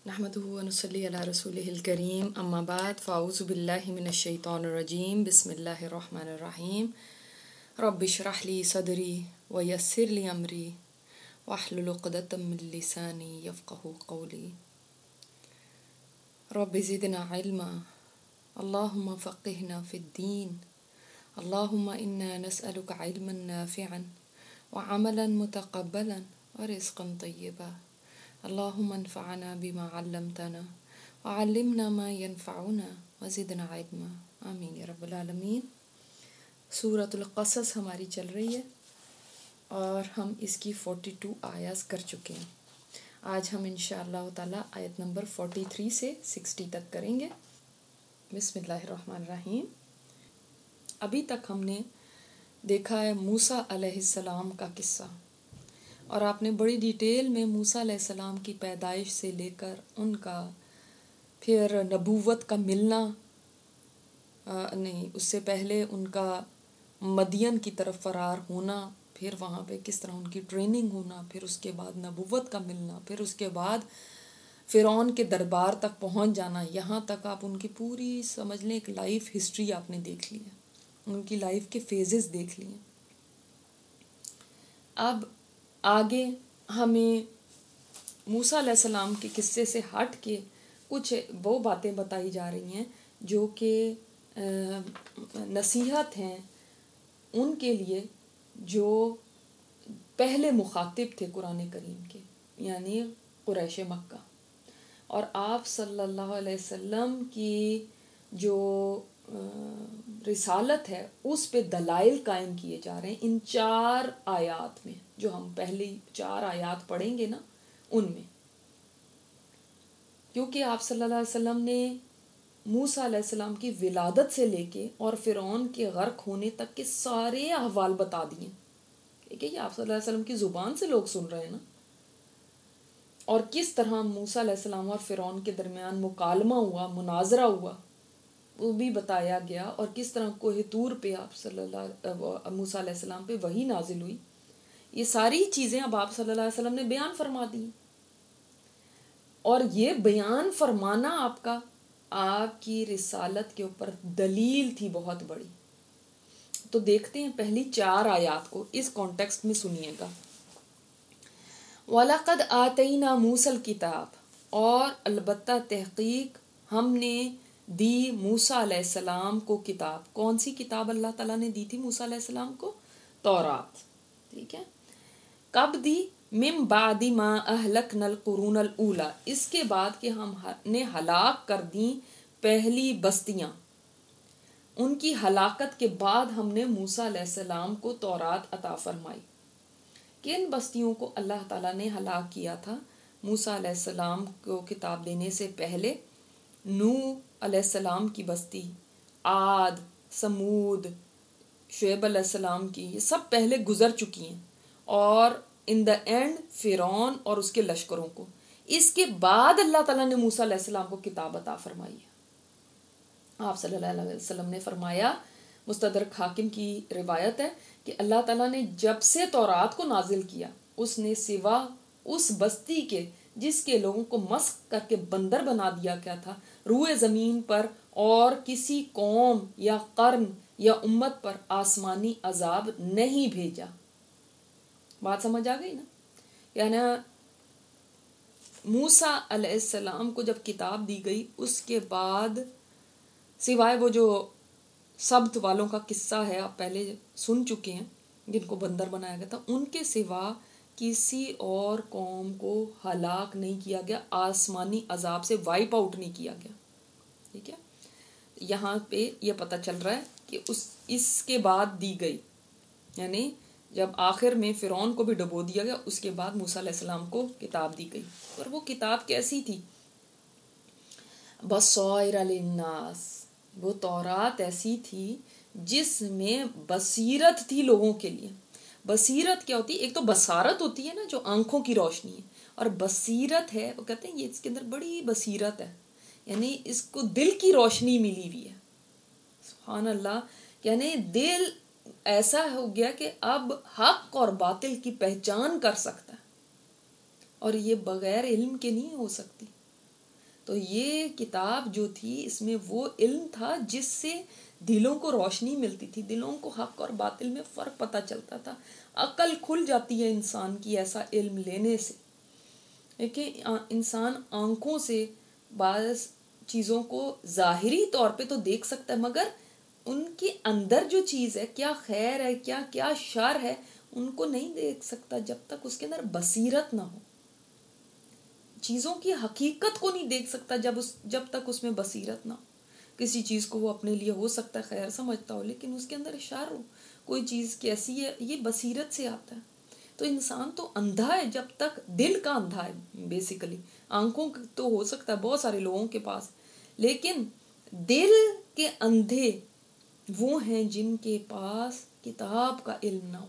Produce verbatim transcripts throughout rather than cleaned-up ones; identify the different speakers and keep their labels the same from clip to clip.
Speaker 1: نحمده ونصلي على رسوله الكريم اما بعد فاعوذ بالله من الشيطان الرجيم بسم الله الرحمن الرحيم رب اشرح لي صدري ويسر لي امري واحلل عقدة من لساني يفقهوا قولي رب زدنا علما اللهم فقهنا في الدين اللهم انا نسألك علما نافعا وعملا متقبلا ورزقا طيبا اللهم انفعنا بما علمتنا وعلمنا ما ينفعنا وزدنا علما آمین یا رب العالمین۔ سورۃ القصص ہماری چل رہی ہے اور ہم اس کی فورٹی ٹو آیات کر چکے ہیں۔ آج ہم انشاءاللہ تعالی آیت نمبر فورٹی تھری سے سکسٹی تک کریں گے۔ بسم اللہ الرحمن الرحیم۔ ابھی تک ہم نے دیکھا ہے موسیٰ علیہ السلام کا قصہ، اور آپ نے بڑی ڈیٹیل میں موسیٰ علیہ السلام کی پیدائش سے لے کر ان کا پھر نبوت کا ملنا، نہیں اس سے پہلے ان کا مدین کی طرف فرار ہونا، پھر وہاں پہ کس طرح ان کی ٹریننگ ہونا، پھر اس کے بعد نبوت کا ملنا، پھر اس کے بعد فرعون کے دربار تک پہنچ جانا، یہاں تک آپ ان کی پوری سمجھ لیں ایک لائف ہسٹری آپ نے دیکھ لی ہے، ان کی لائف کے فیزز دیکھ لیے۔ اب آگے ہمیں موسیٰ علیہ السلام کے قصے سے ہٹ کے کچھ وہ باتیں بتائی جا رہی ہیں جو کہ نصیحت ہیں ان کے لیے جو پہلے مخاطب تھے قرآن کریم کے، یعنی قریش مکہ، اور آپ صلی اللہ علیہ وسلم کی جو رسالت ہے اس پہ دلائل قائم کیے جا رہے ہیں ان چار آیات میں، جو ہم پہلی چار آیات پڑھیں گے نا ان میں، کیونکہ آپ صلی اللہ علیہ وسلم نے موسیٰ علیہ السلام کی ولادت سے لے کے اور فرعون کے غرق ہونے تک کے سارے احوال بتا دیے، ٹھیک ہے؟ یہ آپ صلی اللہ علیہ وسلم کی زبان سے لوگ سن رہے ہیں نا، اور کس طرح موسیٰ علیہ السلام اور فرعون کے درمیان مکالمہ ہوا، مناظرہ ہوا، وہ بھی بتایا گیا، اور کس طرح کوہ طور پہ آپ صلی اللہ موسیٰ علیہ السلام پہ وحی نازل ہوئی۔ یہ ساری چیزیں اب آپ صلی اللہ علیہ وسلم نے بیان فرما دی، اور یہ بیان فرمانا آپ کا آپ کی رسالت کے اوپر دلیل تھی بہت بڑی۔ تو دیکھتے ہیں پہلی چار آیات کو، اس کانٹیکسٹ میں سنیے گا۔ وَلَقَدْ آتَيْنَا مُوسَى الْكِتَابَ، اور البتہ تحقیق ہم نے دی موسیٰ علیہ السلام کو کتاب۔ کون سی کتاب اللہ تعالیٰ نے دی تھی موسیٰ علیہ السلام کو؟ تورات، ٹھیک ہے؟ کب دی؟ من بعد ما اہلکنا القرون الاولی، اس کے بعد کہ ہم نے ہلاک کر دیں پہلی بستیاں، ان کی ہلاکت کے بعد ہم نے موسیٰ علیہ السلام کو تورات عطا فرمائی۔ کن بستیوں کو اللہ تعالیٰ نے ہلاک کیا تھا موسیٰ علیہ السلام کو کتاب دینے سے پہلے؟ نوح علیہ السلام کی بستی، عاد، سمود، شعیب علیہ السلام کی، یہ سب پہلے گزر چکی ہیں، اور ان دا اینڈ فرعون اور اس کے لشکروں کو۔ اس کے بعد اللہ تعالیٰ نے موسیٰ علیہ السلام کو کتاب عطا فرمائی ہے۔ آپ صلی اللہ علیہ وسلم نے فرمایا، مستدرک حاکم کی روایت ہے کہ اللہ تعالیٰ نے جب سے تورات کو نازل کیا، اس نے سوا اس بستی کے جس کے لوگوں کو مسخ کر کے بندر بنا دیا گیا تھا، روئے زمین پر اور کسی قوم یا قرن یا امت پر آسمانی عذاب نہیں بھیجا۔ بات سمجھ آ گئی نا؟ یعنی موسیٰ علیہ السلام کو جب کتاب دی گئی اس کے بعد، سوائے وہ جو سبت والوں کا قصہ ہے آپ پہلے سن چکے ہیں جن کو بندر بنایا گیا تھا، ان کے سوا کسی اور قوم کو ہلاک نہیں کیا گیا، آسمانی عذاب سے وائپ آؤٹ نہیں کیا گیا، ٹھیک ہے؟ یہاں پہ یہ پتہ چل رہا ہے کہ اس اس کے بعد دی گئی، یعنی جب آخر میں فرعون کو بھی ڈبو دیا گیا، اس کے بعد موسیٰ علیہ السلام کو کتاب دی گئی۔ اور وہ کتاب کیسی تھی؟ بصائر للناس، وہ تورات ایسی تھی جس میں بصیرت تھی لوگوں کے لیے۔ بصیرت کیا ہوتی ہے؟ ایک تو بصارت ہوتی ہے نا جو آنکھوں کی روشنی ہے، اور بصیرت ہے وہ کہتے ہیں یہ اس کے اندر بڑی بصیرت ہے، یعنی اس کو دل کی روشنی ملی ہوئی ہے۔ سبحان اللہ، یعنی دل ایسا ہو گیا کہ اب حق اور باطل کی پہچان کر سکتا ہے، اور یہ بغیر علم کے نہیں ہو سکتی۔ تو یہ کتاب جو تھی اس میں وہ علم تھا جس سے دلوں کو روشنی ملتی تھی، دلوں کو حق اور باطل میں فرق پتہ چلتا تھا، عقل کھل جاتی ہے انسان کی ایسا علم لینے سے. کہ انسان آنکھوں سے بعض چیزوں کو ظاہری طور پہ تو دیکھ سکتا ہے، مگر ان کے اندر جو چیز ہے، کیا خیر ہے کیا کیا شر ہے، ان کو نہیں دیکھ سکتا جب تک اس کے اندر بصیرت نہ ہو. چیزوں کی حقیقت کو نہیں دیکھ سکتا جب اس جب تک اس میں بصیرت نہ ہو. کسی چیز کو وہ اپنے لیے ہو سکتا ہے خیر سمجھتا ہو، لیکن اس کے اندر شر ہو، کوئی چیز کیسی ہے، یہ بصیرت سے آتا ہے. تو انسان تو اندھا ہے جب تک دل کا اندھا ہے بیسیکلی. آنکھوں تو ہو سکتا ہے بہت سارے لوگوں کے پاس، لیکن دل کے اندھے وہ ہیں جن کے پاس کتاب کا علم نہ ہو.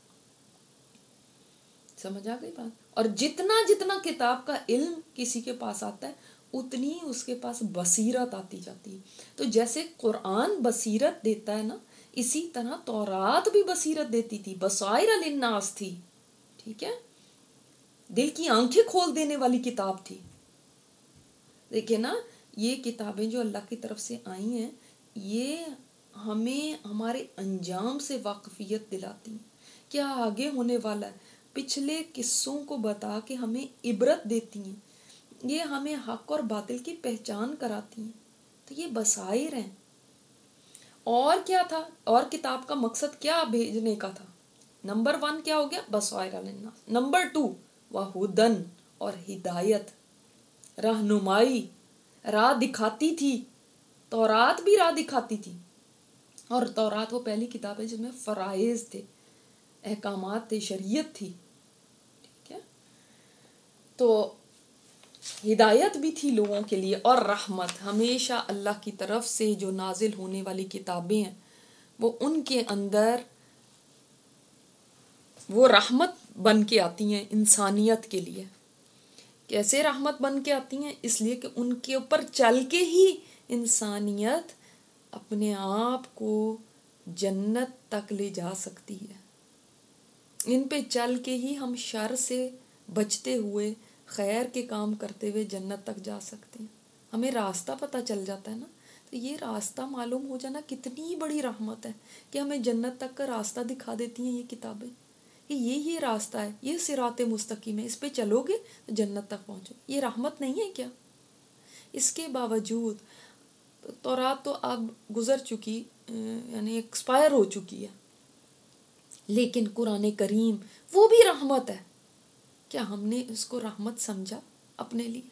Speaker 1: سمجھ آ گئی بات؟ اور جتنا جتنا کتاب کا علم کسی کے پاس آتا ہے اتنی اس کے پاس بصیرت آتی جاتی ہے. تو جیسے قرآن بصیرت دیتا ہے نا، اسی طرح تورات بھی بصیرت دیتی تھی، بصائر للناس تھی. ٹھیک ہے، دل کی آنکھیں کھول دینے والی کتاب تھی. دیکھیں نا، یہ کتابیں جو اللہ کی طرف سے آئی ہیں یہ ہمیں ہمارے انجام سے واقفیت دلاتی ہیں، کیا آگے ہونے والا ہے، پچھلے قصوں کو بتا کے ہمیں عبرت دیتی ہیں، یہ ہمیں حق اور باطل کی پہچان کراتی ہیں. تو یہ بصائر ہیں. اور کیا تھا، اور کتاب کا مقصد کیا بھیجنے کا تھا؟ نمبر ون کیا ہو گیا؟ بصائر للناس. نمبر ٹو وہدن، اور ہدایت، رہنمائی، راہ دکھاتی تھی. تورات بھی راہ دکھاتی تھی، اور تورات وہ پہلی کتاب ہے جس میں فرائض تھے، احکامات تھے، شریعت تھی. ٹھیک ہے، تو ہدایت بھی تھی لوگوں کے لیے، اور رحمت. ہمیشہ اللہ کی طرف سے جو نازل ہونے والی کتابیں ہیں وہ ان کے اندر وہ رحمت بن کے آتی ہیں انسانیت کے لیے. کیسے رحمت بن کے آتی ہیں؟ اس لیے کہ ان کے اوپر چل کے ہی انسانیت اپنے آپ کو جنت تک لے جا سکتی ہے. ان پہ چل کے ہی ہم شر سے بچتے ہوئے خیر کے کام کرتے ہوئے جنت تک جا سکتے ہیں. ہمیں راستہ پتہ چل جاتا ہے نا. تو یہ راستہ معلوم ہو جانا کتنی بڑی رحمت ہے کہ ہمیں جنت تک کا راستہ دکھا دیتی ہیں یہ کتابیں، کہ یہ یہ راستہ ہے، یہ صراط مستقیم ہے، اس پہ چلو گے تو جنت تک پہنچو. یہ رحمت نہیں ہے کیا؟ اس کے باوجود تورات تو اب گزر چکی، یعنی ایکسپائر ہو چکی ہے، لیکن قرآن کریم وہ بھی رحمت ہے. کیا ہم نے اس کو رحمت سمجھا اپنے لیے؟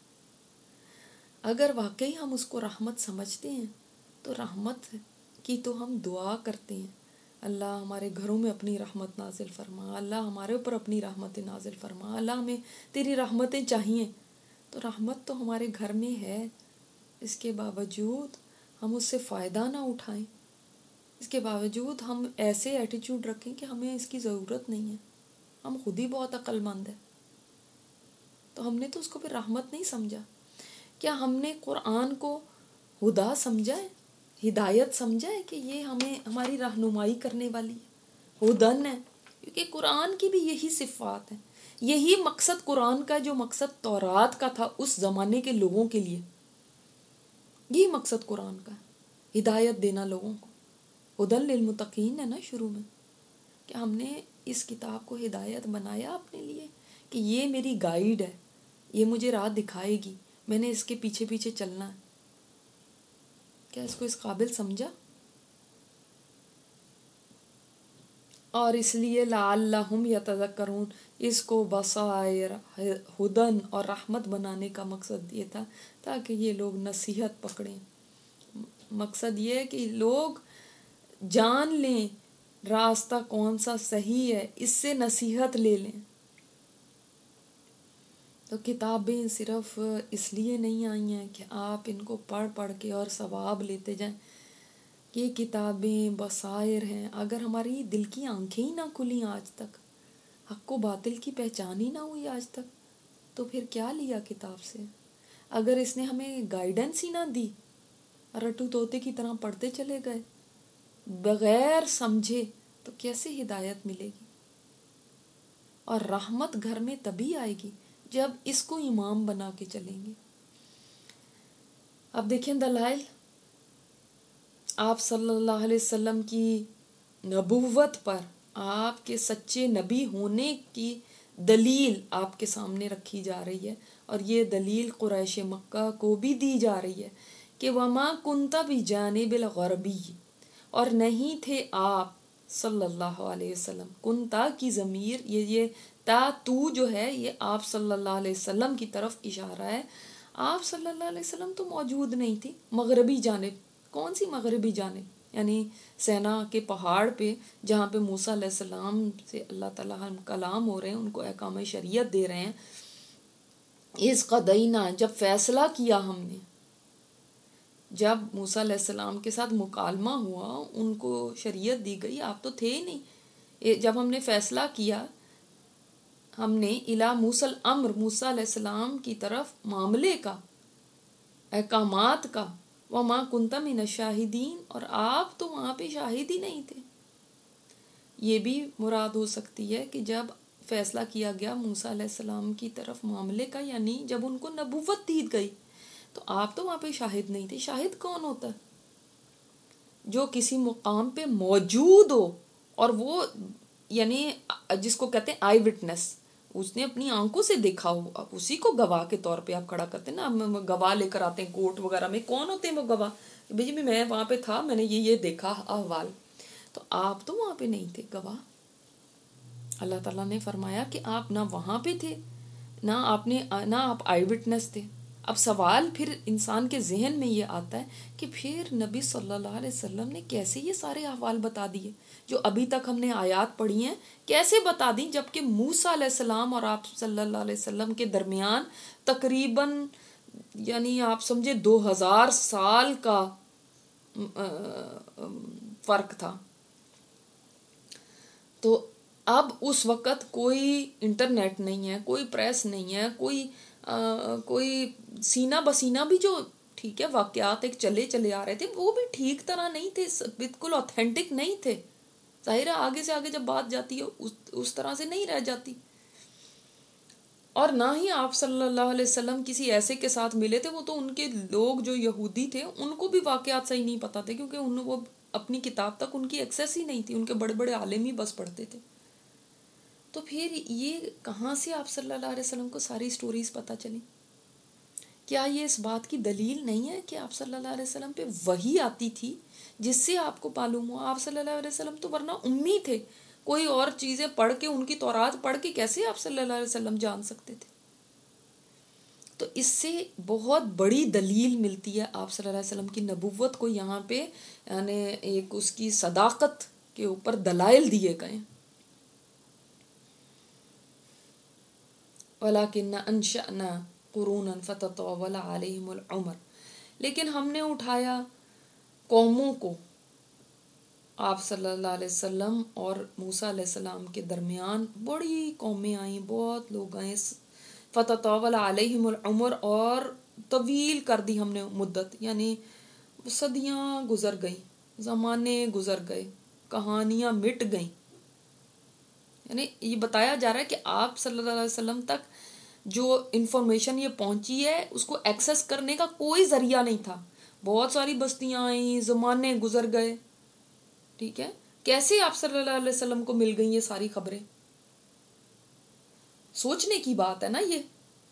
Speaker 1: اگر واقعی ہم اس کو رحمت سمجھتے ہیں تو رحمت کی تو ہم دعا کرتے ہیں، اللہ ہمارے گھروں میں اپنی رحمت نازل فرما، اللہ ہمارے اوپر اپنی رحمت نازل فرما، اللہ ہمیں تیری رحمتیں چاہیے. تو رحمت تو ہمارے گھر میں ہے، اس کے باوجود ہم اس سے فائدہ نہ اٹھائیں، اس کے باوجود ہم ایسے ایٹیچیوڈ رکھیں کہ ہمیں اس کی ضرورت نہیں ہے، ہم خود ہی بہت عقل مند ہیں. تو ہم نے تو اس کو پھر رحمت نہیں سمجھا. کیا ہم نے قرآن کو ہدا سمجھا ہے، ہدایت سمجھا ہے کہ یہ ہمیں ہماری رہنمائی کرنے والی ہے، ہدن ہے؟ کیونکہ قرآن کی بھی یہی صفات ہیں، یہی مقصد قرآن کا، جو مقصد تورات کا تھا اس زمانے کے لوگوں کے لیے، یہی مقصد قرآن کا ہے، ہدایت دینا لوگوں کو. ہدن للمتقین ہے نا شروع میں. کہ ہم نے اس کتاب کو ہدایت بنایا اپنے لیے کہ یہ میری گائیڈ ہے، یہ مجھے راہ دکھائے گی، میں نے اس کے پیچھے پیچھے چلنا ہے. کیا اس کو اس قابل سمجھا؟ اور اس لیے لعلہم یتذکرون، اس کو بصائر، ہدن اور رحمت بنانے کا مقصد یہ تھا تاکہ یہ لوگ نصیحت پکڑیں. مقصد یہ ہے کہ لوگ جان لیں راستہ کون سا صحیح ہے، اس سے نصیحت لے لیں. تو کتابیں صرف اس لیے نہیں آئی ہیں کہ آپ ان کو پڑھ پڑھ کے اور ثواب لیتے جائیں. یہ کتابیں بصائر ہیں. اگر ہماری دل کی آنکھیں ہی نہ کھلیں آج تک، حق و باطل کی پہچان ہی نہ ہوئی آج تک، تو پھر کیا لیا کتاب سے؟ اگر اس نے ہمیں گائیڈنس ہی نہ دی، رٹو طوطے کی طرح پڑھتے چلے گئے بغیر سمجھے، تو کیسے ہدایت ملے گی؟ اور رحمت گھر میں تبھی آئے گی جب اس کو امام بنا کے چلیں گے. اب دیکھیں دلائل آپ صلی اللہ علیہ وسلم کی نبوت پر، آپ کے سچے نبی ہونے کی دلیل آپ کے سامنے رکھی جا رہی ہے، اور یہ دلیل قریش مکہ کو بھی دی جا رہی ہے کہ وما کنت بجانب الغربی، اور نہیں تھے آپ صلی اللہ علیہ وسلم. کنتا کی ضمیر یہ یہ تا تو جو ہے یہ آپ صلی اللہ علیہ وسلم کی طرف اشارہ ہے. آپ صلی اللہ علیہ وسلم تو موجود نہیں تھی مغربی جانب. کون سی مغربی جانب؟ یعنی سینا کے پہاڑ پہ جہاں پہ موسیٰ علیہ السلام سے اللہ تعالیٰ کلام ہو رہے ہیں، ان کو احکام شریعت دے رہے ہیں. اس قدینہ جب فیصلہ کیا ہم نے، جب موسیٰ علیہ السلام کے ساتھ مکالمہ ہوا، ان کو شریعت دی گئی، آپ تو تھے ہی نہیں. جب ہم نے فیصلہ کیا، ہم نے الا موسیٰ الامر، موسیٰ علیہ السلام کی طرف معاملے کا، احکامات کا، وما کنت من الشاہدین، اور آپ تو وہاں پہ شاہد ہی نہیں تھے. یہ بھی مراد ہو سکتی ہے کہ جب فیصلہ کیا گیا موسیٰ علیہ السلام کی طرف معاملے کا، یعنی جب ان کو نبوت دی گئی تو آپ تو وہاں پہ شاہد نہیں تھے. شاہد کون ہوتا ہے؟ جو کسی مقام پہ موجود ہو، اور وہ یعنی جس کو کہتے ہیں آئی وٹنس، اس نے اپنی آنکھوں سے دیکھا ہو. اب اسی کو گواہ کے طور پہ آپ کھڑا کرتے ہیں نا. گواہ لے کر آتے ہیں کورٹ وغیرہ میں، کون ہوتے ہیں وہ گواہ؟ بھئی میں وہاں پہ تھا، میں نے یہ یہ دیکھا احوال. تو آپ تو وہاں پہ نہیں تھے گواہ. اللہ تعالیٰ نے فرمایا کہ آپ نہ وہاں پہ تھے، نہ آپ نے نہ آپ آئی وٹنس تھے. اب سوال پھر انسان کے ذہن میں یہ آتا ہے کہ پھر نبی صلی اللہ علیہ وسلم نے کیسے یہ سارے احوال بتا دیے جو ابھی تک ہم نے آیات پڑھی ہیں، کیسے بتا دیں، جبکہ موسیٰ علیہ السلام اور آپ صلی اللہ علیہ وسلم کے درمیان تقریباً یعنی آپ سمجھے دو ہزار سال کا فرق تھا. تو اب اس وقت کوئی انٹرنیٹ نہیں ہے، کوئی پریس نہیں ہے، کوئی آ, کوئی سینہ بسینہ بھی جو ٹھیک ہے واقعات ایک چلے چلے آ رہے تھے، وہ بھی ٹھیک طرح نہیں تھے، بالکل اوتھینٹک نہیں تھے. ظاہر ہے آگے سے آگے جب بات جاتی ہے اس, اس طرح سے نہیں رہ جاتی. اور نہ ہی آپ صلی اللہ علیہ وسلم کسی ایسے کے ساتھ ملے تھے. وہ تو ان کے لوگ جو یہودی تھے ان کو بھی واقعات صحیح نہیں پتہ تھے، کیونکہ ان وہ اپنی کتاب تک ان کی ایکسیس ہی نہیں تھی، ان کے بڑے بڑے عالم ہی بس پڑھتے تھے. تو پھر یہ کہاں سے آپ صلی اللہ علیہ وسلم کو ساری سٹوریز پتہ چلی؟ کیا یہ اس بات کی دلیل نہیں ہے کہ آپ صلی اللہ علیہ وسلم پہ وحی آتی تھی جس سے آپ کو معلوم ہوا؟ آپ صلی اللہ علیہ وسلم تو ورنہ امی تھے، کوئی اور چیزیں پڑھ کے، ان کی تورات پڑھ کے کیسے آپ صلی اللہ علیہ وسلم جان سکتے تھے؟ تو اس سے بہت بڑی دلیل ملتی ہے آپ صلی اللہ علیہ وسلم کی نبوت کو. یہاں پہ یعنی ایک اس کی صداقت کے اوپر دلائل دیے گئے. وَلَكِنَّ أَنشَأْنَا قُرُونًا فَتَطَاوَلَ عَلَيْهِمُ الْعُمَرُ، لیکن ہم نے اٹھایا قوموں کو، آپ صلی اللہ علیہ وسلم اور موسیٰ علیہ السلام کے درمیان بڑی قومیں آئیں، بہت لوگ آئیں. فَتَطَاوَلَ عَلَيْهِمُ الْعُمَرُ، اور طویل کر دی ہم نے مدت، یعنی صدیاں گزر گئیں، زمانے گزر گئے، کہانیاں مٹ گئیں. یعنی یہ بتایا جا رہا ہے کہ آپ صلی اللہ علیہ وسلم تک جو انفارمیشن یہ پہنچی ہے اس کو ایکسس کرنے کا کوئی ذریعہ نہیں تھا. بہت ساری بستیاں آئیں، زمانے گزر گئے. ٹھیک ہے، کیسے آپ صلی اللہ علیہ وسلم کو مل گئی یہ ساری خبریں؟ سوچنے کی بات ہے نا یہ.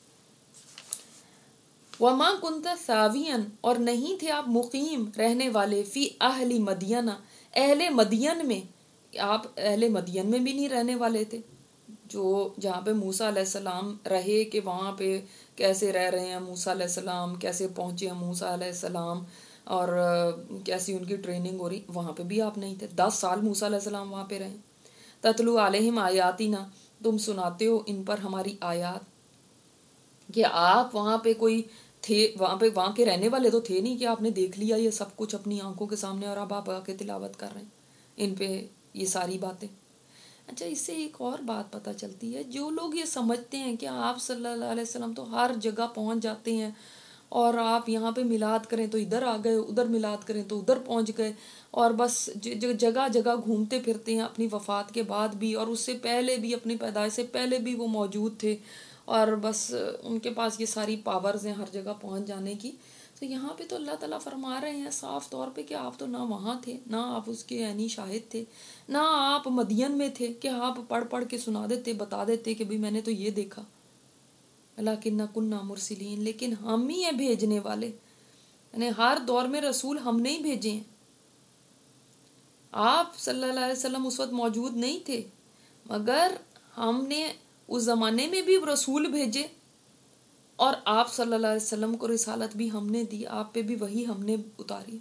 Speaker 1: وما کنت ثاویًا، اور نہیں تھے آپ مقیم رہنے والے، فی اہل مدین، اہل مدین میں. آپ اہل مدین میں بھی نہیں رہنے والے تھے، جو جہاں پہ موسیٰ علیہ السلام رہے، کہ وہاں پہ کیسے رہ رہے ہیں موسیٰ علیہ السلام، کیسے پہنچے ہیں موسیٰ علیہ السلام، اور کیسی ان کی ٹریننگ ہو رہی، وہاں پہ بھی آپ نہیں تھے. دس سال موسیٰ علیہ السلام وہاں پہ رہے. تتلو علیہم آیاتنا، تم سناتے ہو ان پر ہماری آیات. کہ آپ وہاں پہ کوئی تھے، وہاں پہ وہاں کے رہنے والے تو تھے نہیں کہ آپ نے دیکھ لیا یہ سب کچھ اپنی آنکھوں کے سامنے، اور اب آپ آ کے تلاوت کر رہے ہیں ان پہ یہ ساری باتیں. اچھا، اس سے ایک اور بات پتہ چلتی ہے، جو لوگ یہ سمجھتے ہیں کہ آپ صلی اللہ علیہ وسلم تو ہر جگہ پہنچ جاتے ہیں، اور آپ یہاں پہ میلاد کریں تو ادھر آ گئے، ادھر میلاد کریں تو ادھر پہنچ گئے، اور بس جگہ جگہ گھومتے پھرتے ہیں اپنی وفات کے بعد بھی، اور اس سے پہلے بھی، اپنی پیدائش سے پہلے بھی وہ موجود تھے، اور بس ان کے پاس یہ ساری پاورز ہیں ہر جگہ پہنچ جانے کی. تو یہاں پہ تو اللہ تعالیٰ فرما رہے ہیں صاف طور پہ کہ آپ تو نہ وہاں تھے، نہ آپ اس کے عینی شاہد تھے، نہ آپ مدین میں تھے کہ آپ پڑھ پڑھ کے سنا دیتے، بتا دیتے کہ بھئی میں نے تو یہ دیکھا. لیکن کنا مرسلین، لیکن ہم ہی ہیں بھیجنے والے. یعنی ہر دور میں رسول ہم نے ہی بھیجے ہیں. آپ صلی اللہ علیہ وسلم اس وقت موجود نہیں تھے، مگر ہم نے اس زمانے میں بھی رسول بھیجے، اور آپ صلی اللہ علیہ وسلم کو رسالت بھی ہم نے دی، آپ پہ بھی وہی ہم نے اتاری.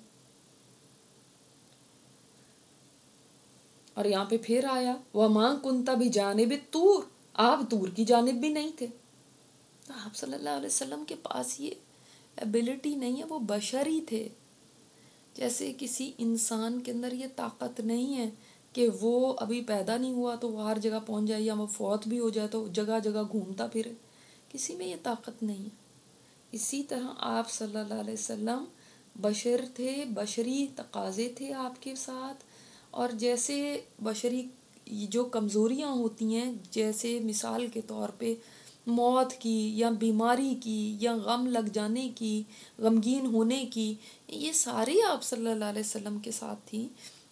Speaker 1: اور یہاں پہ پھر آیا وَمَا كُنْتَ بِجَانِبِ الطُّورِ، آپ طور کی جانب بھی نہیں تھے. تو آپ صلی اللہ علیہ وسلم کے پاس یہ ایبلٹی نہیں ہے، وہ بشر ہی تھے. جیسے کسی انسان کے اندر یہ طاقت نہیں ہے کہ وہ ابھی پیدا نہیں ہوا تو وہ ہر جگہ پہنچ جائے، یا وہ فوت بھی ہو جائے تو جگہ جگہ گھومتا پھرے. کسی میں یہ طاقت نہیں ہے. اسی طرح آپ صلی اللہ علیہ وسلم بشر تھے، بشری تقاضے تھے آپ کے ساتھ. اور جیسے بشری جو کمزوریاں ہوتی ہیں، جیسے مثال کے طور پہ موت کی یا بیماری کی یا غم لگ جانے کی، غمگین ہونے کی، یہ ساری آپ صلی اللہ علیہ وسلم کے ساتھ تھیں.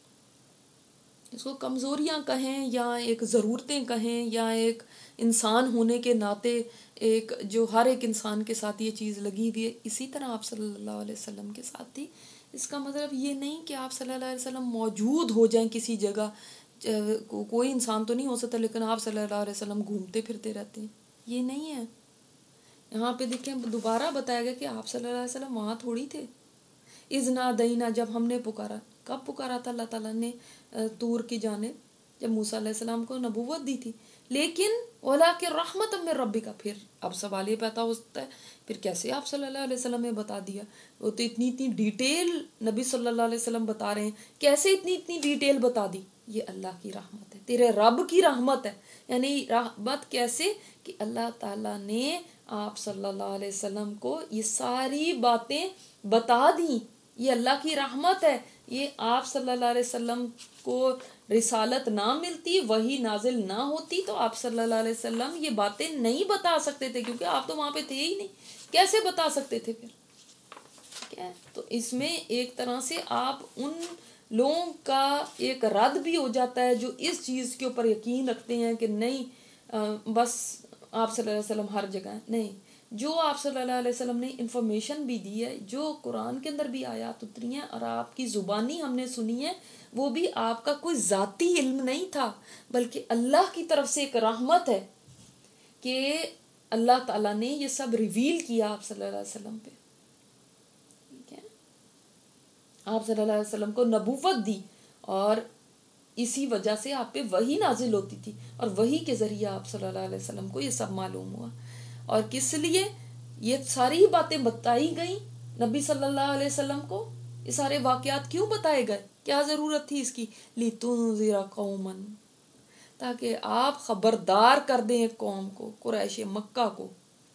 Speaker 1: اس کو کمزوریاں کہیں یا ایک ضرورتیں کہیں یا ایک انسان ہونے کے ناطے ایک جو ہر ایک انسان کے ساتھ یہ چیز لگی ہوئی ہے، اسی طرح آپ صلی اللہ علیہ وسلم کے ساتھ تھی. اس کا مطلب یہ نہیں کہ آپ صلی اللہ علیہ وسلم موجود ہو جائیں کسی جگہ، کوئی انسان تو نہیں ہو سکتا لیکن آپ صلی اللہ علیہ وسلم گھومتے پھرتے رہتے ہیں، یہ نہیں ہے. یہاں پہ دیکھیں دوبارہ بتایا گیا کہ آپ صلی اللہ علیہ وسلم وہاں تھوڑی تھے. اذ نادینا، جب ہم نے پکارا. کب پکارا تھا اللہ تعالیٰ نے طور کی جانب؟ جب موسیٰ علیہ السلام کو نبوت دی تھی. لیکن وَلَٰكِن رَحْمَةً مِّن رَبِّكَ، پھر اب سوال یہ پیدا ہوتا ہے پھر کیسے آپ صلی اللہ علیہ وسلم نے بتا دیا؟ وہ تو اتنی اتنی ڈیٹیل نبی صلی اللہ علیہ وسلم بتا رہے ہیں، کیسے اتنی اتنی ڈیٹیل بتا دی؟ یہ اللہ کی رحمت ہے، تیرے رب کی رحمت ہے. یعنی رحمت کیسے کہ اللہ تعالیٰ نے آپ صلی اللہ علیہ وسلم کو یہ ساری باتیں بتا دیں. یہ اللہ کی رحمت ہے. یہ آپ صلی اللہ علیہ وسلم کو رسالت نہ ملتی، وہی نازل نہ ہوتی تو آپ صلی اللہ علیہ وسلم یہ باتیں نہیں بتا سکتے تھے، کیونکہ آپ تو وہاں پہ تھے ہی نہیں. کیسے بتا سکتے تھے پھر؟ ٹھیک ہے، تو اس میں ایک طرح سے آپ ان لوگوں کا ایک رد بھی ہو جاتا ہے جو اس چیز کے اوپر یقین رکھتے ہیں کہ نہیں بس آپ صلی اللہ علیہ وسلم ہر جگہ ہیں. نہیں، جو آپ صلی اللہ علیہ وسلم نے انفارمیشن بھی دی ہے، جو قرآن کے اندر بھی آیات اتری ہیں اور آپ کی زبانی ہم نے سنی ہے، وہ بھی آپ کا کوئی ذاتی علم نہیں تھا، بلکہ اللہ کی طرف سے ایک رحمت ہے کہ اللہ تعالیٰ نے یہ سب ریویل کیا آپ صلی اللہ علیہ وسلم پہ. ٹھیک ہے، آپ صلی اللہ علیہ وسلم کو نبوت دی اور اسی وجہ سے آپ پہ وحی نازل ہوتی تھی، اور وحی کے ذریعے آپ صلی اللہ علیہ وسلم کو یہ سب معلوم ہوا. اور کس لیے یہ ساری باتیں بتائی گئیں نبی صلی اللہ علیہ وسلم کو؟ یہ سارے واقعات کیوں بتائے گئے؟ کیا ضرورت تھی اس کی؟ لِتُنذِرَ قَوْمًا، تاکہ آپ خبردار کر دیں ایک قوم کو، قریش مکہ کو.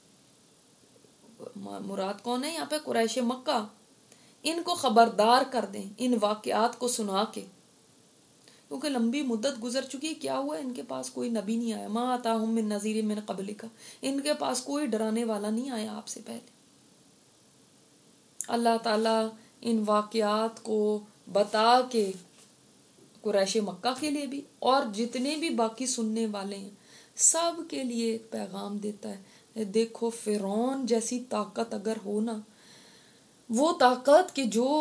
Speaker 1: مراد کون ہے یہاں پہ؟ قریش مکہ. ان کو خبردار کر دیں ان واقعات کو سنا کے، کیونکہ لمبی مدت گزر چکی. کیا ہوا؟ ان کے پاس کوئی نبی نہیں آیا. مَا أَتَاهُم مِّن نَذِيرٍ مِّن قَبْلِكَ، ان کے پاس کوئی ڈرانے والا نہیں آیا آپ سے پہلے. اللہ تعالیٰ ان واقعات کو بتا کے قریش مکہ کے لیے بھی اور جتنے بھی باقی سننے والے ہیں سب کے لیے ایک پیغام دیتا ہے. دیکھو فرعون جیسی طاقت اگر ہو نا، وہ طاقت کہ جو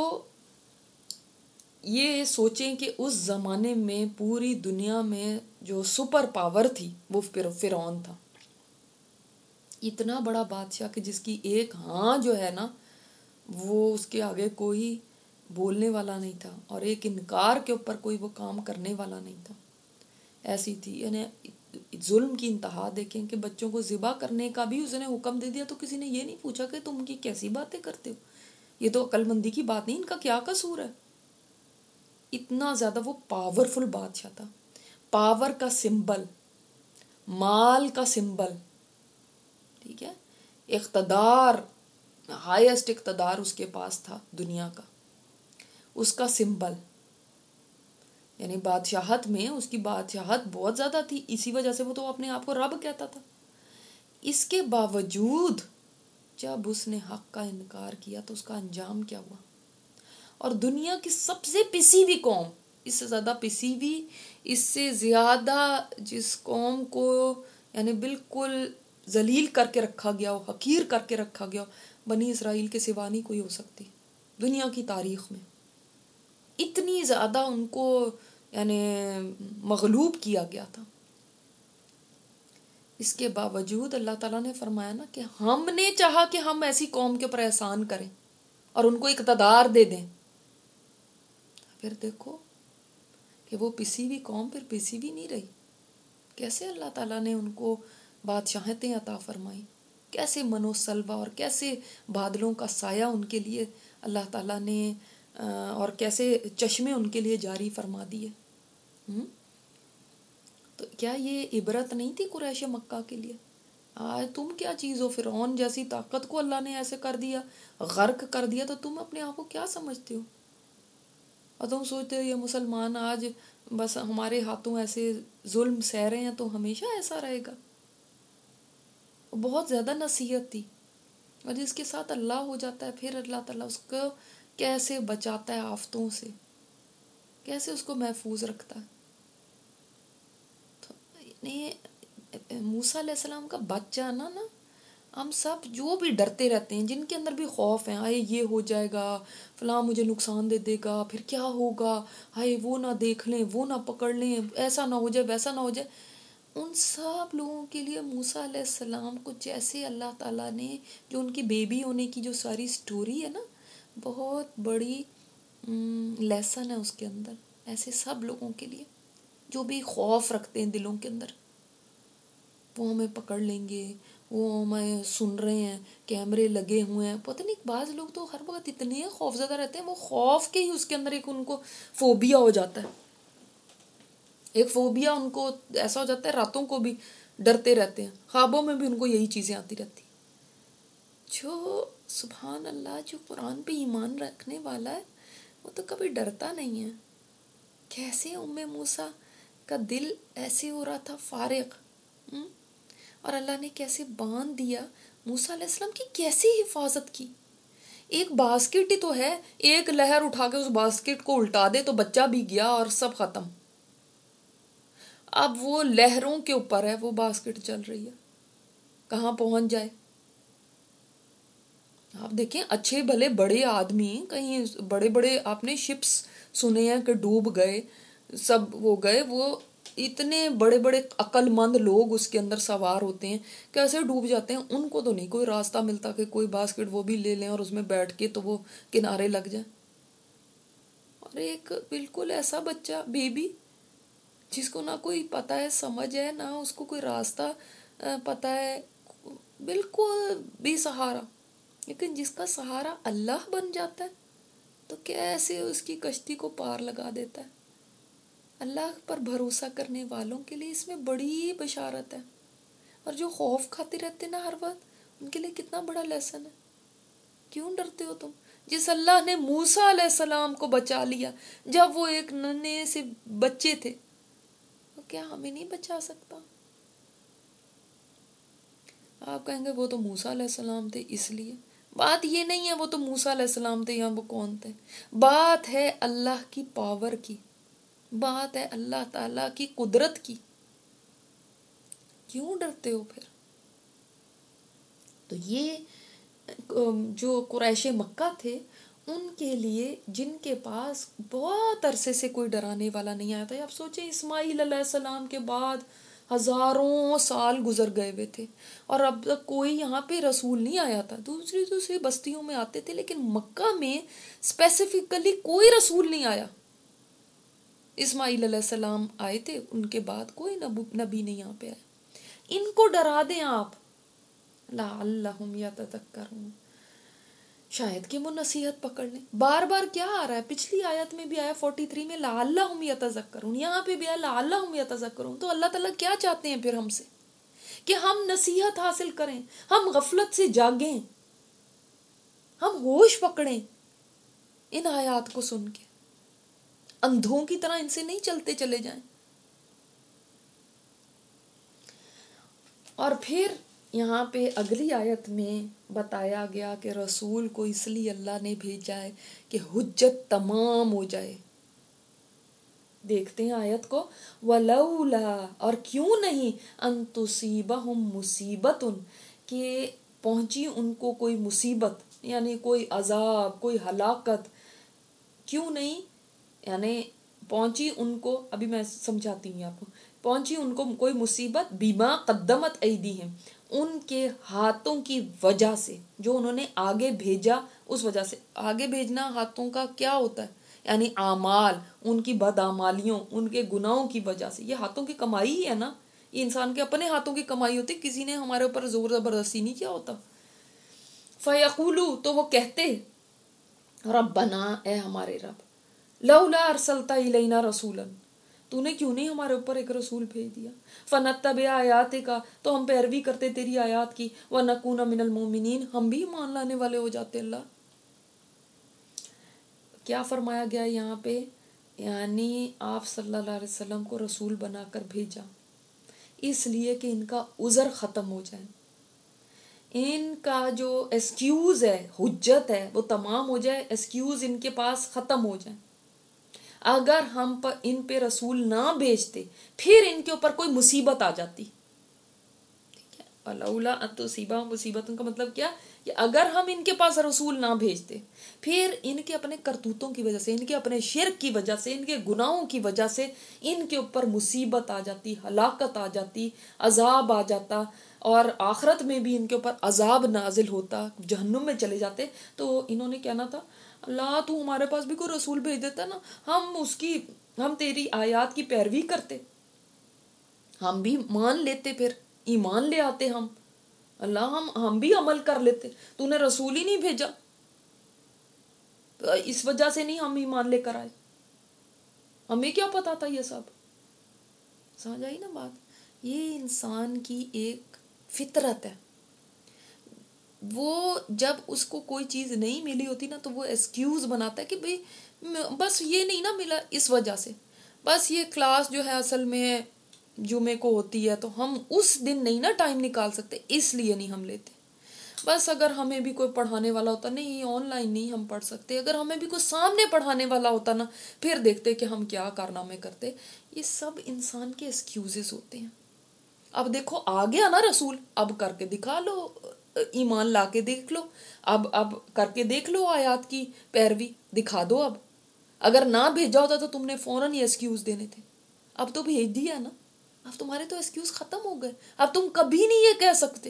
Speaker 1: یہ سوچیں کہ اس زمانے میں پوری دنیا میں جو سپر پاور تھی وہ فرعون تھا. اتنا بڑا بادشاہ کہ جس کی ایک ہاں جو ہے نا وہ اس کے آگے کوئی بولنے والا نہیں تھا، اور ایک انکار کے اوپر کوئی وہ کام کرنے والا نہیں تھا. ایسی تھی. یعنی ظلم کی انتہا دیکھیں کہ بچوں کو ذبح کرنے کا بھی اس نے حکم دے دیا تو کسی نے یہ نہیں پوچھا کہ تم کی کیسی باتیں کرتے ہو، یہ تو عقل مندی کی بات نہیں، ان کا کیا قصور ہے. اتنا زیادہ وہ پاورفل بادشاہ تھا. پاور کا سمبل، مال کا سمبل، ٹھیک ہے، اقتدار، ہائیسٹ اقتدار اس کے پاس تھا دنیا کا، اس کا سمبل. یعنی بادشاہت میں اس کی بادشاہت بہت زیادہ تھی، اسی وجہ سے وہ تو اپنے آپ کو رب کہتا تھا. اس کے باوجود جب اس نے حق کا انکار کیا تو اس کا انجام کیا ہوا؟ اور دنیا کی سب سے پسی ہوئی قوم، اس سے زیادہ پسی ہوئی، اس سے زیادہ جس قوم کو یعنی بالکل ذلیل کر کے رکھا گیا ہو، حقیر کر کے رکھا گیا ہو، بنی اسرائیل کے سوا نہیں کوئی ہو سکتی دنیا کی تاریخ میں. اتنی زیادہ ان کو یعنی مغلوب کیا گیا تھا. اس کے باوجود اللہ تعالیٰ نے فرمایا نا کہ ہم نے چاہا کہ ہم ایسی قوم کے اوپر احسان کریں اور ان کو اقتدار دے دیں. پھر دیکھو کہ وہ پسی ہوئی قوم پھر پسی ہوئی نہیں رہی. کیسے اللہ تعالیٰ نے ان کو بادشاہتیں عطا فرمائی، کیسے منو سلوا اور کیسے بادلوں کا سایہ ان کے لیے اللہ تعالیٰ نے اور کیسے چشمے ان کے لیے جاری فرما دیے. تو کیا یہ عبرت نہیں تھی قریش مکہ کے لیے؟ آج تم کیا چیز ہو؟ فرعون جیسی طاقت کو اللہ نے ایسے کر دیا، غرق کر دیا، تو تم اپنے آپ کو کیا سمجھتے ہو؟ اور تم سوچتے ہو یہ مسلمان آج بس ہمارے ہاتھوں ایسے ظلم سہ رہے ہیں تو ہمیشہ ایسا رہے گا. بہت زیادہ نصیحت تھی، اور جس کے ساتھ اللہ ہو جاتا ہے پھر اللہ تعالیٰ اس کو کیسے بچاتا ہے آفتوں سے، کیسے اس کو محفوظ رکھتا ہے. موسیٰ علیہ السلام کا بچ جانا نا، ہم سب جو بھی ڈرتے رہتے ہیں، جن کے اندر بھی خوف ہیں، آئے یہ ہو جائے گا، فلاں مجھے نقصان دے دے گا، پھر کیا ہوگا، ہائے وہ نہ دیکھ لیں، وہ نہ پکڑ لیں، ایسا نہ ہو جائے ویسا نہ ہو جائے، ان سب لوگوں کے لیے موسیٰ علیہ السلام کو جیسے اللہ تعالیٰ نے جو ان کی بیبی ہونے کی جو ساری سٹوری ہے نا، بہت بڑی لیسن ہے اس کے اندر. ایسے سب لوگوں کے لیے جو بھی خوف رکھتے ہیں دلوں کے اندر، وہ ہمیں پکڑ لیں گے، وہ ہمیں سن رہے ہیں، کیمرے لگے ہوئے ہیں. پتہ نہیں بعض لوگ تو ہر وقت اتنے خوف زدہ رہتے ہیں، وہ خوف کے ہی اس کے اندر ایک ان کو فوبیا ہو جاتا ہے، ایک فوبیا ان کو ایسا ہو جاتا ہے، راتوں کو بھی ڈرتے رہتے ہیں، خوابوں میں بھی ان کو یہی چیزیں آتی رہتی. جو سبحان اللہ جو قرآن پہ ایمان رکھنے والا ہے وہ تو کبھی ڈرتا نہیں ہے. کیسے ام موسیٰ کا دل ایسے ہو رہا تھا فارغ، اور اللہ نے کیسے باندھ دیا، موسیٰ علیہ السلام کی کیسی حفاظت کی. ایک باسکٹ ہی تو ہے، ایک لہر اٹھا کے اس باسکٹ کو الٹا دے تو بچہ بھی گیا اور سب ختم. اب وہ لہروں کے اوپر ہے، وہ باسکٹ چل رہی ہے، کہاں پہنچ جائے. آپ دیکھیں اچھے بھلے بڑے آدمی، کہیں بڑے بڑے آپ نے شپس سنے ہیں کہ ڈوب گئے، سب ہو گئے، وہ اتنے بڑے بڑے عقل مند لوگ اس کے اندر سوار ہوتے ہیں، کیسے ڈوب جاتے ہیں. ان کو تو نہیں کوئی راستہ ملتا کہ کوئی باسکٹ وہ بھی لے لیں اور اس میں بیٹھ کے تو وہ کنارے لگ جائیں. اور ایک بالکل ایسا بچہ بیبی جس کو نہ کوئی پتہ ہے سمجھ ہے، نہ اس کو کوئی راستہ پتہ ہے، بالکل بے سہارا، لیکن جس کا سہارا اللہ بن جاتا ہے تو کیسے اس کی کشتی کو پار لگا دیتا ہے. اللہ پر بھروسہ کرنے والوں کے لیے اس میں بڑی بشارت ہے، اور جو خوف کھاتے رہتے نا ہر وقت، ان کے لیے کتنا بڑا لیسن ہے. کیوں ڈرتے ہو تم؟ جس اللہ نے موسیٰ علیہ السلام کو بچا لیا جب وہ ایک ننھے سے بچے تھے، وہ کیا ہمیں نہیں بچا سکتا؟ آپ کہیں گے وہ تو موسیٰ علیہ السلام تھے اس لیے. بات یہ نہیں ہے وہ تو موسیٰ علیہ السلام تھے یا وہ کون تھے، بات ہے اللہ کی پاور کی، بات ہے اللہ تعالیٰ کی قدرت کی. کیوں ڈرتے ہو پھر؟ تو یہ جو قریش مکہ تھے، ان کے لیے جن کے پاس بہت عرصے سے کوئی ڈرانے والا نہیں آیا تھا. آپ سوچیں اسماعیل علیہ السلام کے بعد ہزاروں سال گزر گئے ہوئے تھے اور اب تک کوئی یہاں پہ رسول نہیں آیا تھا. دوسری دوسری بستیوں میں آتے تھے لیکن مکہ میں اسپیسیفکلی کوئی رسول نہیں آیا. اسماعیل علیہ السلام آئے تھے، ان کے بعد کوئی نبی نہیں یہاں پہ آیا. ان کو ڈرا دیں آپ، لعلہم یتذکرون، شاید کہ وہ نصیحت پکڑ لیں. بار بار کیا آ رہا ہے؟ پچھلی آیت میں بھی آیا فورٹی تھری میں لعلہم یتذکرون، یہاں پہ بھی آیا لعلہم یتذکرون. تو اللہ تعالیٰ کیا چاہتے ہیں پھر ہم سے؟ کہ ہم نصیحت حاصل کریں، ہم غفلت سے جاگیں، ہم ہوش پکڑیں ان آیات کو سن کے، اندھوں کی طرح ان سے نہیں چلتے چلے جائیں. اور پھر یہاں پہ اگلی آیت میں بتایا گیا کہ رسول کو اس لیے اللہ نے بھیجا ہے کہ حجت تمام ہو جائے. دیکھتے ہیں آیت کو. وَلَوْلَا اور کیوں نہیں ان تصیبہم مصیبت کہ پہنچی ان کو کوئی مصیبت یعنی کوئی عذاب کوئی ہلاکت. کیوں نہیں یعنی پہنچی ان کو, ابھی میں سمجھاتی ہوں آپ کو, پہنچی ان کو کوئی مصیبت بیما قدمت ایدیہم ان کے ہاتھوں کی وجہ سے, جو انہوں نے آگے بھیجا اس وجہ سے. آگے بھیجنا ہاتھوں کا کیا ہوتا ہے یعنی اعمال, ان کی بدعمالیوں ان کے گناہوں کی وجہ سے. یہ ہاتھوں کی کمائی ہی ہے نا, یہ انسان کے اپنے ہاتھوں کی کمائی ہوتی, کسی نے ہمارے اوپر زور زبردستی نہیں کیا ہوتا. فَيَقُولُوا تو وہ کہتے ربنا اے ہمارے رب, لولا ارسلت الینا رسولا تو نے کیوں نہیں ہمارے اوپر ایک رسول بھیج دیا. فنتبع آیاتک تو ہم پیروی کرتے تیری آیات کی. ونکون من المؤمنین ہم بھی مان لانے والے ہو جاتے. اللہ کیا فرمایا گیا یہاں پہ, یعنی آپ صلی اللہ علیہ وسلم کو رسول بنا کر بھیجا اس لیے کہ ان کا عذر ختم ہو جائے, ان کا جو ایکسکیوز ہے حجت ہے وہ تمام ہو جائے, ایکسکیوز ان کے پاس ختم ہو جائے. اگر ہم پر ان پہ رسول نہ بھیجتے پھر ان کے اوپر کوئی مصیبت آ جاتی. ٹھیک ہے, ولولا ان تصیبہم مصیبت کا مطلب کیا کہ اگر ہم ان کے پاس رسول نہ بھیجتے پھر ان کے اپنے کرتوتوں کی وجہ سے, ان کے اپنے شرک کی وجہ سے, ان کے گناہوں کی وجہ سے ان کے اوپر مصیبت آ جاتی, ہلاکت آ جاتی, عذاب آ جاتا, اور آخرت میں بھی ان کے اوپر عذاب نازل ہوتا, جہنم میں چلے جاتے. تو انہوں نے کہنا تھا اللہ تو ہمارے پاس بھی کوئی رسول بھیج دیتا نا, ہم اس کی ہم تیری آیات کی پیروی کرتے, ہم بھی مان لیتے, پھر ایمان لے آتے ہم, اللہ ہم ہم بھی عمل کر لیتے. تو نے رسول ہی نہیں بھیجا, اس وجہ سے نہیں ہم ایمان لے کر آئے, ہمیں کیا پتا تھا یہ سب. سمجھ آئی نا بات. یہ انسان کی ایک فطرت ہے, وہ جب اس کو کوئی چیز نہیں ملی ہوتی نا تو وہ ایکسکیوز بناتا ہے کہ بھئی بس یہ نہیں نا ملا اس وجہ سے, بس یہ کلاس جو ہے اصل میں جمعے کو ہوتی ہے تو ہم اس دن نہیں نا ٹائم نکال سکتے اس لیے نہیں ہم لیتے. بس اگر ہمیں بھی کوئی پڑھانے والا ہوتا, نہیں آن لائن نہیں ہم پڑھ سکتے, اگر ہمیں بھی کوئی سامنے پڑھانے والا ہوتا نا پھر دیکھتے کہ ہم کیا کارنامے کرتے. یہ سب انسان کے ایکسکیوزز ہوتے ہیں. اب دیکھو آ گیا نا رسول, اب کر کے دکھا لو, ایمان لا کے دیکھ لو, اب اب کر کے دیکھ لو آیات کی پیروی, دکھا دو. اب اگر نہ بھیجا ہوتا تو تم نے فوراً یہ ایکسکیوز دینے تھے, اب تو بھیج دیا نا, اب تمہارے تو ایکسکیوز ختم ہو گئے, اب تم کبھی نہیں یہ کہہ سکتے.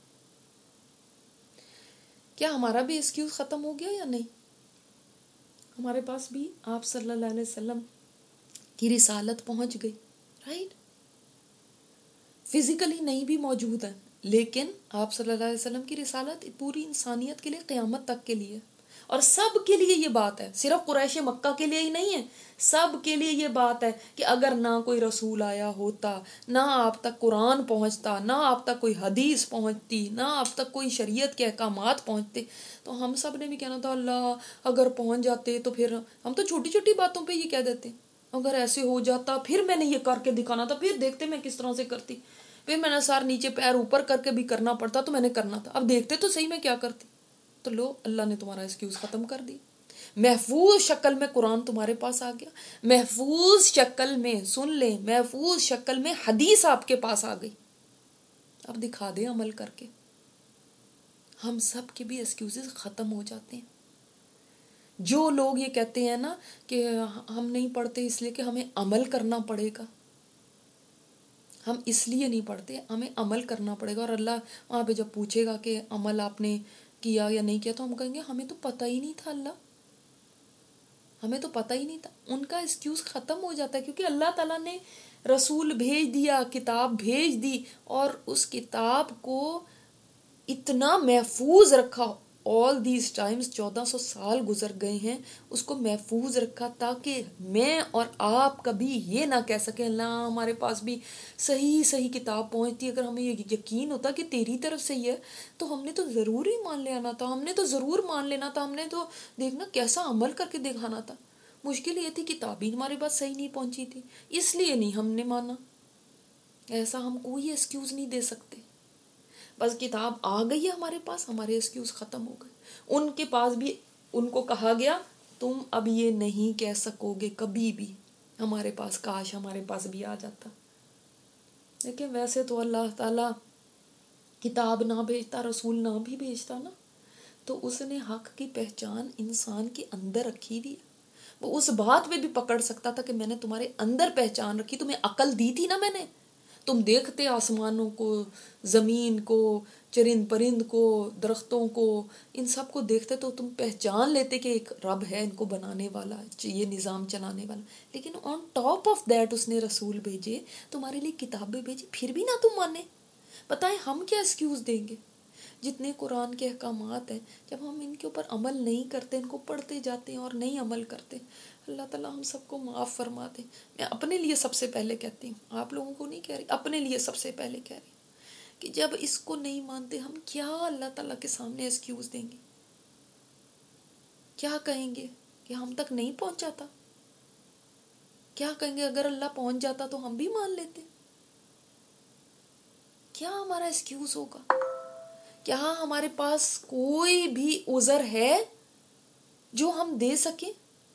Speaker 1: کیا ہمارا بھی ایکسکیوز ختم ہو گیا یا نہیں؟ ہمارے پاس بھی آپ صلی اللہ علیہ وسلم کی رسالت پہنچ گئی, رائٹ, فزیکلی نہیں بھی موجود ہے لیکن آپ صلی اللہ علیہ وسلم کی رسالت پوری انسانیت کے لیے قیامت تک کے لیے, اور سب کے لیے یہ بات ہے, صرف قریش مکہ کے لیے ہی نہیں ہے, سب کے لیے یہ بات ہے کہ اگر نہ کوئی رسول آیا ہوتا, نہ آپ تک قرآن پہنچتا, نہ آپ تک کوئی حدیث پہنچتی, نہ آپ تک کوئی شریعت کے احکامات پہنچتے, تو ہم سب نے بھی کہنا تھا اللہ اگر پہنچ جاتے تو پھر ہم تو چھوٹی چھوٹی باتوں پہ یہ کہہ دیتے, اگر ایسے ہو جاتا پھر میں نے یہ کر کے دکھانا تھا, پھر دیکھتے میں کس طرح سے کرتی, پھر میں نے سار نیچے پیر اوپر کر کے بھی کرنا پڑتا تو میں نے کرنا تھا, اب دیکھتے تو صحیح میں کیا کرتی. تو لو اللہ نے تمہارا ایکسکیوز ختم کر دی, محفوظ شکل میں قرآن تمہارے پاس آ گیا, محفوظ شکل میں, سن لیں, محفوظ شکل میں حدیث آپ کے پاس آ گئی, اب دکھا دیں عمل کر کے. ہم سب کے بھی ایکسکیوزز ختم ہو جاتے ہیں. جو لوگ یہ کہتے ہیں نا کہ ہم نہیں پڑھتے اس لیے کہ ہمیں عمل کرنا پڑے گا, ہم اس لیے نہیں پڑھتے, ہمیں عمل کرنا پڑے گا, اور اللہ وہاں پہ جب پوچھے گا کہ عمل آپ نے کیا یا نہیں کیا تو ہم کہیں گے ہمیں تو پتہ ہی نہیں تھا, اللہ ہمیں تو پتہ ہی نہیں تھا. ان کا ایکسکیوز ختم ہو جاتا ہے کیونکہ اللہ تعالیٰ نے رسول بھیج دیا, کتاب بھیج دی, اور اس کتاب کو اتنا محفوظ رکھا, آل دیز ٹائمز چودہ سو سال گزر گئے ہیں, اس کو محفوظ رکھا تاکہ میں اور آپ کبھی یہ نہ کہہ سکیں اللہ ہمارے پاس بھی صحیح صحیح کتاب پہنچتی, اگر ہمیں یہ یقین ہوتا کہ تیری طرف سے یہ ہے تو ہم نے تو ضرور ہی مان لینا تھا, ہم نے تو ضرور مان لینا تھا, ہم نے تو دیکھنا کیسا عمل کر کے دکھانا تھا. مشکل یہ تھی کتاب ہی ہمارے پاس صحیح نہیں پہنچی تھی, اس لیے نہیں ہم نے مانا. ایسا ہم کوئی ایکسکیوز نہیں دے سکتے. بس کتاب آ گئی ہے ہمارے پاس، ہمارے ایکسکیوز ختم ہو گئے. ان کے پاس بھی ان کو کہا گیا تم اب یہ نہیں کہہ سکو گے کبھی بھی ہمارے پاس، کاش ہمارے پاس بھی آ جاتا. لیکن ویسے تو اللہ تعالیٰ کتاب نہ بھیجتا، رسول نہ بھی بھیجتا نا، تو اس نے حق کی پہچان انسان کے اندر رکھی دی. وہ اس بات پہ بھی پکڑ سکتا تھا کہ میں نے تمہارے اندر پہچان رکھی، تمہیں عقل دی تھی نا میں نے. تم دیکھتے آسمانوں کو، زمین کو، چرند پرند کو، درختوں کو، ان سب کو دیکھتے تو تم پہچان لیتے کہ ایک رب ہے ان کو بنانے والا، یہ نظام چلانے والا. لیکن آن ٹاپ آف دیٹ اس نے رسول بھیجے، تمہارے لیے کتابیں بھیجی، پھر بھی نہ تم مانے. بتائیں ہم کیا ایکسکیوز دیں گے؟ جتنے قرآن کے احکامات ہیں، جب ہم ان کے اوپر عمل نہیں کرتے، ان کو پڑھتے جاتے ہیں اور نہیں عمل کرتے، اللہ تعالیٰ ہم سب کو معاف فرما دے. میں اپنے لیے سب سے پہلے کہتی ہوں، آپ لوگوں کو نہیں کہہ رہی، اپنے لیے سب سے پہلے کہہ رہی کہ جب اس کو نہیں مانتے ہم کیا اللہ تعالیٰ کے سامنے ایکسکیوز دیں گے؟ کیا کہیں گے کہ ہم تک نہیں پہنچا تھا؟ کیا کہیں گے اگر اللہ پہنچ جاتا تو ہم بھی مان لیتے؟ کیا ہمارا ایکسکیوز ہوگا؟ کیا ہمارے پاس کوئی بھی عذر ہے جو ہم دے سکیں؟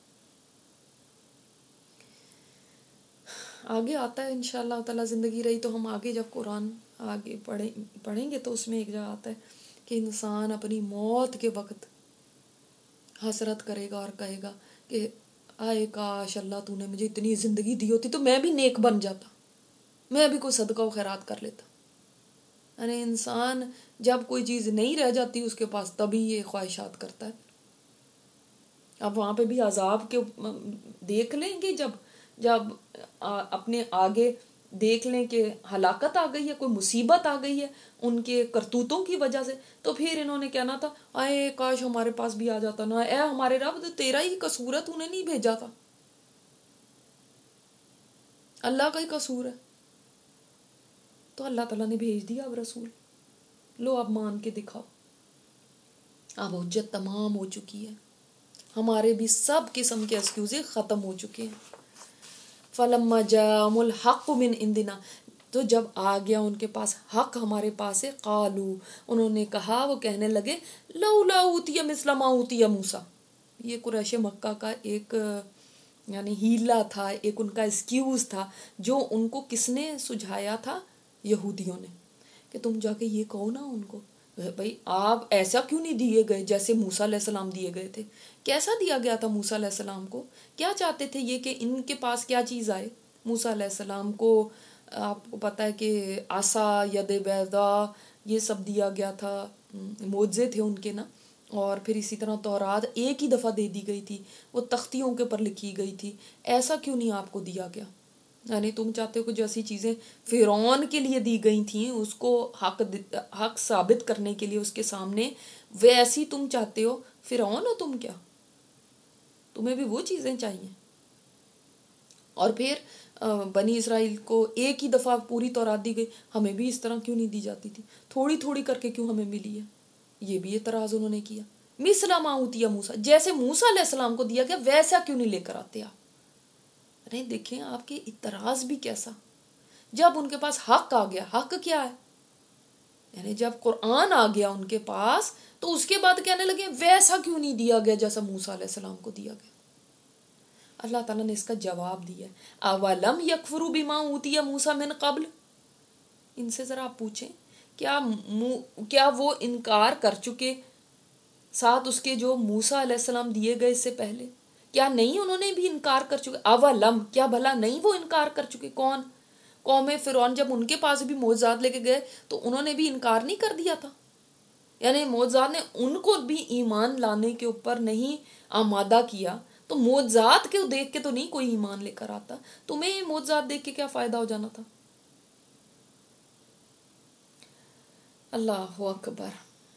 Speaker 1: آگے آتا ہے انشاءاللہ تعالیٰ، زندگی رہی تو ہم آگے جب قرآن آگے پڑھیں پڑھیں گے تو اس میں ایک جگہ آتا ہے کہ انسان اپنی موت کے وقت حسرت کرے گا اور کہے گا کہ آئے کاش اللہ تو نے مجھے اتنی زندگی دی ہوتی تو میں بھی نیک بن جاتا، میں بھی کوئی صدقہ و خیرات کر لیتا. یعنی انسان جب کوئی چیز نہیں رہ جاتی اس کے پاس تبھی یہ خواہشات کرتا ہے. اب وہاں پہ بھی عذاب کے دیکھ لیں گے، جب جب اپنے آگے دیکھ لیں کہ ہلاکت آ گئی ہے، کوئی مصیبت آ گئی ہے ان کے کرتوتوں کی وجہ سے، تو پھر انہوں نے کہنا تھا اے کاش ہمارے پاس بھی آ جاتا نا، اے ہمارے رب تیرا ہی قصور ہے، تو نے نہیں بھیجا تھا، اللہ کا ہی قصور ہے. تو اللہ تعالیٰ نے بھیج دیا اب رسول، لو اب مان کے دکھاؤ. اب حجت تمام ہو چکی ہے، ہمارے بھی سب قسم کے ایکسکیوزیں ختم ہو چکے ہیں. فَلَمَّا جَاءَهُمُ الْحَقُّ مِنْ عِنْدِنَا، تو جب آ گیا ان کے پاس حق ہمارے پاس ہے، قالو، انہوں نے کہا، وہ کہنے لگے لولا اوتی مثل ما اوتی موسیٰ. یہ قریش مکہ کا ایک یعنی ہیلا تھا، ایک ان کا ایکسکیوز تھا جو ان کو کس نے سجھایا تھا؟ یہودیوں نے، کہ تم جا کے یہ کہو نا ان کو بھائی آپ ایسا کیوں نہیں دیے گئے جیسے موسیٰ علیہ السلام دیے گئے تھے. کیسا دیا گیا تھا موسیٰ علیہ السلام کو؟ کیا چاہتے تھے یہ کہ ان کے پاس کیا چیز آئے؟ موسیٰ علیہ السلام کو آپ کو پتہ ہے کہ عصا، ید بیضاء، یہ سب دیا گیا تھا، معجزے تھے ان کے نا. اور پھر اسی طرح تورات ایک ہی دفعہ دے دی گئی تھی، وہ تختیوں کے پر لکھی گئی تھی. ایسا کیوں نہیں آپ کو دیا گیا؟ یعنی تم چاہتے ہو کہ جیسی چیزیں فرعون کے لیے دی گئی تھیں اس کو حق حق ثابت کرنے کے لیے اس کے سامنے، ویسی تم چاہتے ہو؟ فرعون ہو تم کیا؟ تمہیں بھی وہ چیزیں چاہیے. اور پھر بنی اسرائیل کو ایک ہی دفعہ پوری تورات دی گئی، ہمیں بھی اس طرح کیوں نہیں دی جاتی تھی؟ تھوڑی تھوڑی کر کے کیوں ہمیں ملی ہے؟ یہ بھی اعتراض انہوں نے کیا. مثل ما اوتی موسیٰ، جیسے موسیٰ علیہ السلام کو دیا گیا ویسا کیوں نہیں لے کر آتے آپ؟ ارے دیکھیں آپ کے اعتراض بھی کیسا. جب ان کے پاس حق آ گیا، حق کیا ہے؟ یعنی جب قرآن آ گیا ان کے پاس تو اس کے بعد کہنے لگے ویسا کیوں نہیں دیا گیا جیسا موسیٰ علیہ السلام کو دیا گیا. اللہ تعالیٰ نے اس کا جواب دیا، اولم یکفروا بما اوتی موسیٰ من قبل. ان سے ذرا آپ پوچھیں کیا کیا وہ انکار کر چکے ساتھ اس کے جو موسیٰ علیہ السلام دیے گئے اس سے پہلے؟ کیا نہیں انہوں نے بھی انکار کر چکے؟ اولم، کیا بھلا نہیں وہ انکار کر چکے؟ کون؟ قوم فرعون. جب ان کے پاس بھی معجزات لے کے گئے تو انہوں نے بھی انکار نہیں کر دیا تھا؟ یعنی معجزات نے ان کو بھی ایمان لانے کے اوپر نہیں آمادہ کیا. تو معجزات کے دیکھ کے تو نہیں کوئی ایمان لے کر آتا. تمہیں معجزات دیکھ کے کیا فائدہ ہو جانا تھا؟ اللہ اکبر.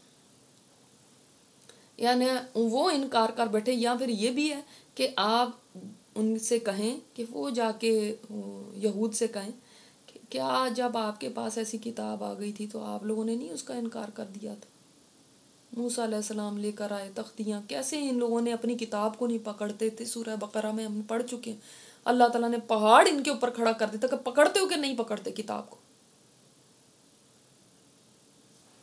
Speaker 1: یعنی وہ انکار کر بیٹھے. یا پھر یہ بھی ہے کہ آپ ان سے کہیں کہ وہ جا کے یہود سے کہیں کہ کیا جب آپ کے پاس ایسی کتاب آ گئی تھی تو آپ لوگوں نے نہیں اس کا انکار کر دیا تھا؟ موسیٰ علیہ السلام لے کر آئے تختیاں، کیسے ان لوگوں نے اپنی کتاب کو نہیں پکڑتے تھے؟ سورہ بقرہ میں ہم پڑھ چکے ہیں، اللہ تعالیٰ نے پہاڑ ان کے اوپر کھڑا کر دیتا کہ پکڑتے ہو کہ نہیں پکڑتے کتاب کو.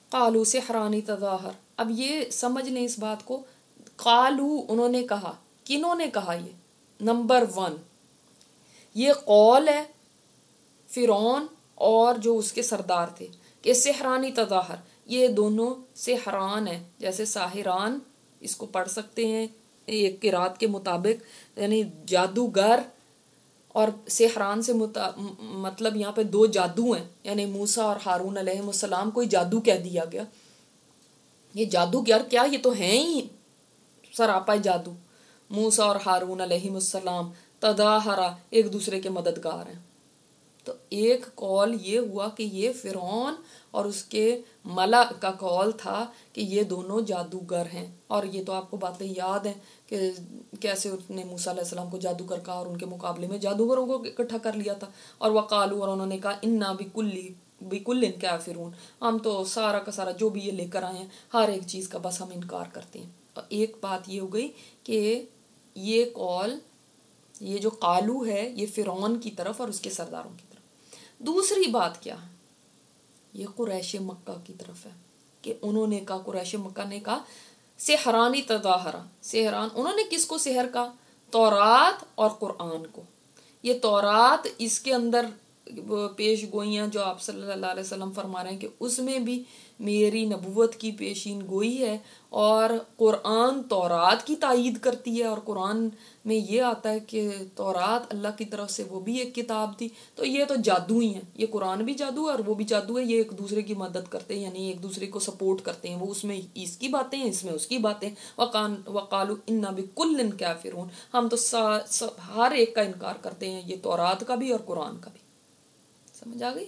Speaker 1: قالو سحرانی تظاہر. اب یہ سمجھ لیں اس بات کو. قالو انہوں نے کہا. کنہوں نے کہا؟ یہ نمبر ون یہ قول ہے فرعون اور جو اس کے سردار تھے کہ سحرانی تظاہر، یہ دونوں سحران ہیں، جیسے ساحران اس کو پڑھ سکتے ہیں ایک قرات کے مطابق، یعنی جادوگر، اور سحران سے متا... مطلب یہاں پہ دو جادو ہیں، یعنی موسیٰ اور ہارون علیہ السلام کوئی جادو کہہ دیا گیا. یہ جادوگر کیا، یہ تو ہیں ہی سراپا جادو. موسیٰ اور ہارون علیہ السلام تظاہرہ ایک دوسرے کے مددگار ہیں. تو ایک قول یہ ہوا کہ یہ فرعون اور اس کے ملا کا قول تھا کہ یہ دونوں جادوگر ہیں. اور یہ تو آپ کو باتیں یاد ہیں کہ کیسے اس نے موسیٰ علیہ السلام کو جادوگر کہا اور ان کے مقابلے میں جادوگروں کو اکٹھا کر لیا تھا. اور وقالو، اور انہوں نے کہا انا بکلی بکل کافرون، ہم تو سارا کا سارا جو بھی یہ لے کر آئے ہیں ہر ایک چیز کا بس ہم انکار کرتے ہیں. اور ایک بات یہ ہو گئی کہ یہ قول، یہ جو قالو ہے یہ فرعون کی طرف اور اس کے سرداروں کی طرف. دوسری بات کیا ہے، یہ قریش مکہ کی طرف ہے کہ انہوں نے کہا، قریش مکہ نے کہا سحرانی تظاہرہ. سحران، انہوں نے کس کو سحر کہا؟ تورات اور قرآن کو. یہ تورات اس کے اندر پیش گوئیاں جو آپ صلی اللہ علیہ وسلم فرما رہے ہیں کہ اس میں بھی میری نبوت کی پیشین گوئی ہے، اور قرآن تورات کی تائید کرتی ہے. اور قرآن میں یہ آتا ہے کہ تورات اللہ کی طرف سے وہ بھی ایک کتاب تھی. تو یہ تو جادو ہی ہیں، یہ قرآن بھی جادو ہے اور وہ بھی جادو ہے. یہ ایک دوسرے کی مدد کرتے ہیں، یعنی ایک دوسرے کو سپورٹ کرتے ہیں. وہ اس میں اس کی باتیں ہیں، اس میں اس کی باتیں. وقان وقالو انا بکل کافرون، ہم تو ہر ایک کا انکار کرتے ہیں، یہ تورات کا بھی اور قرآن کا بھی. سمجھ آ گئی؟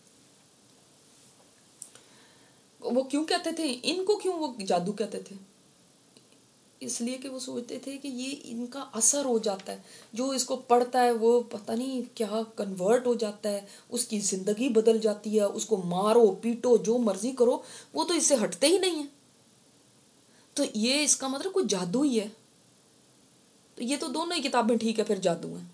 Speaker 1: وہ کیوں کہتے تھے، ان کو کیوں وہ جادو کہتے تھے؟ اس لیے کہ وہ سوچتے تھے کہ یہ ان کا اثر ہو جاتا ہے، جو اس کو پڑھتا ہے وہ پتہ نہیں کیا کنورٹ ہو جاتا ہے، اس کی زندگی بدل جاتی ہے. اس کو مارو پیٹو جو مرضی کرو، وہ تو اس سے ہٹتے ہی نہیں ہیں. تو یہ اس کا مطلب کوئی جادو ہی ہے. تو یہ تو دونوں ہی کتابیں ٹھیک ہے، پھر جادو ہیں.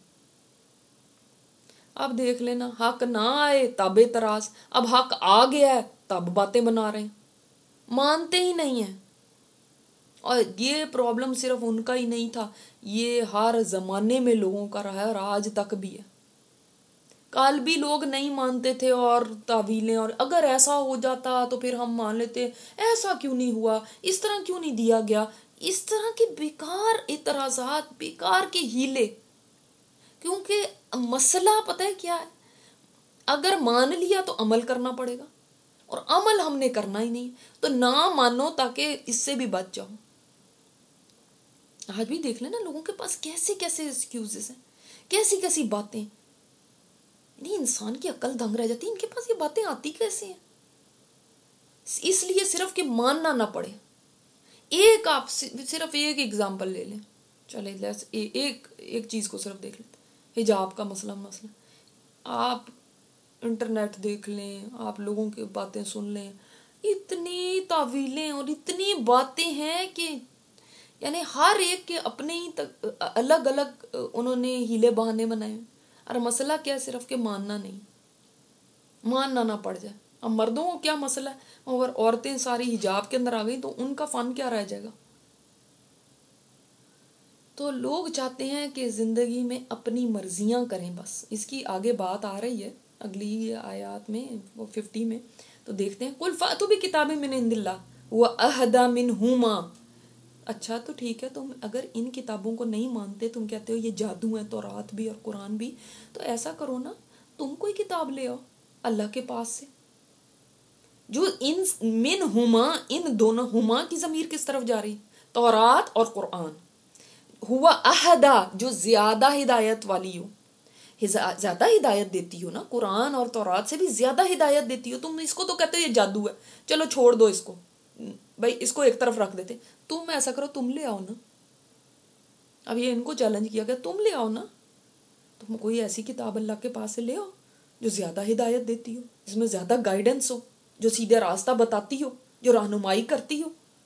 Speaker 1: اب دیکھ لینا، حق نہ آئے تب اعتراض، اب حق آ گیا ہے تب باتیں بنا رہے ہیں، مانتے ہی نہیں ہیں. اور یہ پرابلم صرف ان کا ہی نہیں تھا، یہ ہر زمانے میں لوگوں کا رہا ہے اور آج تک بھی ہے. کل بھی لوگ نہیں مانتے تھے اور تعویلیں، اور اگر ایسا ہو جاتا تو پھر ہم مان لیتے، ایسا کیوں نہیں ہوا، اس طرح کیوں نہیں دیا گیا. اس طرح کے بیکار اعتراضات، بیکار کے ہیلے. کیونکہ مسئلہ پتہ ہے کیا ہے، اگر مان لیا تو عمل کرنا پڑے گا، اور عمل ہم نے کرنا ہی نہیں. تو نہ مانو تاکہ اس سے بھی بچ جاؤ. آج بھی دیکھ لینا لوگوں کے پاس کیسے کیسے ایکسکیوزز ہیں، کیسی کیسی باتیں. نہیں، انسان کی عقل دنگ رہ جاتی، ان کے پاس یہ باتیں آتی کیسے ہیں؟ اس لیے صرف کہ ماننا نہ پڑے. ایک آپ صرف ایک ایگزامپل لے لیں، چلے ایک ایک چیز کو صرف دیکھ لیتے، حجاب کا مسئلہ مسئلہ آپ انٹرنیٹ دیکھ لیں، آپ لوگوں کی باتیں سن لیں، اتنی تعویلیں اور اتنی باتیں ہیں کہ یعنی ہر ایک کے اپنے ہی الگ الگ انہوں نے ہیلے بہانے بنائے. اور مسئلہ کیا ہے؟ صرف کہ ماننا نہیں، ماننا نہ پڑ جائے. اب مردوں کو کیا مسئلہ ہے، اگر عورتیں ساری حجاب کے اندر آ گئی تو ان کا فن کیا رہ جائے گا. تو لوگ چاہتے ہیں کہ زندگی میں اپنی مرضیاں کریں بس. اس کی آگے بات آ رہی ہے اگلی آیات میں، وہ ففٹی میں، تو دیکھتے ہیں. قُلْ فَأْتُوا بِكِتَابٍ مِّنْ عِندِ اللَّهِ وَأَهْدَىٰ مِنْهُمَا. اچھا تو ٹھیک ہے، تم اگر ان کتابوں کو نہیں مانتے، تم کہتے ہو یہ جادو ہے، تورات بھی اور قرآن بھی، تو ایسا کرو نا، تم کوئی کتاب لے آؤ اللہ کے پاس سے، جو ان من ہما، ان دونوں ہما کی ضمیر کس طرف جا رہی؟ تورات اور قرآن. ہوا اہدا، جو زیادہ ہدایت والی ہو، زیادہ ہدایت دیتی ہو نا، قرآن اور تورات سے بھی زیادہ ہدایت دیتی ہو. تم اس کو تو کہتے ہو یہ جادو ہے، چلو چھوڑ دو اس کو، بھائی اس کو ایک طرف رکھ دیتے. تم ایسا کرو، تم لے آؤ نا. اب یہ ان کو چیلنج کیا گیا، تم لے آؤ نا، تم کوئی ایسی کتاب اللہ کے پاس سے لے آؤ جو زیادہ ہدایت دیتی ہو، جس میں زیادہ گائیڈنس ہو، جو سیدھے راستہ بتاتی ہو، جو رہنمائی کرتی ہو.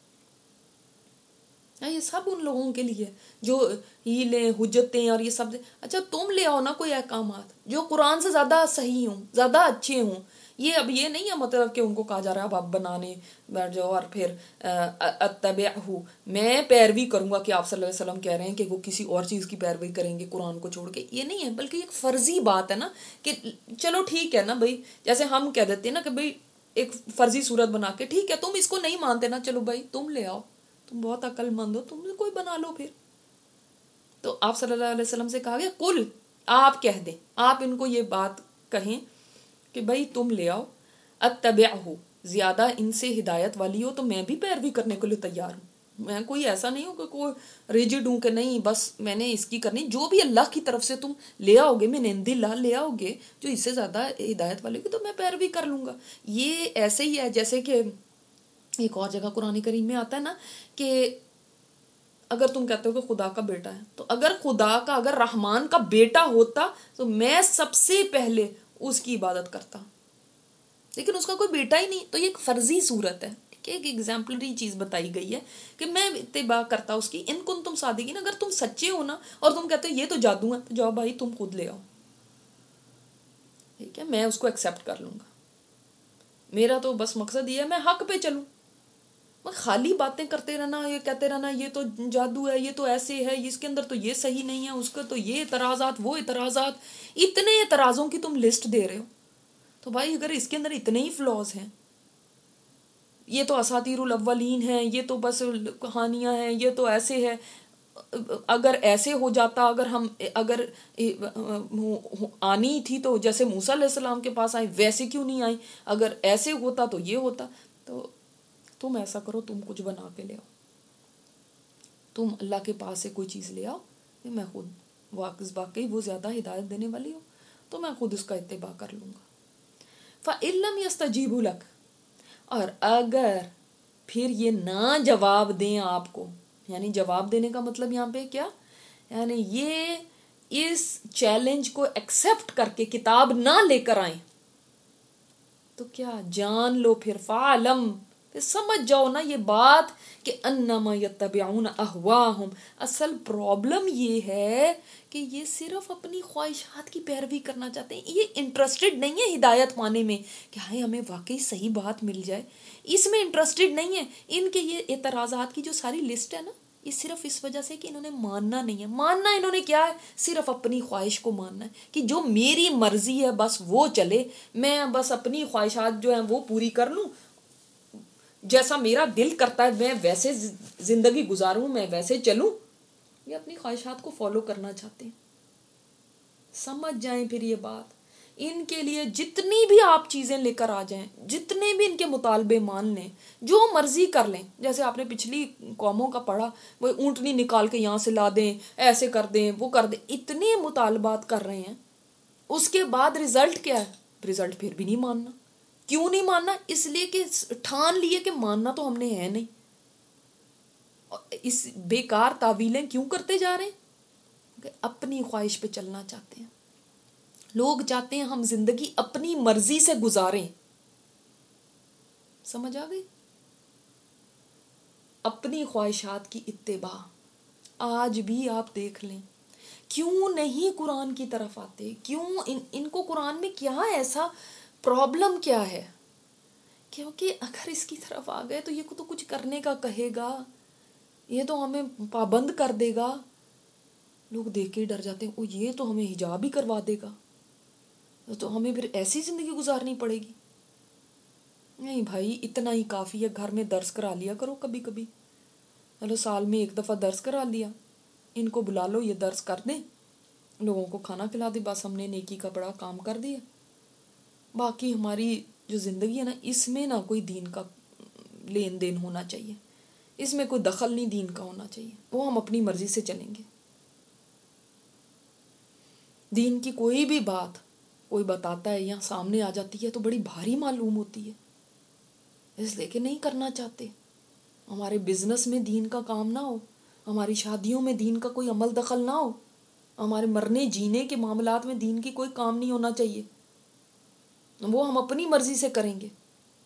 Speaker 1: یہ سب ان لوگوں کے لیے جو ہیلیں، حجتیں اور یہ سب. اچھا تم لے آؤ نا کوئی احکامات جو قرآن سے زیادہ صحیح ہوں، زیادہ اچھے ہوں، یہ اب یہ نہیں ہے مطلب کہ ان کو کہا جا رہا ہے اب آپ بنانے بیٹھ جاؤ اور پھر اتبعہ میں پیروی کروں گا کہ آپ صلی اللہ علیہ وسلم کہہ رہے ہیں کہ وہ کسی اور چیز کی پیروی کریں گے قرآن کو چھوڑ کے. یہ نہیں ہے، بلکہ ایک فرضی بات ہے نا کہ چلو ٹھیک ہے نا بھائی، جیسے ہم کہہ دیتے ہیں نا کہ بھائی ایک فرضی صورت بنا کے ٹھیک ہے تم اس کو نہیں مانتے نا، چلو بھائی تم لے آؤ، تم بہت عقل مند ہو، تم نے کوئی بنا لو پھر. تو آپ صلی اللہ علیہ وسلم سے کہا گیا کل آپ کہہ دیں، آپ ان کو یہ بات کہیں کہ بھائی تم لے آؤ، اتبعہ زیادہ ان سے ہدایت والی ہو تو میں بھی پیروی کرنے کے لیے تیار ہوں. میں کوئی ایسا نہیں ہوں کہ کوئی ریجڈ ہوں کہ نہیں بس میں نے اس کی کرنی. جو بھی اللہ کی طرف سے تم لے آؤ گے، میں نندی اللہ لے آؤ گے جو اس سے زیادہ ہدایت والے کی، تو میں پیروی کر لوں گا. یہ ایسے ہی ہے جیسے کہ ایک اور جگہ قرآن کریم میں آتا ہے نا کہ اگر تم کہتے ہو کہ خدا کا بیٹا ہے، تو اگر خدا کا اگر رحمان کا بیٹا ہوتا تو میں سب سے پہلے اس کی عبادت کرتا، لیکن اس کا کوئی بیٹا ہی نہیں. تو یہ ایک فرضی صورت ہے، ایک ایگزامپلری چیز بتائی گئی ہے کہ میں اتباع کرتا اس کی. ان کن تم صادقین، اگر تم سچے ہو نا اور تم کہتے ہو یہ تو جادو ہے، تو جاؤ بھائی تم خود لے آؤ، ٹھیک ہے میں اس کو ایکسیپٹ کر لوں گا. میرا تو بس مقصد یہ ہے میں حق پہ چلوں. خالی باتیں کرتے رہنا، یہ کہتے رہنا یہ تو جادو ہے، یہ تو ایسے ہے، اس کے اندر تو یہ صحیح نہیں ہے، اس کا تو یہ اعتراضات وہ اعتراضات، اتنے اعتراضوں کی تم لسٹ دے رہے ہو. تو بھائی اگر اس کے اندر اتنے ہی فلاز ہیں، یہ تو اساطیر الاولین ہیں، یہ تو بس کہانیاں ہیں، یہ تو ایسے ہے، اگر ایسے ہو جاتا، اگر ہم اگر آنی تھی تو جیسے موسیٰ علیہ السلام کے پاس آئے ویسے کیوں نہیں آئی، اگر ایسے ہوتا تو یہ ہوتا. تو تم ایسا کرو، تم کچھ بنا کے لے آؤ، تم اللہ کے پاس سے کوئی چیز لے آؤ کہ میں خود واقعی وہ زیادہ ہدایت دینے والی ہوں تو میں خود اس کا اتباع کر لوں گا. فَإِن لَمْ يَسْتَجِيبُوا لَكَ، اور اگر پھر یہ نہ جواب دیں آپ کو، یعنی جواب دینے کا مطلب یہاں پہ کیا، یعنی یہ اس چیلنج کو ایکسیپٹ کر کے کتاب نہ لے کر آئیں، تو کیا جان لو پھر فَعْلَمْ، پھر سمجھ جاؤ نا یہ بات کہ انما یتبعون اہواہم، اصل پرابلم یہ ہے کہ یہ صرف اپنی خواہشات کی پیروی کرنا چاہتے ہیں. یہ انٹرسٹڈ نہیں ہے ہدایت پانے میں کہ ہائے ہمیں واقعی صحیح بات مل جائے، اس میں انٹرسٹڈ نہیں ہے. ان کے یہ اعتراضات کی جو ساری لسٹ ہے نا، یہ صرف اس وجہ سے کہ انہوں نے ماننا نہیں ہے. ماننا انہوں نے کیا ہے، صرف اپنی خواہش کو ماننا ہے کہ جو میری مرضی ہے بس وہ چلے، میں بس اپنی خواہشات جو ہیں وہ پوری کر لوں، جیسا میرا دل کرتا ہے میں ویسے زندگی گزاروں، میں ویسے چلوں. یہ اپنی خواہشات کو فالو کرنا چاہتے ہیں. سمجھ جائیں پھر یہ بات. ان کے لیے جتنی بھی آپ چیزیں لے کر آ جائیں، جتنے بھی ان کے مطالبے مان لیں، جو مرضی کر لیں، جیسے آپ نے پچھلی قوموں کا پڑھا، وہ اونٹنی نکال کے یہاں سے لا دیں، ایسے کر دیں، وہ کر دیں، اتنے مطالبات کر رہے ہیں، اس کے بعد رزلٹ کیا ہے، رزلٹ پھر بھی نہیں ماننا. کیوں نہیں ماننا، اس لیے کہ ٹھان لیے کہ ماننا تو ہم نے ہے نہیں. اس بیکار تعویلیں کیوں کرتے جا رہے ہیں کہ اپنی خواہش پہ چلنا چاہتے ہیں. لوگ چاہتے ہیں ہم زندگی اپنی مرضی سے گزاریں. سمجھ آ گئی، اپنی خواہشات کی اتباع. آج بھی آپ دیکھ لیں کیوں نہیں قرآن کی طرف آتے، کیوں ان, ان کو قرآن میں کیا ایسا پرابلم کیا ہے، کیونکہ اگر اس کی طرف آ گئے تو یہ تو کچھ کرنے کا کہے گا، یہ تو ہمیں پابند کر دے گا. لوگ دیکھ کے ڈر جاتے ہیں، او یہ تو ہمیں حجاب ہی کروا دے گا، تو ہمیں پھر ایسی زندگی گزارنی پڑے گی. نہیں بھائی، اتنا ہی کافی ہے، گھر میں درس کرا لیا کرو کبھی کبھی. چلو سال میں ایک دفعہ درس کرا لیا، ان کو بلا لو، یہ درس کر دیں، لوگوں کو کھانا کھلا دے، بس ہم نے نیکی کا بڑا کام کر دیا. باقی ہماری جو زندگی ہے نا، اس میں نہ کوئی دین کا لین دین ہونا چاہیے، اس میں کوئی دخل نہیں دین کا ہونا چاہیے، وہ ہم اپنی مرضی سے چلیں گے. دین کی کوئی بھی بات کوئی بتاتا ہے یا سامنے آ جاتی ہے تو بڑی بھاری معلوم ہوتی ہے، اس لیے کہ نہیں کرنا چاہتے. ہمارے بزنس میں دین کا کام نہ ہو، ہماری شادیوں میں دین کا کوئی عمل دخل نہ ہو، ہمارے مرنے جینے کے معاملات میں دین کی کوئی کام نہیں ہونا چاہیے، وہ ہم اپنی مرضی سے کریں گے.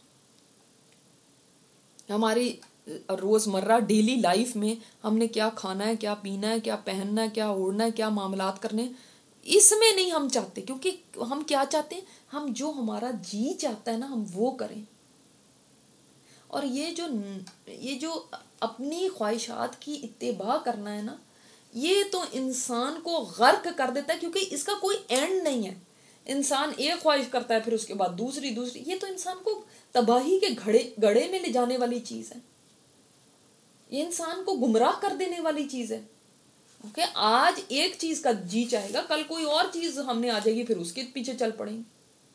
Speaker 1: ہماری روزمرہ ڈیلی لائف میں ہم نے کیا کھانا ہے، کیا پینا ہے، کیا پہننا ہے، کیا اوڑھنا ہے، کیا معاملات کرنے، اس میں نہیں ہم چاہتے. کیونکہ ہم کیا چاہتے ہیں، ہم جو ہمارا جی چاہتا ہے نا ہم وہ کریں. اور یہ جو یہ جو اپنی خواہشات کی اتباع کرنا ہے نا یہ تو انسان کو غرق کر دیتا ہے، کیونکہ اس کا کوئی اینڈ نہیں ہے. انسان ایک خواہش کرتا ہے پھر اس کے بعد دوسری دوسری، یہ تو انسان کو تباہی کے گھڑے گڑھے میں لے جانے والی چیز ہے، یہ انسان کو گمراہ کر دینے والی چیز ہے. اوکے آج ایک چیز کا جی چاہے گا، کل کوئی اور چیز ہم نے آ جائے گی، پھر اس کے پیچھے چل پڑیں گے.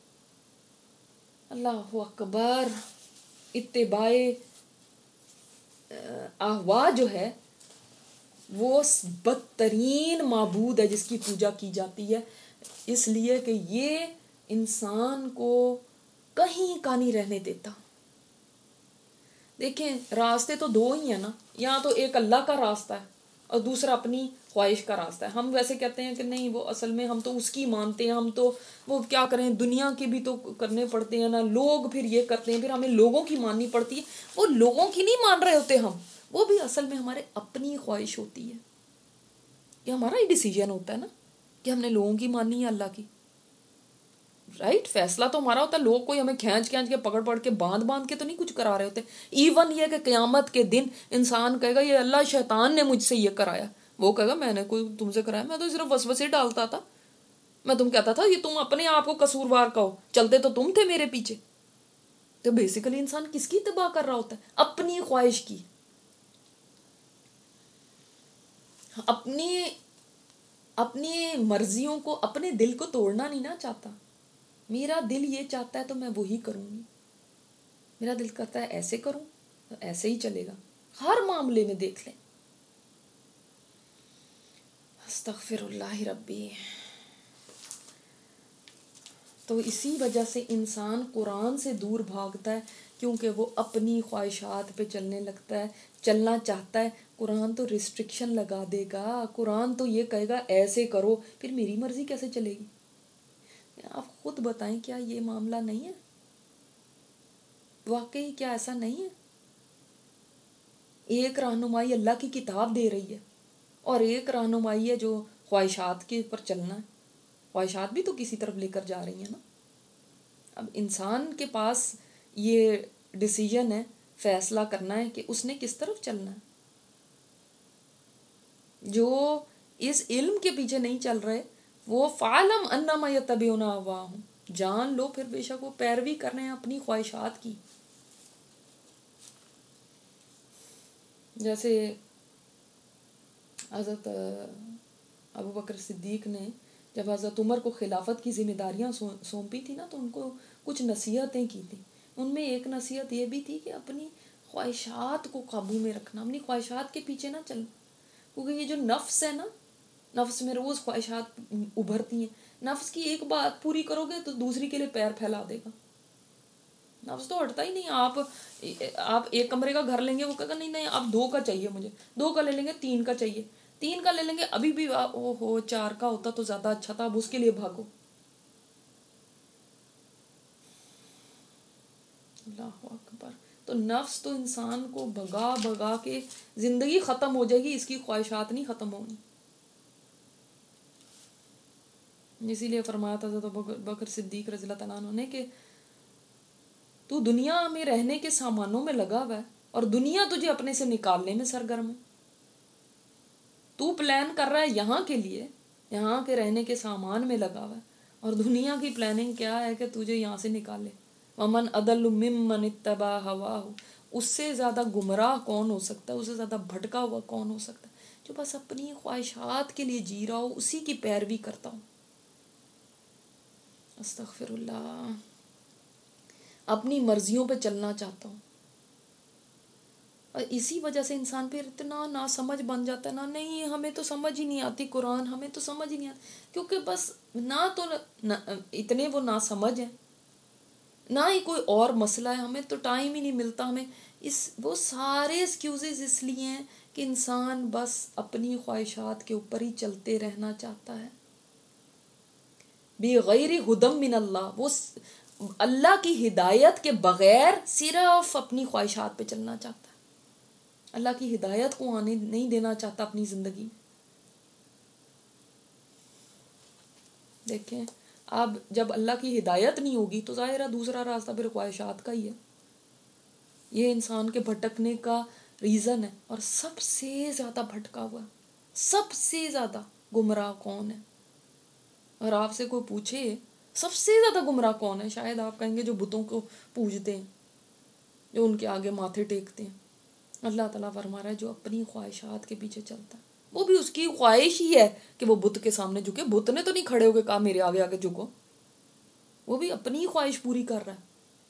Speaker 1: اللہ اکبر. اتباع اہوا جو ہے وہ بدترین معبود ہے جس کی پوجا کی جاتی ہے، اس لیے کہ یہ انسان کو کہیں کا نہیں رہنے دیتا. دیکھیں راستے تو دو ہی ہیں نا، یا تو ایک اللہ کا راستہ ہے اور دوسرا اپنی خواہش کا راستہ ہے. ہم ویسے کہتے ہیں کہ نہیں وہ اصل میں ہم تو اس کی مانتے ہیں، ہم تو وہ کیا کریں دنیا کے بھی تو کرنے پڑتے ہیں نا، لوگ پھر یہ کرتے ہیں، پھر ہمیں لوگوں کی ماننی پڑتی ہے. وہ لوگوں کی نہیں مان رہے ہوتے ہم، وہ بھی اصل میں ہمارے اپنی خواہش ہوتی ہے. یہ ہمارا ہی ڈیسیجن ہوتا ہے نا کہ ہم نے لوگوں کی ماننی ہے اللہ کی. رائٹ فیصلہ تو ہمارا ہوتا ہے، لوگ کوئی ہمیں کھینچ کھینچ کے پکڑ پکڑ کے باندھ باندھ کے تو نہیں کچھ کرا رہے ہوتے. ایون یہ کہ قیامت کے دن انسان کہے گا یہ اللہ شیطان نے مجھ سے یہ کرایا، وہ کہے گا میں نے کوئی تم سے کرایا، میں تو صرف وسوسے ڈالتا تھا، میں تم کہتا تھا یہ تم اپنے آپ کو قصوروار کہو، چلتے تو تم تھے میرے پیچھے. تو بیسیکلی انسان کس کی اتباع کر رہا ہوتا ہے؟ اپنی خواہش کی. اپنی اپنی مرضیوں کو اپنے دل کو توڑنا نہیں نا چاہتا. میرا دل یہ چاہتا ہے تو میں وہی کروں گی، میرا دل کرتا ہے ایسے کروں تو ایسے ہی چلے گا. ہر معاملے میں دیکھ لیں. استغفر اللہ ربی. تو اسی وجہ سے انسان قرآن سے دور بھاگتا ہے، کیونکہ وہ اپنی خواہشات پہ چلنے لگتا ہے، چلنا چاہتا ہے. قرآن تو ریسٹرکشن لگا دے گا، قرآن تو یہ کہے گا ایسے کرو، پھر میری مرضی کیسے چلے گی؟ آپ خود بتائیں کیا یہ معاملہ نہیں ہے؟ واقعی کیا ایسا نہیں ہے؟ ایک رہنمائی اللہ کی کتاب دے رہی ہے اور ایک رہنمائی ہے جو خواہشات کے اوپر چلنا ہے. خواہشات بھی تو کسی طرف لے کر جا رہی ہیں نا. اب انسان کے پاس یہ ڈیسیژن ہے، فیصلہ کرنا ہے کہ اس نے کس طرف چلنا ہے. جو اس علم کے پیچھے نہیں چل رہے وہ فعلم انما یتبعون اہواءہم، جان لو پھر بے شک وہ پیروی کر رہے ہیں اپنی خواہشات کی. جیسے حضرت ابو بکر صدیق نے جب حضرت عمر کو خلافت کی ذمہ داریاں سونپی تھی نا تو ان کو کچھ نصیحتیں کی تھیں. ان میں ایک نصیحت یہ بھی تھی کہ اپنی خواہشات کو قابو میں رکھنا، اپنی خواہشات کے پیچھے نہ چلنا. کیونکہ یہ جو نفس ہے نا، نفس میں روز خواہشات ابھرتی ہیں. نفس کی ایک بات پوری کرو گے تو دوسری کے لیے پیر پھیلا دے گا. نفس تو ہٹتا ہی نہیں. آپ آپ ایک کمرے کا گھر لیں گے وہ کہے گا نہیں نہیں آپ دو کا چاہیے مجھے، دو کا لے لیں گے تین کا چاہیے، تین کا لے لیں گے ابھی بھی او ہو چار کا ہوتا تو زیادہ اچھا تھا، اب اس کے لیے بھاگو. اللہ اکبر. تو نفس تو انسان کو بھگا بھگا کے زندگی ختم ہو جائے گی، اس کی خواہشات نہیں ختم ہونی. اسی لیے فرمایا تھا حضرت بکر صدیق رضی اللہ تعالیٰ عنہ نے کہ تو دنیا میں رہنے کے سامانوں میں لگا ہوا ہے اور دنیا تجھے اپنے سے نکالنے میں سرگرم ہے. تو پلان کر رہا ہے یہاں کے لیے، یہاں کے رہنے کے سامان میں لگا ہوا ہے، اور دنیا کی پلاننگ کیا ہے کہ تجھے یہاں سے نکالے. ومن اضل ممن اتبع ہواہ، اس سے زیادہ گمراہ کون ہو سکتا ہے، اس سے زیادہ بھٹکا ہوا کون ہو سکتا ہے جو بس اپنی خواہشات کے لیے جی رہا ہو، اسی کی پیروی کرتا ہوں. استغفر اللہ. اپنی مرضیوں پہ چلنا چاہتا ہوں. اور اسی وجہ سے انسان پھر اتنا ناسمجھ بن جاتا ہے نا، نہیں ہمیں تو سمجھ ہی نہیں آتی قرآن، ہمیں تو سمجھ ہی نہیں آتی. کیونکہ بس نہ تو اتنے وہ ناسمجھ ہیں، نہ ہی کوئی اور مسئلہ ہے، ہمیں تو ٹائم ہی نہیں ملتا. ہمیں اس وہ سارے ایکسکیوزز اس لیے ہیں کہ انسان بس اپنی خواہشات کے اوپر ہی چلتے رہنا چاہتا ہے. بغیر ہدم من اللہ، وہ اللہ کی ہدایت کے بغیر صرف اپنی خواہشات پہ چلنا چاہتا ہے، اللہ کی ہدایت کو آنے نہیں دینا چاہتا اپنی زندگی. دیکھیں اب جب اللہ کی ہدایت نہیں ہوگی تو ظاہر ہے دوسرا راستہ پھر خواہشات کا ہی ہے. یہ انسان کے بھٹکنے کا ریزن ہے. اور سب سے زیادہ بھٹکا ہوا ہے, سب سے زیادہ گمراہ کون ہے؟ اور آپ سے کوئی پوچھے سب سے زیادہ گمراہ کون ہے, شاید آپ کہیں گے جو بتوں کو پوجتے ہیں, جو ان کے آگے ماتھے ٹیکتے ہیں. اللہ تعالیٰ فرما رہا ہے جو اپنی خواہشات کے پیچھے چلتا ہے, وہ بھی اس کی خواہش ہی ہے کہ وہ بت کے سامنے جھکے. بت نے تو نہیں کھڑے ہو کے کہا میرے آگے آگے جھکو, وہ بھی اپنی خواہش پوری کر رہا ہے.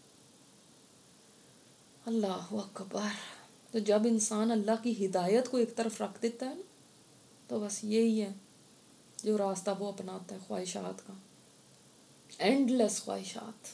Speaker 1: اللہ اکبر. تو جب انسان اللہ کی ہدایت کو ایک طرف رکھ دیتا ہے نا, تو بس یہی ہے جو راستہ وہ اپناتا ہے خواہشات کا, اینڈ لیس خواہشات.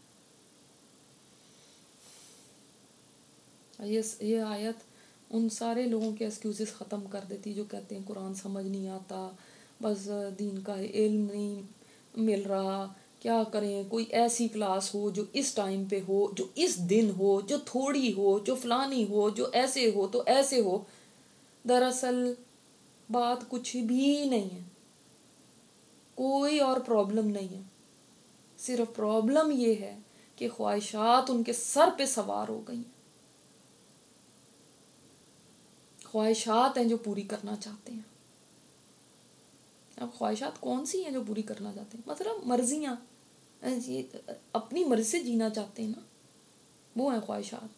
Speaker 1: یہ یہ آیت ان سارے لوگوں کے ایکسکیوزز ختم کر دیتی جو کہتے ہیں قرآن سمجھ نہیں آتا, بس دین کا علم نہیں مل رہا, کیا کریں, کوئی ایسی کلاس ہو جو اس ٹائم پہ ہو, جو اس دن ہو, جو تھوڑی ہو, جو فلانی ہو, جو ایسے ہو تو ایسے ہو. دراصل بات کچھ بھی نہیں ہے, کوئی اور پرابلم نہیں ہے. صرف پرابلم یہ ہے کہ خواہشات ان کے سر پہ سوار ہو گئی ہیں. خواہشات ہیں جو پوری کرنا چاہتے ہیں. اب خواہشات کون سی ہیں جو پوری کرنا چاہتے ہیں؟ مطلب مرضیاں, اپنی مرضی سے جینا چاہتے ہیں نا, وہ ہیں خواہشات.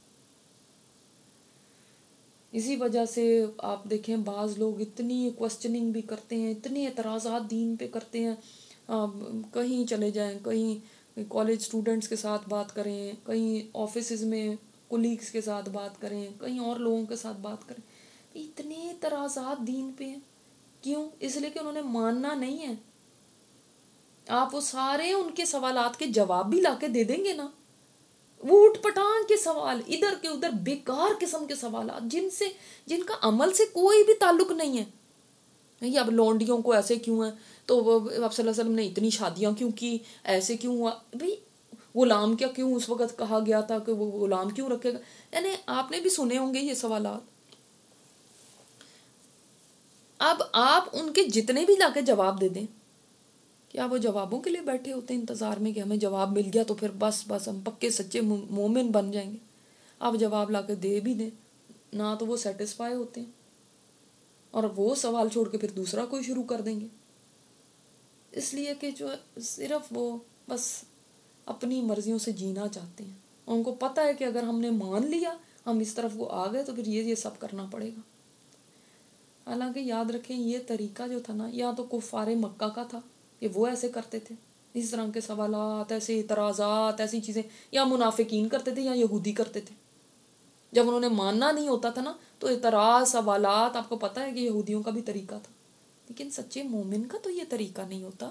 Speaker 1: اسی وجہ سے آپ دیکھیں بعض لوگ اتنی کوسچننگ بھی کرتے ہیں, اتنے اعتراضات دین پہ کرتے ہیں. کہیں چلے جائیں, کہیں کالج اسٹوڈنٹس کے ساتھ بات کریں, کہیں آفیسز میں کولیگس کے ساتھ بات کریں, کہیں اور لوگوں کے ساتھ بات کریں, اتنے اعتراضات دین پہ ہیں. کیوں؟ اس لیے کہ انہوں نے ماننا نہیں ہے. آپ وہ سارے ان کے سوالات کے جواب بھی لا کے دے دیں گے نا, وہ اٹھ پٹان کے سوال, ادھر کے ادھر بیکار قسم کے سوالات جن سے جن کا عمل سے کوئی بھی تعلق نہیں ہے. نہیں اب لونڈیوں کو ایسے کیوں ہے, تو وہ آپ صلی اللہ علیہ وسلم نے اتنی شادیاں کیوں کی, ایسے کیوں ہوا بھئی, غلام کیا کیوں اس وقت کہا گیا تھا کہ وہ غلام کیوں رکھے گا. یعنی آپ نے بھی سنے ہوں گے یہ سوالات. اب آپ ان کے جتنے بھی لا کے جواب دے دیں, کیا وہ جوابوں کے لیے بیٹھے ہوتے ہیں انتظار میں کہ ہمیں جواب مل گیا تو پھر بس بس ہم پکے سچے مومن بن جائیں گے. آپ جواب لا کے دے بھی دیں نہ تو وہ سیٹسفائی ہوتے ہیں, اور وہ سوال چھوڑ کے پھر دوسرا کوئی شروع کر دیں گے. اس لیے کہ جو صرف وہ بس اپنی مرضیوں سے جینا چاہتے ہیں. ان کو پتہ ہے کہ اگر ہم نے مان لیا, ہم اس طرف وہ آ گئے, تو پھر یہ یہ سب کرنا پڑے گا. حالانکہ یاد رکھیں یہ طریقہ جو تھا نا, یا تو کفار مکہ کا تھا کہ وہ ایسے کرتے تھے, اس طرح کے سوالات, ایسے اعتراضات, ایسی چیزیں, یا منافقین کرتے تھے یا یہودی کرتے تھے. جب انہوں نے ماننا نہیں ہوتا تھا نا, تو اعتراض, سوالات, آپ کو پتہ ہے کہ یہودیوں کا بھی طریقہ تھا. لیکن سچے مومن کا تو یہ طریقہ نہیں ہوتا.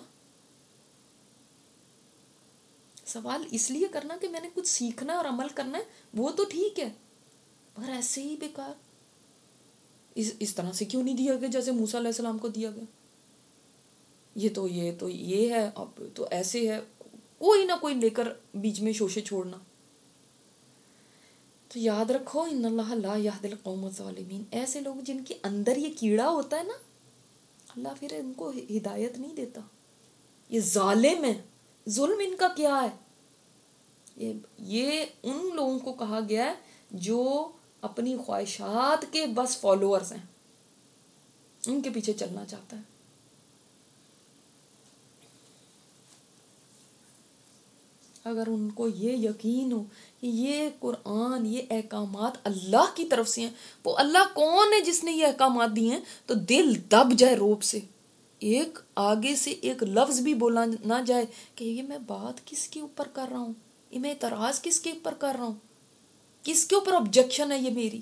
Speaker 1: سوال اس لیے کرنا کہ میں نے کچھ سیکھنا ہے اور عمل کرنا ہے, وہ تو ٹھیک ہے, مگر ایسے ہی بیکار. اس اس طرح سے کیوں نہیں دیا گیا جیسے موسیٰ علیہ السلام کو دیا گیا, یہ تو یہ تو یہ ہے, اب تو ایسے ہے, کوئی نہ کوئی لے کر بیچ میں شوشے چھوڑنا. تو یاد رکھو ان اللہ لا یہدی القوم الظالمین. ایسے لوگ جن کے اندر یہ کیڑا ہوتا ہے نا, اللہ پھر ان کو ہدایت نہیں دیتا. یہ ظالم ہے, ظلم ان کا کیا ہے, یہ یہ ان لوگوں کو کہا گیا ہے جو اپنی خواہشات کے بس فالوورز ہیں, ان کے پیچھے چلنا چاہتا ہے. اگر ان کو یہ یقین ہو کہ یہ قرآن, یہ احکامات اللہ کی طرف سے ہیں, وہ اللہ کون ہے جس نے یہ احکامات دیے ہیں, تو دل دب جائے روب سے, ایک آگے سے ایک لفظ بھی بولا نہ جائے کہ یہ میں بات کس کے اوپر کر رہا ہوں, یہ میں اعتراض کس کے اوپر کر رہا ہوں, کس کے اوپر آبجیکشن ہے یہ میری.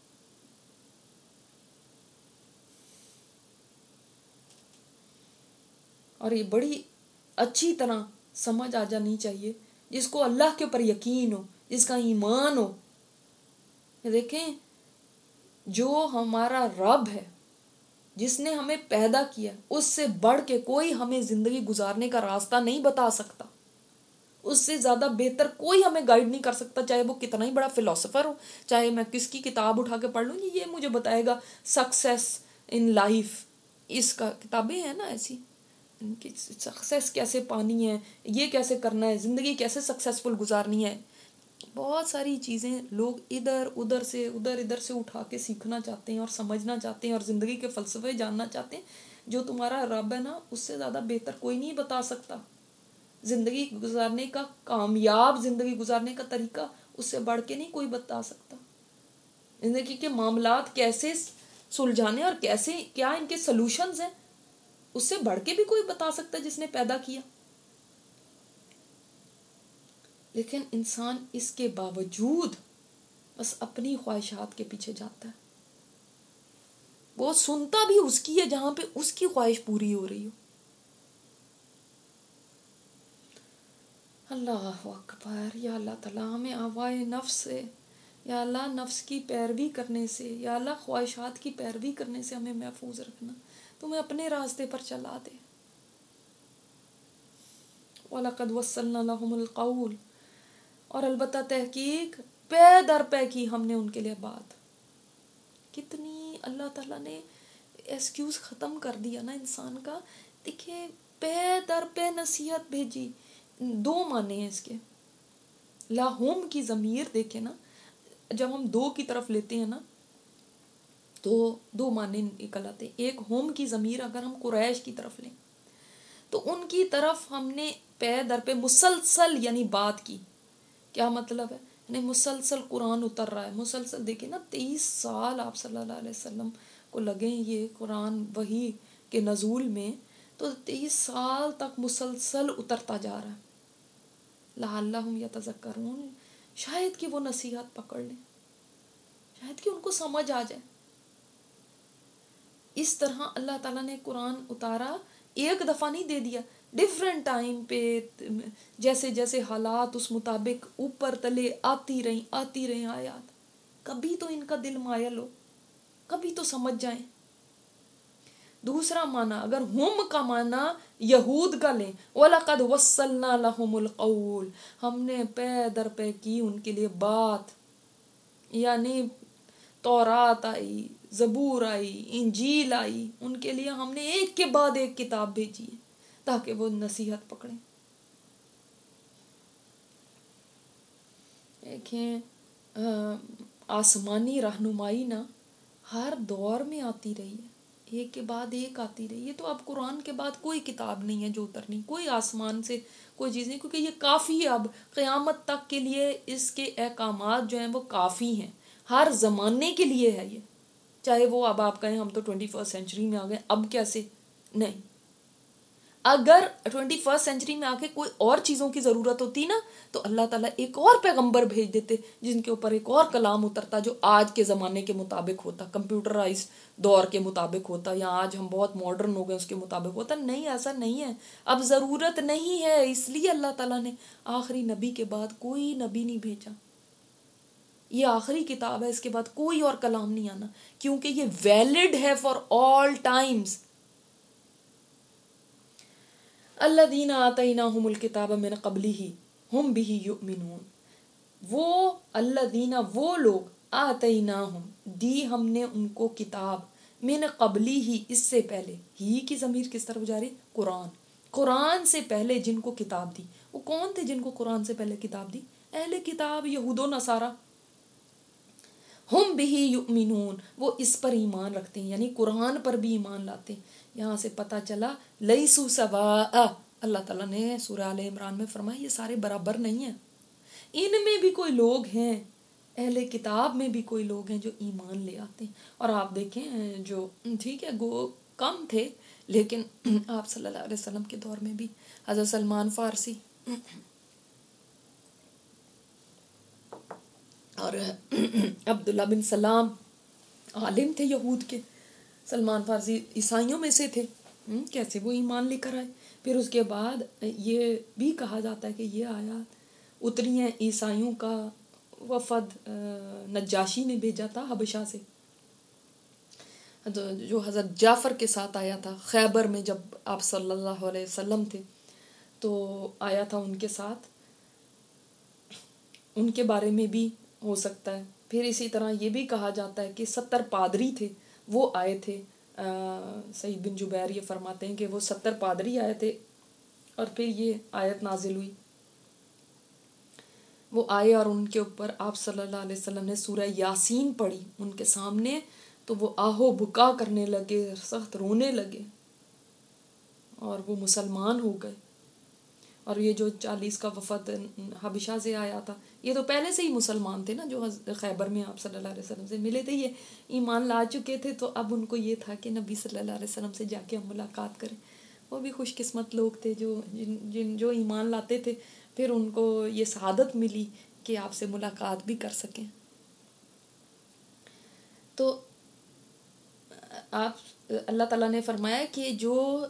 Speaker 1: اور یہ بڑی اچھی طرح سمجھ آ جانی چاہیے جس کو اللہ کے اوپر یقین ہو, جس کا ایمان ہو. دیکھیں جو ہمارا رب ہے, جس نے ہمیں پیدا کیا, اس سے بڑھ کے کوئی ہمیں زندگی گزارنے کا راستہ نہیں بتا سکتا. اس سے زیادہ بہتر کوئی ہمیں گائیڈ نہیں کر سکتا, چاہے وہ کتنا ہی بڑا فلسفر ہو, چاہے میں کس کی کتاب اٹھا کے پڑھ لوں یہ مجھے بتائے گا سکسیس ان لائف. اس کا کتابیں ہیں نا ایسی, ان کی سکسیس کیسے پانی ہے، یہ کیسے کرنا ہے، زندگی کیسے سکسیسفل گزارنی ہے. بہت ساری چیزیں لوگ ادھر ادھر سے ادھر ادھر سے اٹھا کے سیکھنا چاہتے ہیں اور سمجھنا چاہتے ہیں اور زندگی کے فلسفے جاننا چاہتے ہیں. جو تمہارا رب ہے نا، اس سے زیادہ بہتر کوئی نہیں بتا سکتا. زندگی گزارنے کا، کامیاب زندگی گزارنے کا طریقہ اس سے بڑھ کے نہیں کوئی بتا سکتا. زندگی کے معاملات کیسے سلجھانے اور کیسے کیا ان کے سلوشنز ہیں، اس سے بڑھ کے بھی کوئی بتا سکتا ہے جس نے پیدا کیا. لیکن انسان اس کے باوجود بس اپنی خواہشات کے پیچھے جاتا ہے. وہ سنتا بھی اس کی ہے جہاں پہ اس کی خواہش پوری ہو رہی ہو. اللہ اکبر. یا اللہ تعالیٰ ہمیں ہوائے نفس سے، یا اللہ نفس کی پیروی کرنے سے، یا اللہ خواہشات کی پیروی کرنے سے ہمیں محفوظ رکھنا. تمہیں اپنے راستے پر چلا دے. وَلَقَدْ وَصَّلْنَا لَهُمُ الْقَوْلَ، اور البتہ تحقیق پے در پے کی ہم نے ان کے لیے بات. کتنی اللہ تعالیٰ نے ایکسکیوز ختم کر دیا نا انسان کا. دیکھیں، پے در پے نصیحت بھیجی. دو معنی ہیں اس کے. لاہم کی ضمیر دیکھیں نا، جب ہم دو کی طرف لیتے ہیں نا تو دو معنی نکل آتے ہیں. ایک ہوم کی ضمیر اگر ہم قریش کی طرف لیں تو ان کی طرف ہم نے پے در پہ مسلسل یعنی بات کی. کیا مطلب ہے؟ یعنی مسلسل قرآن اتر رہا ہے. مسلسل دیکھیں نا، تیئیس سال آپ صلی اللہ علیہ وسلم کو لگے یہ قرآن وحی کے نزول میں، تو تیئیس سال تک مسلسل اترتا جا رہا ہے. لعلہم یتذکرون، شاید کہ وہ نصیحت پکڑ لیں، شاید کہ ان کو سمجھ آ جائے. اس طرح اللہ تعالیٰ نے قرآن اتارا، ایک دفعہ نہیں دے دیا، ڈیفرنٹ ٹائم پہ جیسے جیسے حالات اس مطابق اوپر تلے آتی رہیں آتی رہیں آیات. کبھی تو ان کا دل مائل ہو، کبھی تو سمجھ جائیں. دوسرا معنی اگر ہم کا معنی یہود کا لیں، وَلَقَدْ وَصَّلْنَا لَهُمُ الْقَوْلَ، ہم نے پے در پے کی ان کے لیے بات. یعنی تورات آئی، زبور آئی، انجیل آئی، ان کے لیے ہم نے ایک کے بعد ایک کتاب بھیجی ہے تاکہ وہ نصیحت پکڑیں. دیکھیں، آسمانی رہنمائی نا ہر دور میں آتی رہی ہے، ایک کے بعد ایک آتی رہی ہے. تو اب قرآن کے بعد کوئی کتاب نہیں ہے جو اترنی، کوئی آسمان سے کوئی چیز نہیں، کیونکہ یہ کافی ہے. اب قیامت تک کے لیے اس کے احکامات جو ہیں وہ کافی ہیں، ہر زمانے کے لیے ہے یہ. چاہے وہ اب آپ کہیں ہم تو ٹوئنٹی فرسٹ سینچری میں آ گئے، اب کیسے نہیں. اگر ٹوئنٹی فرسٹ سینچری میں آ کے کوئی اور چیزوں کی ضرورت ہوتی نا تو اللہ تعالیٰ ایک اور پیغمبر بھیج دیتے جن کے اوپر ایک اور کلام اترتا جو آج کے زمانے کے مطابق ہوتا، کمپیوٹرائز دور کے مطابق ہوتا، یا آج ہم بہت ماڈرن ہو گئے اس کے مطابق ہوتا. نہیں، ایسا نہیں ہے. اب ضرورت نہیں ہے، اس لیے اللہ تعالیٰ نے آخری نبی کے بعد کوئی نبی نہیں بھیجا. یہ آخری کتاب ہے، اس کے بعد کوئی اور کلام نہیں آنا، کیونکہ یہ ویلڈ ہے فار آل ٹائمز. الذین آتیناہم الکتاب من قبلہ ہم بہ یؤمنون، وہ الذین وہ لوگ آتیناہم دی ہم نے ان کو کتاب، من قبلہ اس سے پہلے. ہی کی ضمیر کس طرف جا رہی؟ قرآن. قرآن سے پہلے جن کو کتاب دی، وہ کون تھے جن کو قرآن سے پہلے کتاب دی؟ اہل کتاب، یہود و نصارہ. ہم بہ یؤمنون، وہ اس پر ایمان رکھتے ہیں، یعنی قرآن پر بھی ایمان لاتے ہیں. یہاں سے پتہ چلا لیسوا سواء، اللہ تعالیٰ نے سورہ آل عمران میں فرمایا یہ سارے برابر نہیں ہیں. ان میں بھی کوئی لوگ ہیں، اہل کتاب میں بھی کوئی لوگ ہیں جو ایمان لے آتے ہیں. اور آپ دیکھیں جو ٹھیک ہے گو کم تھے، لیکن آپ صلی اللہ علیہ وسلم کے دور میں بھی حضرت سلمان فارسی اور عبداللہ بن سلام عالم تھے یہود کے. سلمان فارسی عیسائیوں میں سے تھے. کیسے وہ ایمان لے کر آئے؟ پھر اس کے بعد یہ بھی کہا جاتا ہے کہ یہ آیات اتری ہیں عیسائیوں کا وفد نجاشی نے بھیجا تھا حبشہ سے، جو حضرت جعفر کے ساتھ آیا تھا خیبر میں جب آپ صلی اللہ علیہ وسلم تھے تو آیا تھا ان کے ساتھ. ان کے بارے میں بھی ہو سکتا ہے. پھر اسی طرح یہ بھی کہا جاتا ہے کہ ستر پادری تھے وہ آئے تھے سعید بن جبیر یہ فرماتے ہیں کہ وہ ستر پادری آئے تھے اور پھر یہ آیت نازل ہوئی. وہ آئے اور ان کے اوپر آپ صلی اللہ علیہ وسلم نے سورہ یاسین پڑھی ان کے سامنے، تو وہ آہو بکا کرنے لگے، سخت رونے لگے اور وہ مسلمان ہو گئے. اور یہ جو چالیس کا وفد حبشہ سے آیا تھا، یہ تو پہلے سے ہی مسلمان تھے نا، جو خیبر میں آپ صلی اللہ علیہ وسلم سے ملے تھے، یہ ایمان لا چکے تھے. تو اب ان کو یہ تھا کہ نبی صلی اللہ علیہ وسلم سے جا کے ہم ملاقات کریں. وہ بھی خوش قسمت لوگ تھے جو جن جن جو ایمان لاتے تھے، پھر ان کو یہ سعادت ملی کہ آپ سے ملاقات بھی کر سکیں. تو آپ اللہ تعالیٰ نے فرمایا کہ جو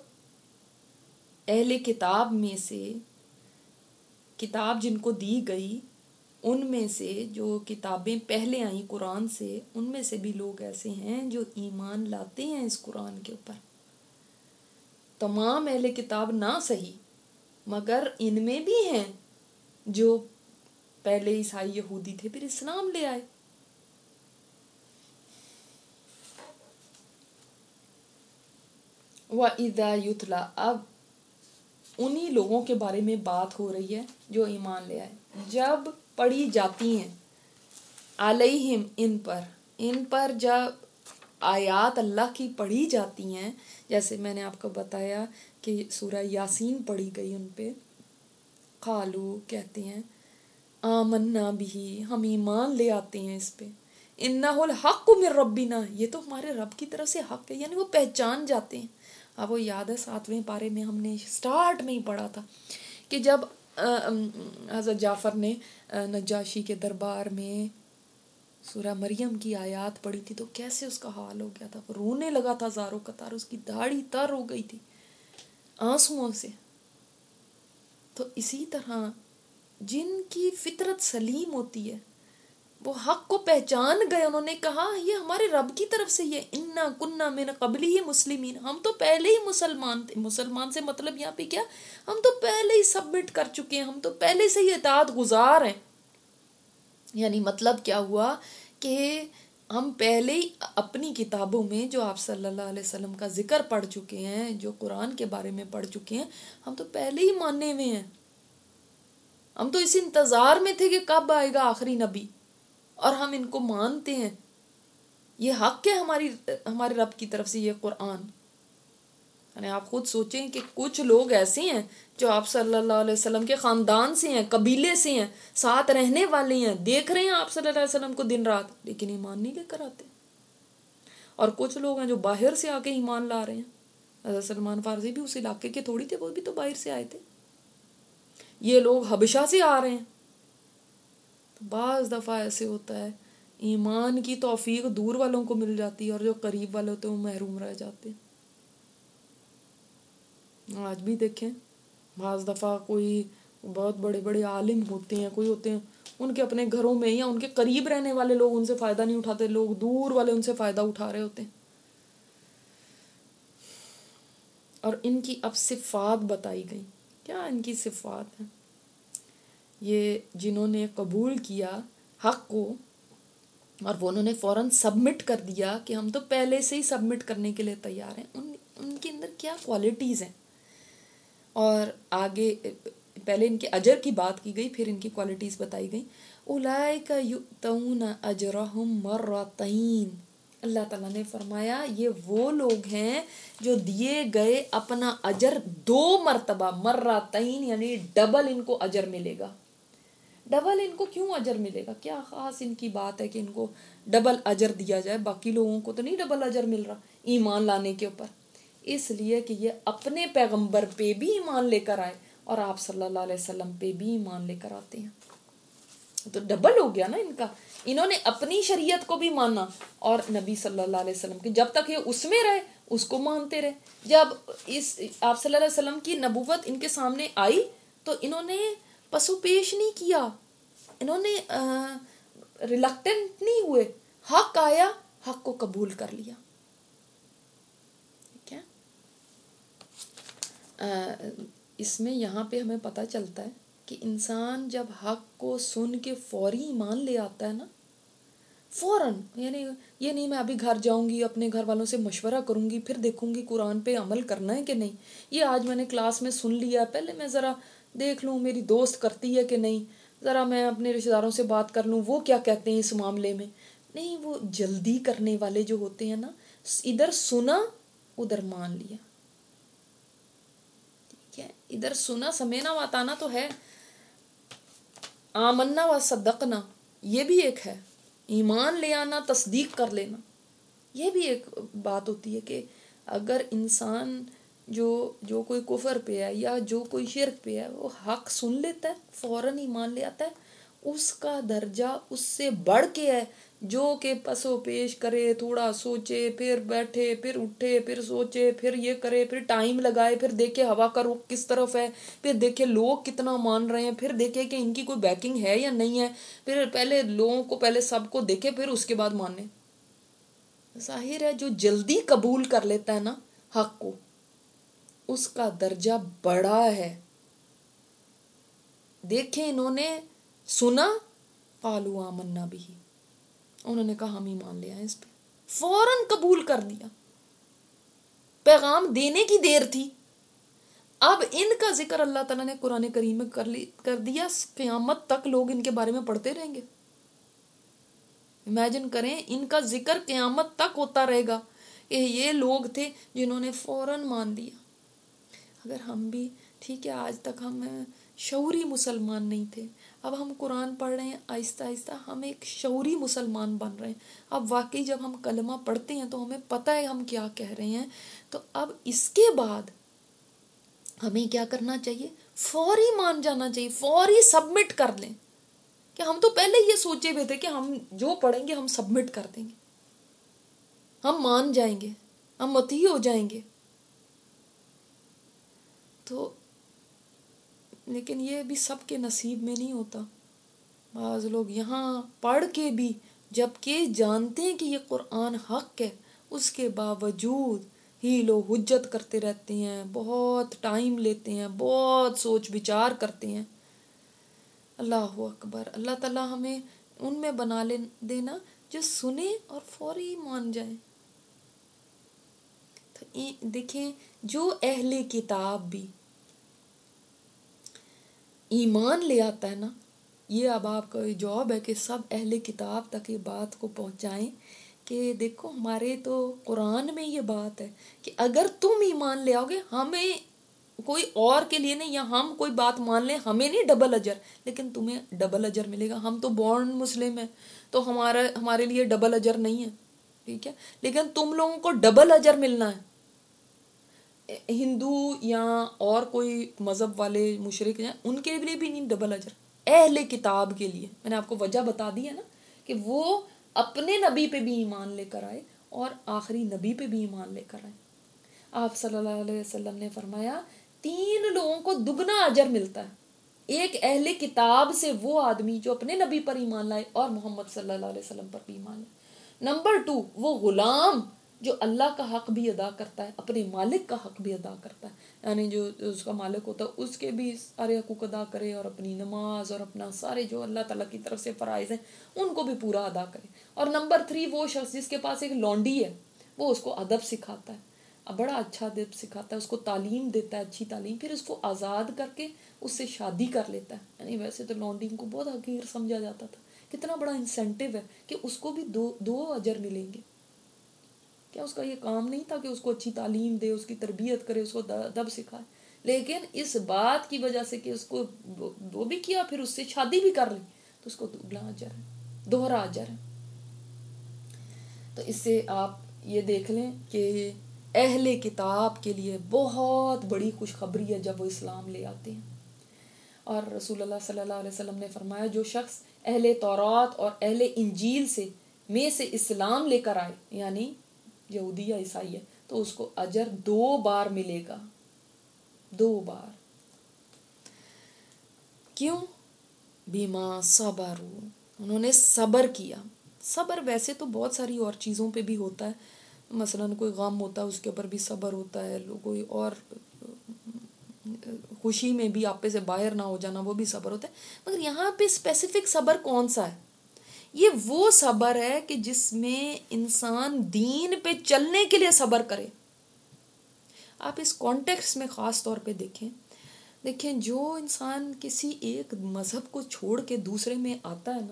Speaker 1: اہل کتاب میں سے، کتاب جن کو دی گئی ان میں سے جو کتابیں پہلے آئیں قرآن سے، ان میں سے بھی لوگ ایسے ہیں جو ایمان لاتے ہیں اس قرآن کے اوپر. تمام اہل کتاب نہ صحیح، مگر ان میں بھی ہیں جو پہلے عیسائی یہودی تھے پھر اسلام لے آئے. وَإِذَا يُتْلَى، اب انہی لوگوں کے بارے میں بات ہو رہی ہے جو ایمان لے آئے. جب پڑھی جاتی ہیں علیہم، ان پر ان پر جب آیات اللہ کی پڑھی جاتی ہیں، جیسے میں نے آپ کو بتایا کہ سورہ یاسین پڑھی گئی ان پہ، قالو کہتے ہیں، آمنا بھی، ہم ایمان لے آتے ہیں اس پہ، انہ الحق من ربنا، یہ تو ہمارے رب کی طرف سے حق ہے. یعنی وہ پہچان جاتے ہیں. اب وہ یاد ہے ساتویں پارے میں ہم نے سٹارٹ میں ہی پڑھا تھا کہ جب حضرت جعفر نے نجاشی کے دربار میں سورہ مریم کی آیات پڑھی تھی تو کیسے اس کا حال ہو گیا تھا، وہ رونے لگا تھا زاروں قطار، اس کی داڑھی تر ہو گئی تھی آنسوؤں سے. تو اسی طرح جن کی فطرت سلیم ہوتی ہے وہ حق کو پہچان گئے، انہوں نے کہا یہ ہمارے رب کی طرف سے یہ انا کننا من قبلی مسلمین، ہم تو پہلے ہی مسلمان تھے. مسلمان سے مطلب یہاں پہ کیا، ہم تو پہلے ہی سبمٹ کر چکے ہیں، ہم تو پہلے سے ہی اطاعت گزار ہیں. یعنی مطلب کیا ہوا کہ ہم پہلے ہی اپنی کتابوں میں جو آپ صلی اللہ علیہ وسلم کا ذکر پڑھ چکے ہیں، جو قرآن کے بارے میں پڑھ چکے ہیں، ہم تو پہلے ہی ماننے ہوئے ہیں. ہم تو اس انتظار میں تھے کہ کب آئے گا آخری نبی، اور ہم ان کو مانتے ہیں. یہ حق ہے ہماری ہمارے رب کی طرف سے یہ قرآن. یعنی آپ خود سوچیں کہ کچھ لوگ ایسے ہیں جو آپ صلی اللہ علیہ وسلم کے خاندان سے ہیں، قبیلے سے ہیں، ساتھ رہنے والے ہیں، دیکھ رہے ہیں آپ صلی اللہ علیہ وسلم کو دن رات، لیکن ایمان نہیں لے کر آتے. اور کچھ لوگ ہیں جو باہر سے آ کے ایمان لا رہے ہیں. حضرت سلمان فارسی بھی اس علاقے کے تھوڑی تھے، وہ بھی تو باہر سے آئے تھے. یہ لوگ حبشہ سے آ رہے ہیں. تو بعض دفعہ ایسے ہوتا ہے ایمان کی توفیق دور والوں کو مل جاتی ہے اور جو قریب والے ہوتے ہیں وہ محروم رہ جاتے ہیں. آج بھی دیکھیں بعض دفعہ کوئی بہت بڑے بڑے عالم ہوتے ہیں، کوئی ہوتے ہیں ان کے اپنے گھروں میں یا ان کے قریب رہنے والے لوگ ان سے فائدہ نہیں اٹھاتے، لوگ دور والے ان سے فائدہ اٹھا رہے ہوتے ہیں. اور ان کی اب صفات بتائی گئی. کیا ان کی صفات ہیں؟ یہ جنہوں نے قبول کیا حق کو اور وہ انہوں نے فوراً سبمٹ کر دیا کہ ہم تو پہلے سے ہی سبمٹ کرنے کے لیے تیار ہیں، ان ان کے اندر کیا کوالٹیز ہیں. اور آگے پہلے ان کے اجر کی بات کی گئی، پھر ان کی کوالٹیز بتائی گئی. اولئک یؤتون اجرہم مرتین، اللہ تعالیٰ نے فرمایا یہ وہ لوگ ہیں جو دیے گئے اپنا اجر دو مرتبہ، مرتین یعنی ڈبل ان کو اجر ملے گا. ڈبل ان کو کیوں اجر ملے گا؟ کیا خاص ان کی بات ہے کہ ان کو ڈبل اجر دیا جائے؟ باقی لوگوں کو تو نہیں ڈبل اجر مل رہا ایمان لانے کے اوپر. اس لیے کہ یہ اپنے پیغمبر پہ بھی ایمان لے کر آئے اور آپ صلی اللہ علیہ وسلم پہ بھی ایمان لے کر آتے ہیں. تو ڈبل ہو گیا نا ان کا. انہوں نے اپنی شریعت کو بھی مانا اور نبی صلی اللہ علیہ وسلم کی، جب تک یہ اس میں رہے اس کو مانتے رہے. جب اس آپ صلی اللہ علیہ وسلم کی نبوت ان کے سامنے آئی تو انہوں نے پسو پیش نہیں کیا، انہوں نے ریلکٹنٹ نہیں ہوئے. حق آیا، حق کو قبول کر لیا. ٹھیک ہے. اس میں یہاں پہ ہمیں پتہ چلتا ہے کہ انسان جب حق کو سن کے فوری ایمان لے آتا ہے نا، فوراً. یعنی یہ نہیں میں ابھی گھر جاؤں گی اپنے گھر والوں سے مشورہ کروں گی پھر دیکھوں گی قرآن پہ عمل کرنا ہے کہ نہیں. یہ آج میں نے کلاس میں سن لیا پہلے میں ذرا دیکھ لوں میری دوست کرتی ہے کہ نہیں, ذرا میں اپنے رشتہ داروں سے بات کر لوں وہ کیا کہتے ہیں اس معاملے میں. نہیں, وہ جلدی کرنے والے جو ہوتے ہیں نا, ادھر سنا ادھر مان لیا. ٹھیک ہے, ادھر سنا سمینا واتانا تو ہے, آمنا و صدقنا یہ بھی ایک ہے, ایمان لے آنا تصدیق کر لینا یہ بھی ایک بات ہوتی ہے کہ اگر انسان جو جو کوئی کفر پہ ہے یا جو کوئی شرک پہ ہے وہ حق سن لیتا ہے فوراً ایمان لے آتا ہے, اس کا درجہ اس سے بڑھ کے ہے جو کہ پس و پیش کرے, تھوڑا سوچے, پھر بیٹھے, پھر اٹھے, پھر سوچے, پھر یہ کرے, پھر ٹائم لگائے, پھر دیکھے ہوا کا رخ کس طرف ہے, پھر دیکھے لوگ کتنا مان رہے ہیں, پھر دیکھے کہ ان کی کوئی بیکنگ ہے یا نہیں ہے, پھر پہلے لوگوں کو پہلے سب کو دیکھے پھر اس کے بعد مانے. ظاہر ہے جو جلدی قبول کر لیتا ہے نا حق کو اس کا درجہ بڑا ہے. دیکھیں انہوں نے سنا قالوا آمنا بھی, انہوں نے کہا ہم ایمان لے آئے اس پہ, فوراً قبول کر دیا. پیغام دینے کی دیر تھی. اب ان کا ذکر اللہ تعالیٰ نے قرآن کریم میں کر لی کر دیا, قیامت تک لوگ ان کے بارے میں پڑھتے رہیں گے. امیجن کریں ان کا ذکر قیامت تک ہوتا رہے گا کہ یہ لوگ تھے جنہوں نے فوراً مان لیا. اگر ہم بھی ٹھیک ہے آج تک ہم شعوری مسلمان نہیں تھے, اب ہم قرآن پڑھ رہے ہیں آہستہ آہستہ ہم ایک شعوری مسلمان بن رہے ہیں. اب واقعی جب ہم کلمہ پڑھتے ہیں تو ہمیں پتہ ہے ہم کیا کہہ رہے ہیں. تو اب اس کے بعد ہمیں کیا کرنا چاہیے, فوری مان جانا چاہیے, فوری سبمٹ کر لیں. کہ ہم تو پہلے یہ سوچے ہوئے تھے کہ ہم جو پڑھیں گے ہم سبمٹ کر دیں گے, ہم مان جائیں گے, ہم مطیع ہو جائیں گے. تو لیکن یہ بھی سب کے نصیب میں نہیں ہوتا. بعض لوگ یہاں پڑھ کے بھی جبکہ جانتے ہیں کہ یہ قرآن حق ہے اس کے باوجود ہیل و حجت کرتے رہتے ہیں, بہت ٹائم لیتے ہیں, بہت سوچ بچار کرتے ہیں. اللہ اکبر. اللہ تعالیٰ ہمیں ان میں بنا لے دینا جو سنیں اور فوری مان جائیں. تو دیکھیں جو اہل کتاب بھی ایمان لے آتا ہے نا, یہ اب آپ کا جواب ہے کہ سب اہل کتاب تک یہ بات کو پہنچائیں کہ دیکھو ہمارے تو قرآن میں یہ بات ہے کہ اگر تم ایمان لے آؤ گے ہمیں کوئی اور کے لیے نہیں, یا ہم کوئی بات مان لیں ہمیں نہیں ڈبل اجر, لیکن تمہیں ڈبل اجر ملے گا. ہم تو بورن مسلم ہیں تو ہمارا ہمارے لیے ڈبل اجر نہیں ہے, ٹھیک ہے, لیکن تم لوگوں کو ڈبل اجر ملنا ہے. ہندو یا اور کوئی مذہب والے مشرک ہیں ان کے لیے بھی نہیں ڈبل اجر, اہل کتاب کے لیے. میں نے آپ کو وجہ بتا دی ہے نا کہ وہ اپنے نبی پہ بھی ایمان لے کر آئے اور آخری نبی پہ بھی ایمان لے کر آئے. آپ صلی اللہ علیہ وسلم نے فرمایا تین لوگوں کو دگنا اجر ملتا ہے. ایک اہل کتاب سے وہ آدمی جو اپنے نبی پر ایمان لائے اور محمد صلی اللہ علیہ وسلم پر بھی ایمان لائے. نمبر ٹو, وہ غلام جو اللہ کا حق بھی ادا کرتا ہے, اپنے مالک کا حق بھی ادا کرتا ہے, یعنی جو اس کا مالک ہوتا ہے اس کے بھی سارے حقوق ادا کرے اور اپنی نماز اور اپنا سارے جو اللہ تعالیٰ کی طرف سے فرائض ہیں ان کو بھی پورا ادا کرے. اور نمبر تھری, وہ شخص جس کے پاس ایک لونڈی ہے وہ اس کو ادب سکھاتا ہے, بڑا اچھا ادب سکھاتا ہے, اس کو تعلیم دیتا ہے, اچھی تعلیم, پھر اس کو آزاد کر کے اس سے شادی کر لیتا ہے. یعنی ویسے تو لونڈی کو بہت حقیر سمجھا جاتا تھا, کتنا بڑا انسینٹیو ہے کہ اس کو بھی دو دو اجر ملیں گے. کیا اس کا یہ کام نہیں تھا کہ اس کو اچھی تعلیم دے, اس کی تربیت کرے, اس کو ادب سکھائے, لیکن اس بات کی وجہ سے کہ اس کو وہ بھی کیا پھر اس سے شادی بھی کر لی تو اس کو دوگنا اجر ہے, دوہرا اجر ہے. تو اس سے آپ یہ دیکھ لیں کہ اہل کتاب کے لیے بہت بڑی خوشخبری ہے جب وہ اسلام لے آتے ہیں. اور رسول اللہ صلی اللہ علیہ وسلم نے فرمایا جو شخص اہل تورات اور اہل انجیل سے میں سے اسلام لے کر آئے, یعنی یہودی یا عیسائی ہے, تو اس کو اجر دو بار ملے گا, دو بار. کیوں؟ بیما صبروا, انہوں نے صبر کیا. صبر ویسے تو بہت ساری اور چیزوں پہ بھی ہوتا ہے, مثلا کوئی غم ہوتا ہے اس کے اوپر بھی صبر ہوتا ہے, کوئی اور خوشی میں بھی آپے سے باہر نہ ہو جانا وہ بھی صبر ہوتا ہے. مگر یہاں پہ اسپیسیفک صبر کون سا ہے؟ یہ وہ صبر ہے کہ جس میں انسان دین پہ چلنے کے لیے صبر کرے. آپ اس کانٹیکس میں خاص طور پہ دیکھیں دیکھیں جو انسان کسی ایک مذہب کو چھوڑ کے دوسرے میں آتا ہے نا،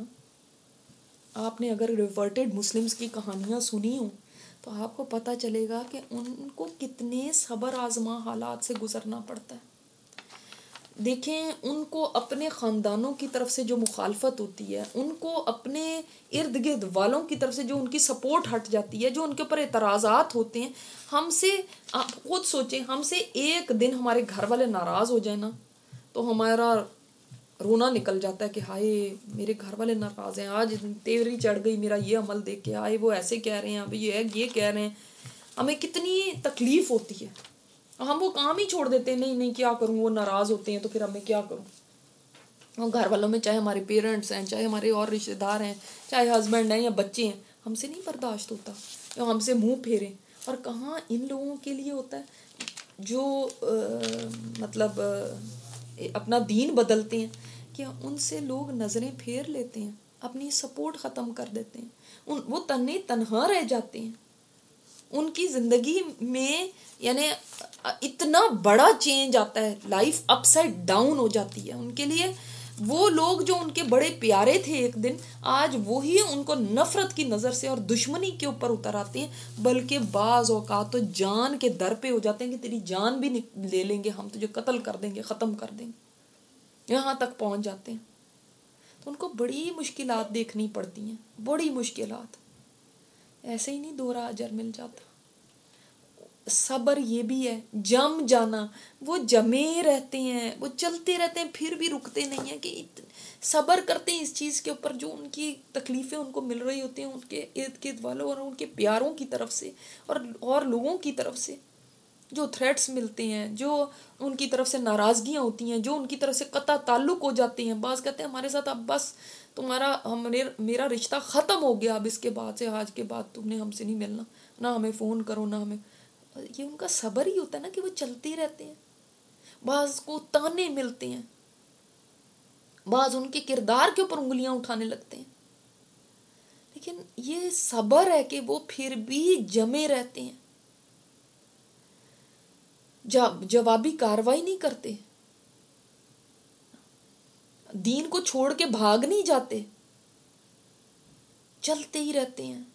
Speaker 1: آپ نے اگر ریورٹڈ مسلمز کی کہانیاں سنی ہوں تو آپ کو پتہ چلے گا کہ ان کو کتنے صبر آزما حالات سے گزرنا پڑتا ہے. دیکھیں ان کو اپنے خاندانوں کی طرف سے جو مخالفت ہوتی ہے، ان کو اپنے ارد گرد والوں کی طرف سے جو ان کی سپورٹ ہٹ جاتی ہے، جو ان کے اوپر اعتراضات ہوتے ہیں. ہم سے آپ خود سوچیں، ہم سے ایک دن ہمارے گھر والے ناراض ہو جائیں نا تو ہمارا رونا نکل جاتا ہے کہ ہائے میرے گھر والے ناراض ہیں، آج تیوری چڑھ گئی میرا یہ عمل دیکھ کے، ہائے وہ ایسے کہہ رہے ہیں، ابھی یہ یہ کہہ رہے ہیں. ہمیں کتنی تکلیف ہوتی ہے، ہم وہ کام ہی چھوڑ دیتے ہیں. نہیں نہیں کیا کروں، وہ ناراض ہوتے ہیں تو پھر ہمیں کیا کروں. وہ گھر والوں میں چاہے ہمارے پیرنٹس ہیں، چاہے ہمارے اور رشتہ دار ہیں، چاہے ہسبینڈ ہیں یا بچے ہیں، ہم سے نہیں برداشت ہوتا، جو ہم سے منہ پھیریں. اور کہاں ان لوگوں کے لیے ہوتا ہے جو مطلب اپنا دین بدلتے ہیں کہ ان سے لوگ نظریں پھیر لیتے ہیں، اپنی سپورٹ ختم کر دیتے ہیں، ان وہ تنہے تنہا رہ جاتے ہیں. ان کی زندگی میں یعنی اتنا بڑا چینج آتا ہے، لائف اپ سائڈ ڈاؤن ہو جاتی ہے ان کے لیے. وہ لوگ جو ان کے بڑے پیارے تھے ایک دن، آج وہی ان کو نفرت کی نظر سے اور دشمنی کے اوپر اتر آتے ہیں، بلکہ بعض اوقات تو جان کے در پہ ہو جاتے ہیں کہ تیری جان بھی لے لیں گے ہم، تجھے قتل کر دیں گے، ختم کر دیں گے، یہاں تک پہنچ جاتے ہیں. تو ان کو بڑی مشکلات دیکھنی پڑتی ہیں، بڑی مشکلات. ایسے ہی نہیں دوہرا اجر مل جاتا. صبر یہ بھی ہے، جم جانا. وہ جمے رہتے ہیں، وہ چلتے رہتے ہیں، پھر بھی رکتے نہیں ہیں، کہ صبر کرتے ہیں اس چیز کے اوپر جو ان کی تکلیفیں ان کو مل رہی ہوتی ہیں ان کے ارد گرد والوں اور ان کے پیاروں کی طرف سے اور اور لوگوں کی طرف سے جو تھریٹس ملتے ہیں، جو ان کی طرف سے ناراضگیاں ہوتی ہیں، جو ان کی طرف سے قطع تعلق ہو جاتے ہیں. بعض کہتے ہیں ہمارے ساتھ اب بس تمہارا ہم میرا رشتہ ختم ہو گیا، اب اس کے بعد سے آج کے بعد تم نے ہم سے نہیں ملنا، نہ ہمیں فون کرو، نہ ہمیں. یہ ان کا صبر ہی ہوتا ہے نا کہ وہ چلتے رہتے ہیں. بعض کو تانے ملتے ہیں، بعض ان کے کردار کے اوپر انگلیاں اٹھانے لگتے ہیں، لیکن یہ صبر ہے کہ وہ پھر بھی جمے رہتے ہیں، جوابی کاروائی نہیں کرتے، دین کو چھوڑ کے بھاگ نہیں جاتے، چلتے ہی رہتے ہیں.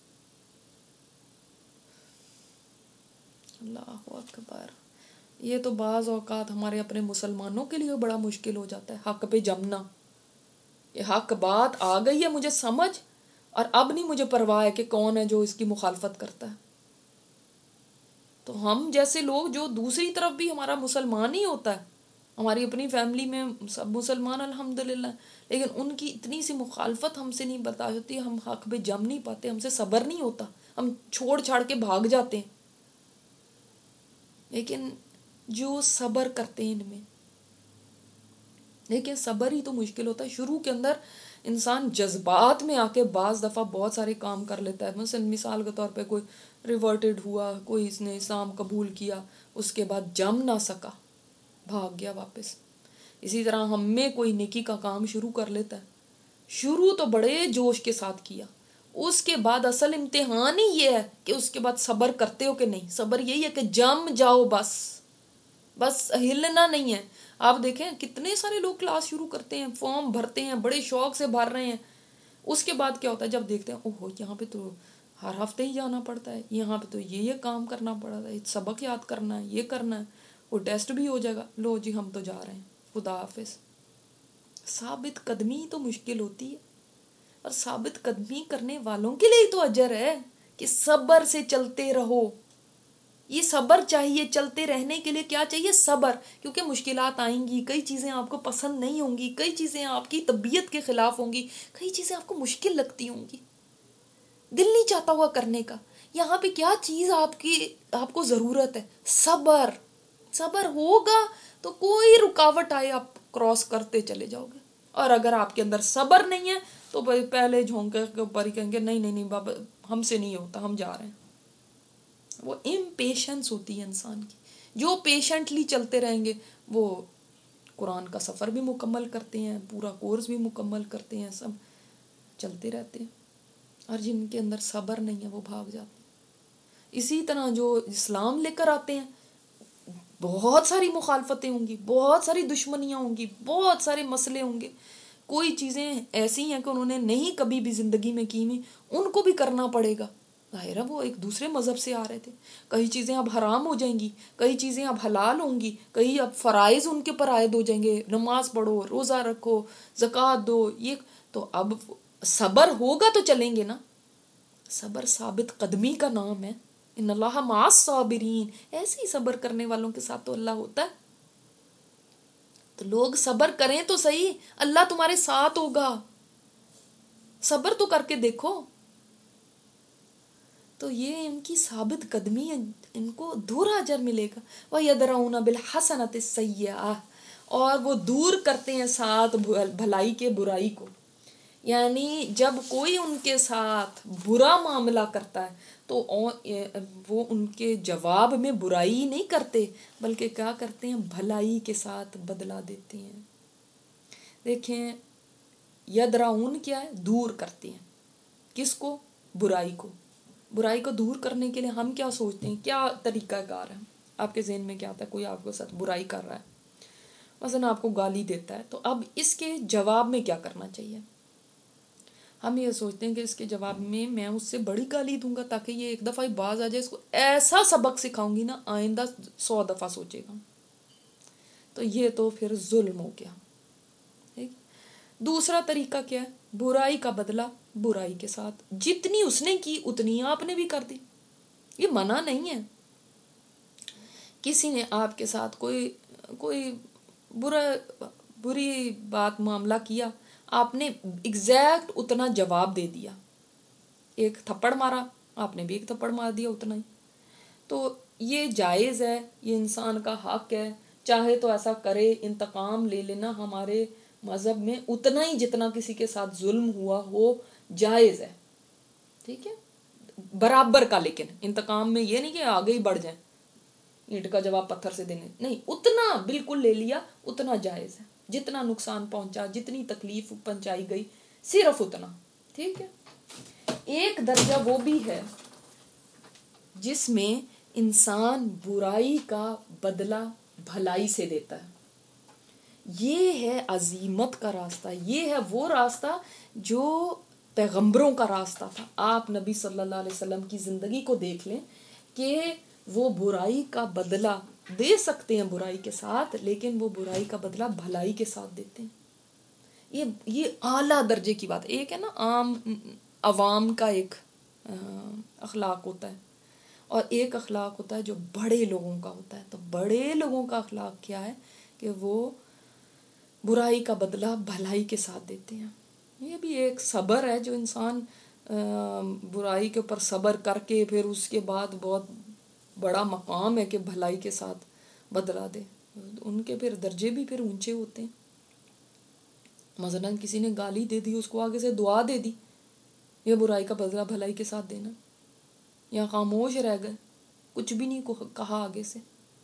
Speaker 1: اللہ اکبر. یہ تو بعض اوقات ہمارے اپنے مسلمانوں کے لیے بڑا مشکل ہو جاتا ہے حق پہ جمنا. یہ حق بات آ گئی ہے مجھے سمجھ، اور اب نہیں مجھے پرواہ ہے کہ کون ہے جو اس کی مخالفت کرتا ہے. تو ہم جیسے لوگ جو دوسری طرف بھی ہمارا مسلمان ہی ہوتا ہے، ہماری اپنی فیملی میں سب مسلمان الحمدللہ، لیکن ان کی اتنی سی مخالفت ہم سے نہیں برداشت ہوتی، ہم حق پہ جم نہیں پاتے، ہم سے صبر نہیں ہوتا، ہم چھوڑ چھاڑ کے بھاگ جاتے ہیں. لیکن جو صبر کرتے ہیں ان میں، لیکن صبر ہی تو مشکل ہوتا ہے. شروع کے اندر انسان جذبات میں آ کے بعض دفعہ بہت سارے کام کر لیتا ہے. مثلا مثال کے طور پہ کوئی ریورٹڈ ہوا، کوئی اس نے اسلام قبول کیا، اس کے بعد جم نہ سکا، بھاگ گیا واپس. اسی طرح ہم میں کوئی نیکی کا کام شروع کر لیتا ہے، شروع تو بڑے جوش کے ساتھ کیا، اس کے بعد اصل امتحان ہی یہ ہے کہ اس کے بعد صبر کرتے ہو کہ نہیں. صبر یہی ہے کہ جم جاؤ، بس بس ہلنا نہیں ہے. آپ دیکھیں کتنے سارے لوگ کلاس شروع کرتے ہیں، فارم بھرتے ہیں، بڑے شوق سے بھر رہے ہیں، اس کے بعد کیا ہوتا ہے جب دیکھتے ہیں اوہ یہاں پہ تو ہر ہفتے ہی جانا پڑتا ہے، یہاں پہ تو یہ یہ کام کرنا پڑتا ہے، سبق یاد کرنا ہے، یہ کرنا ہے، وہ ٹیسٹ بھی ہو جائے گا، لو جی ہم تو جا رہے ہیں، خدا حافظ. ثابت قدمی تو مشکل ہوتی ہے، اور ثابت قدمی کرنے والوں کے لیے تو اجر ہے کہ صبر سے چلتے رہو. یہ صبر چاہیے، چلتے رہنے کے لیے کیا چاہیے؟ صبر. کیونکہ مشکلات آئیں گی، کئی چیزیں آپ کو پسند نہیں ہوں گی، کئی چیزیں آپ کی طبیعت کے خلاف ہوں گی، کئی چیزیں آپ کو مشکل لگتی ہوں گی، دل نہیں چاہتا ہوا کرنے کا. یہاں پہ کیا چیز آپ کی آپ کو ضرورت ہے؟ صبر. صبر ہوگا تو کوئی رکاوٹ آئے آپ کراس کرتے چلے جاؤ گے. اور اگر آپ کے اندر صبر نہیں ہے تو پہلے جھونکے کے اوپر ہی کہیں گے نہیں نہیں نہیں بابا ہم سے نہیں ہوتا، ہم جا رہے ہیں. وہ امپیشنس ہوتی ہے انسان کی. جو پیشنٹلی چلتے رہیں گے وہ قرآن کا سفر بھی مکمل کرتے ہیں، پورا کورس بھی مکمل کرتے ہیں سب. چلتے رہتے ہیں، اور جن کے اندر صبر نہیں ہے وہ بھاگ جاتے ہیں۔ اسی طرح جو اسلام لے کر آتے ہیں بہت ساری مخالفتیں ہوں گی، بہت ساری دشمنیاں ہوں گی، بہت سارے مسئلے ہوں گے، کوئی چیزیں ایسی ہیں کہ انہوں نے نہیں کبھی بھی زندگی میں کی ہوئی، ان کو بھی کرنا پڑے گا۔ ظاہر ہے وہ ایک دوسرے مذہب سے آ رہے تھے، کئی چیزیں اب حرام ہو جائیں گی، کئی چیزیں اب حلال ہوں گی، کئی اب فرائض ان کے پر عائد ہو جائیں گے، نماز پڑھو، روزہ رکھو، زکوٰۃ دو، یہ تو اب صبر ہوگا تو چلیں گے نا۔ صبر ثابت قدمی کا نام ہے، ان اللہ مع الصابرین، ایسے ہی صبر کرنے والوں کے ساتھ تو اللہ ہوتا ہے۔ تو لوگ صبر کریں تو صحیح، اللہ تمہارے ساتھ ہوگا، صبر تو کر کے دیکھو۔ تو یہ ان کی ثابت قدمی ہے، ان کو دورا اجر ملے گا۔ وَيَدْرَؤُونَ بِالْحَسَنَةِ السَّيِّئَةَ، اور وہ دور کرتے ہیں ساتھ بھلائی کے برائی کو۔ یعنی جب کوئی ان کے ساتھ برا معاملہ کرتا ہے تو وہ ان کے جواب میں برائی نہیں کرتے، بلکہ کیا کرتے ہیں، بھلائی کے ساتھ بدلہ دیتے ہیں۔ دیکھیں یدرعون کیا ہے، دور کرتے ہیں، کس کو، برائی کو۔ برائی کو دور کرنے کے لیے ہم کیا سوچتے ہیں، کیا طریقہ کار ہے آپ کے ذہن میں، کیا آتا ہے؟ کوئی آپ کے ساتھ برائی کر رہا ہے، مثلا آپ کو گالی دیتا ہے، تو اب اس کے جواب میں کیا کرنا چاہیے؟ ہم یہ سوچتے ہیں کہ اس کے جواب میں میں اس سے بڑی گالی دوں گا تاکہ یہ ایک دفعہ باز آ جائے، اس کو ایسا سبق سکھاؤں گی نا آئندہ سو دفعہ سوچے گا۔ تو یہ تو پھر ظلم ہو گیا۔ دوسرا طریقہ کیا ہے، برائی کا بدلہ برائی کے ساتھ، جتنی اس نے کی اتنی آپ نے بھی کر دی۔ یہ منع نہیں ہے، کسی نے آپ کے ساتھ کوئی کوئی برا بری بات معاملہ کیا، آپ نے ایگزیکٹ اتنا جواب دے دیا، ایک تھپڑ مارا آپ نے بھی ایک تھپڑ مار دیا اتنا ہی، تو یہ جائز ہے، یہ انسان کا حق ہے، چاہے تو ایسا کرے، انتقام لے لینا ہمارے مذہب میں اتنا ہی جتنا کسی کے ساتھ ظلم ہوا ہو جائز ہے، ٹھیک ہے، برابر کا، لیکن انتقام میں یہ نہیں کہ آگے ہی بڑھ جائیں، اینٹ کا جواب پتھر سے دینے، نہیں، اتنا بالکل لے لیا اتنا جائز ہے، جتنا نقصان پہنچا، جتنی تکلیف پہنچائی گئی صرف اتنا، ٹھیک ہے۔ ایک درجہ وہ بھی ہے جس میں انسان برائی کا بدلہ بھلائی سے دیتا ہے، یہ ہے عزیمت کا راستہ، یہ ہے وہ راستہ جو پیغمبروں کا راستہ تھا۔ آپ نبی صلی اللہ علیہ وسلم کی زندگی کو دیکھ لیں کہ وہ برائی کا بدلہ دے سکتے ہیں برائی کے ساتھ، لیکن وہ برائی کا بدلہ بھلائی کے ساتھ دیتے ہیں۔ یہ یہ اعلیٰ درجے کی بات، ایک ہے نا عام عوام کا ایک اخلاق ہوتا ہے، اور ایک اخلاق ہوتا ہے جو بڑے لوگوں کا ہوتا ہے۔ تو بڑے لوگوں کا اخلاق کیا ہے کہ وہ برائی کا بدلہ بھلائی کے ساتھ دیتے ہیں۔ یہ بھی ایک صبر ہے جو انسان برائی کے اوپر صبر کر کے پھر اس کے بعد بہت بڑا مقام ہے کہ بھلائی کے ساتھ بدلہ دے، ان کے پھر درجے بھی پھر اونچے ہوتے ہیں۔ مثلاً کسی نے گالی دے دی، اس کو آگے سے دعا دے دی، یہ برائی کا بدلہ بھلائی کے ساتھ دینا، یا خاموش رہ گئے، کچھ بھی نہیں کہا آگے سے۔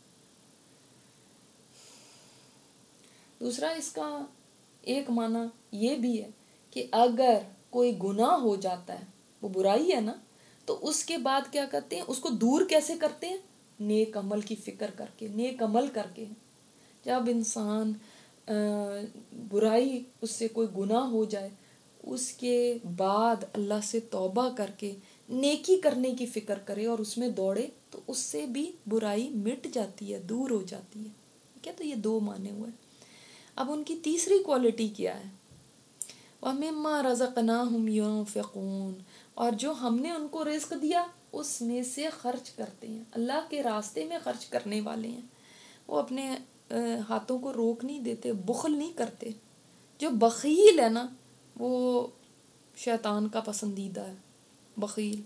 Speaker 1: دوسرا اس کا ایک معنی یہ بھی ہے کہ اگر کوئی گناہ ہو جاتا ہے، وہ برائی ہے نا، تو اس کے بعد کیا کرتے ہیں، اس کو دور کیسے کرتے ہیں، نیک عمل کی فکر کر کے، نیک عمل کر کے۔ جب انسان برائی، اس سے کوئی گناہ ہو جائے، اس کے بعد اللہ سے توبہ کر کے نیکی کرنے کی فکر کرے اور اس میں دوڑے، تو اس سے بھی برائی مٹ جاتی ہے، دور ہو جاتی ہے۔ کیا تو یہ دو معنی ہوئے۔ اب ان کی تیسری کوالٹی کیا ہے، وَمِمَّا رَزَقْنَاهُمْ يُنْفِقُونَ، اور جو ہم نے ان کو رزق دیا اس میں سے خرچ کرتے ہیں، اللہ کے راستے میں خرچ کرنے والے ہیں، وہ اپنے ہاتھوں کو روک نہیں دیتے، بخل نہیں کرتے۔ جو بخیل ہے نا وہ شیطان کا پسندیدہ ہے، بخیل،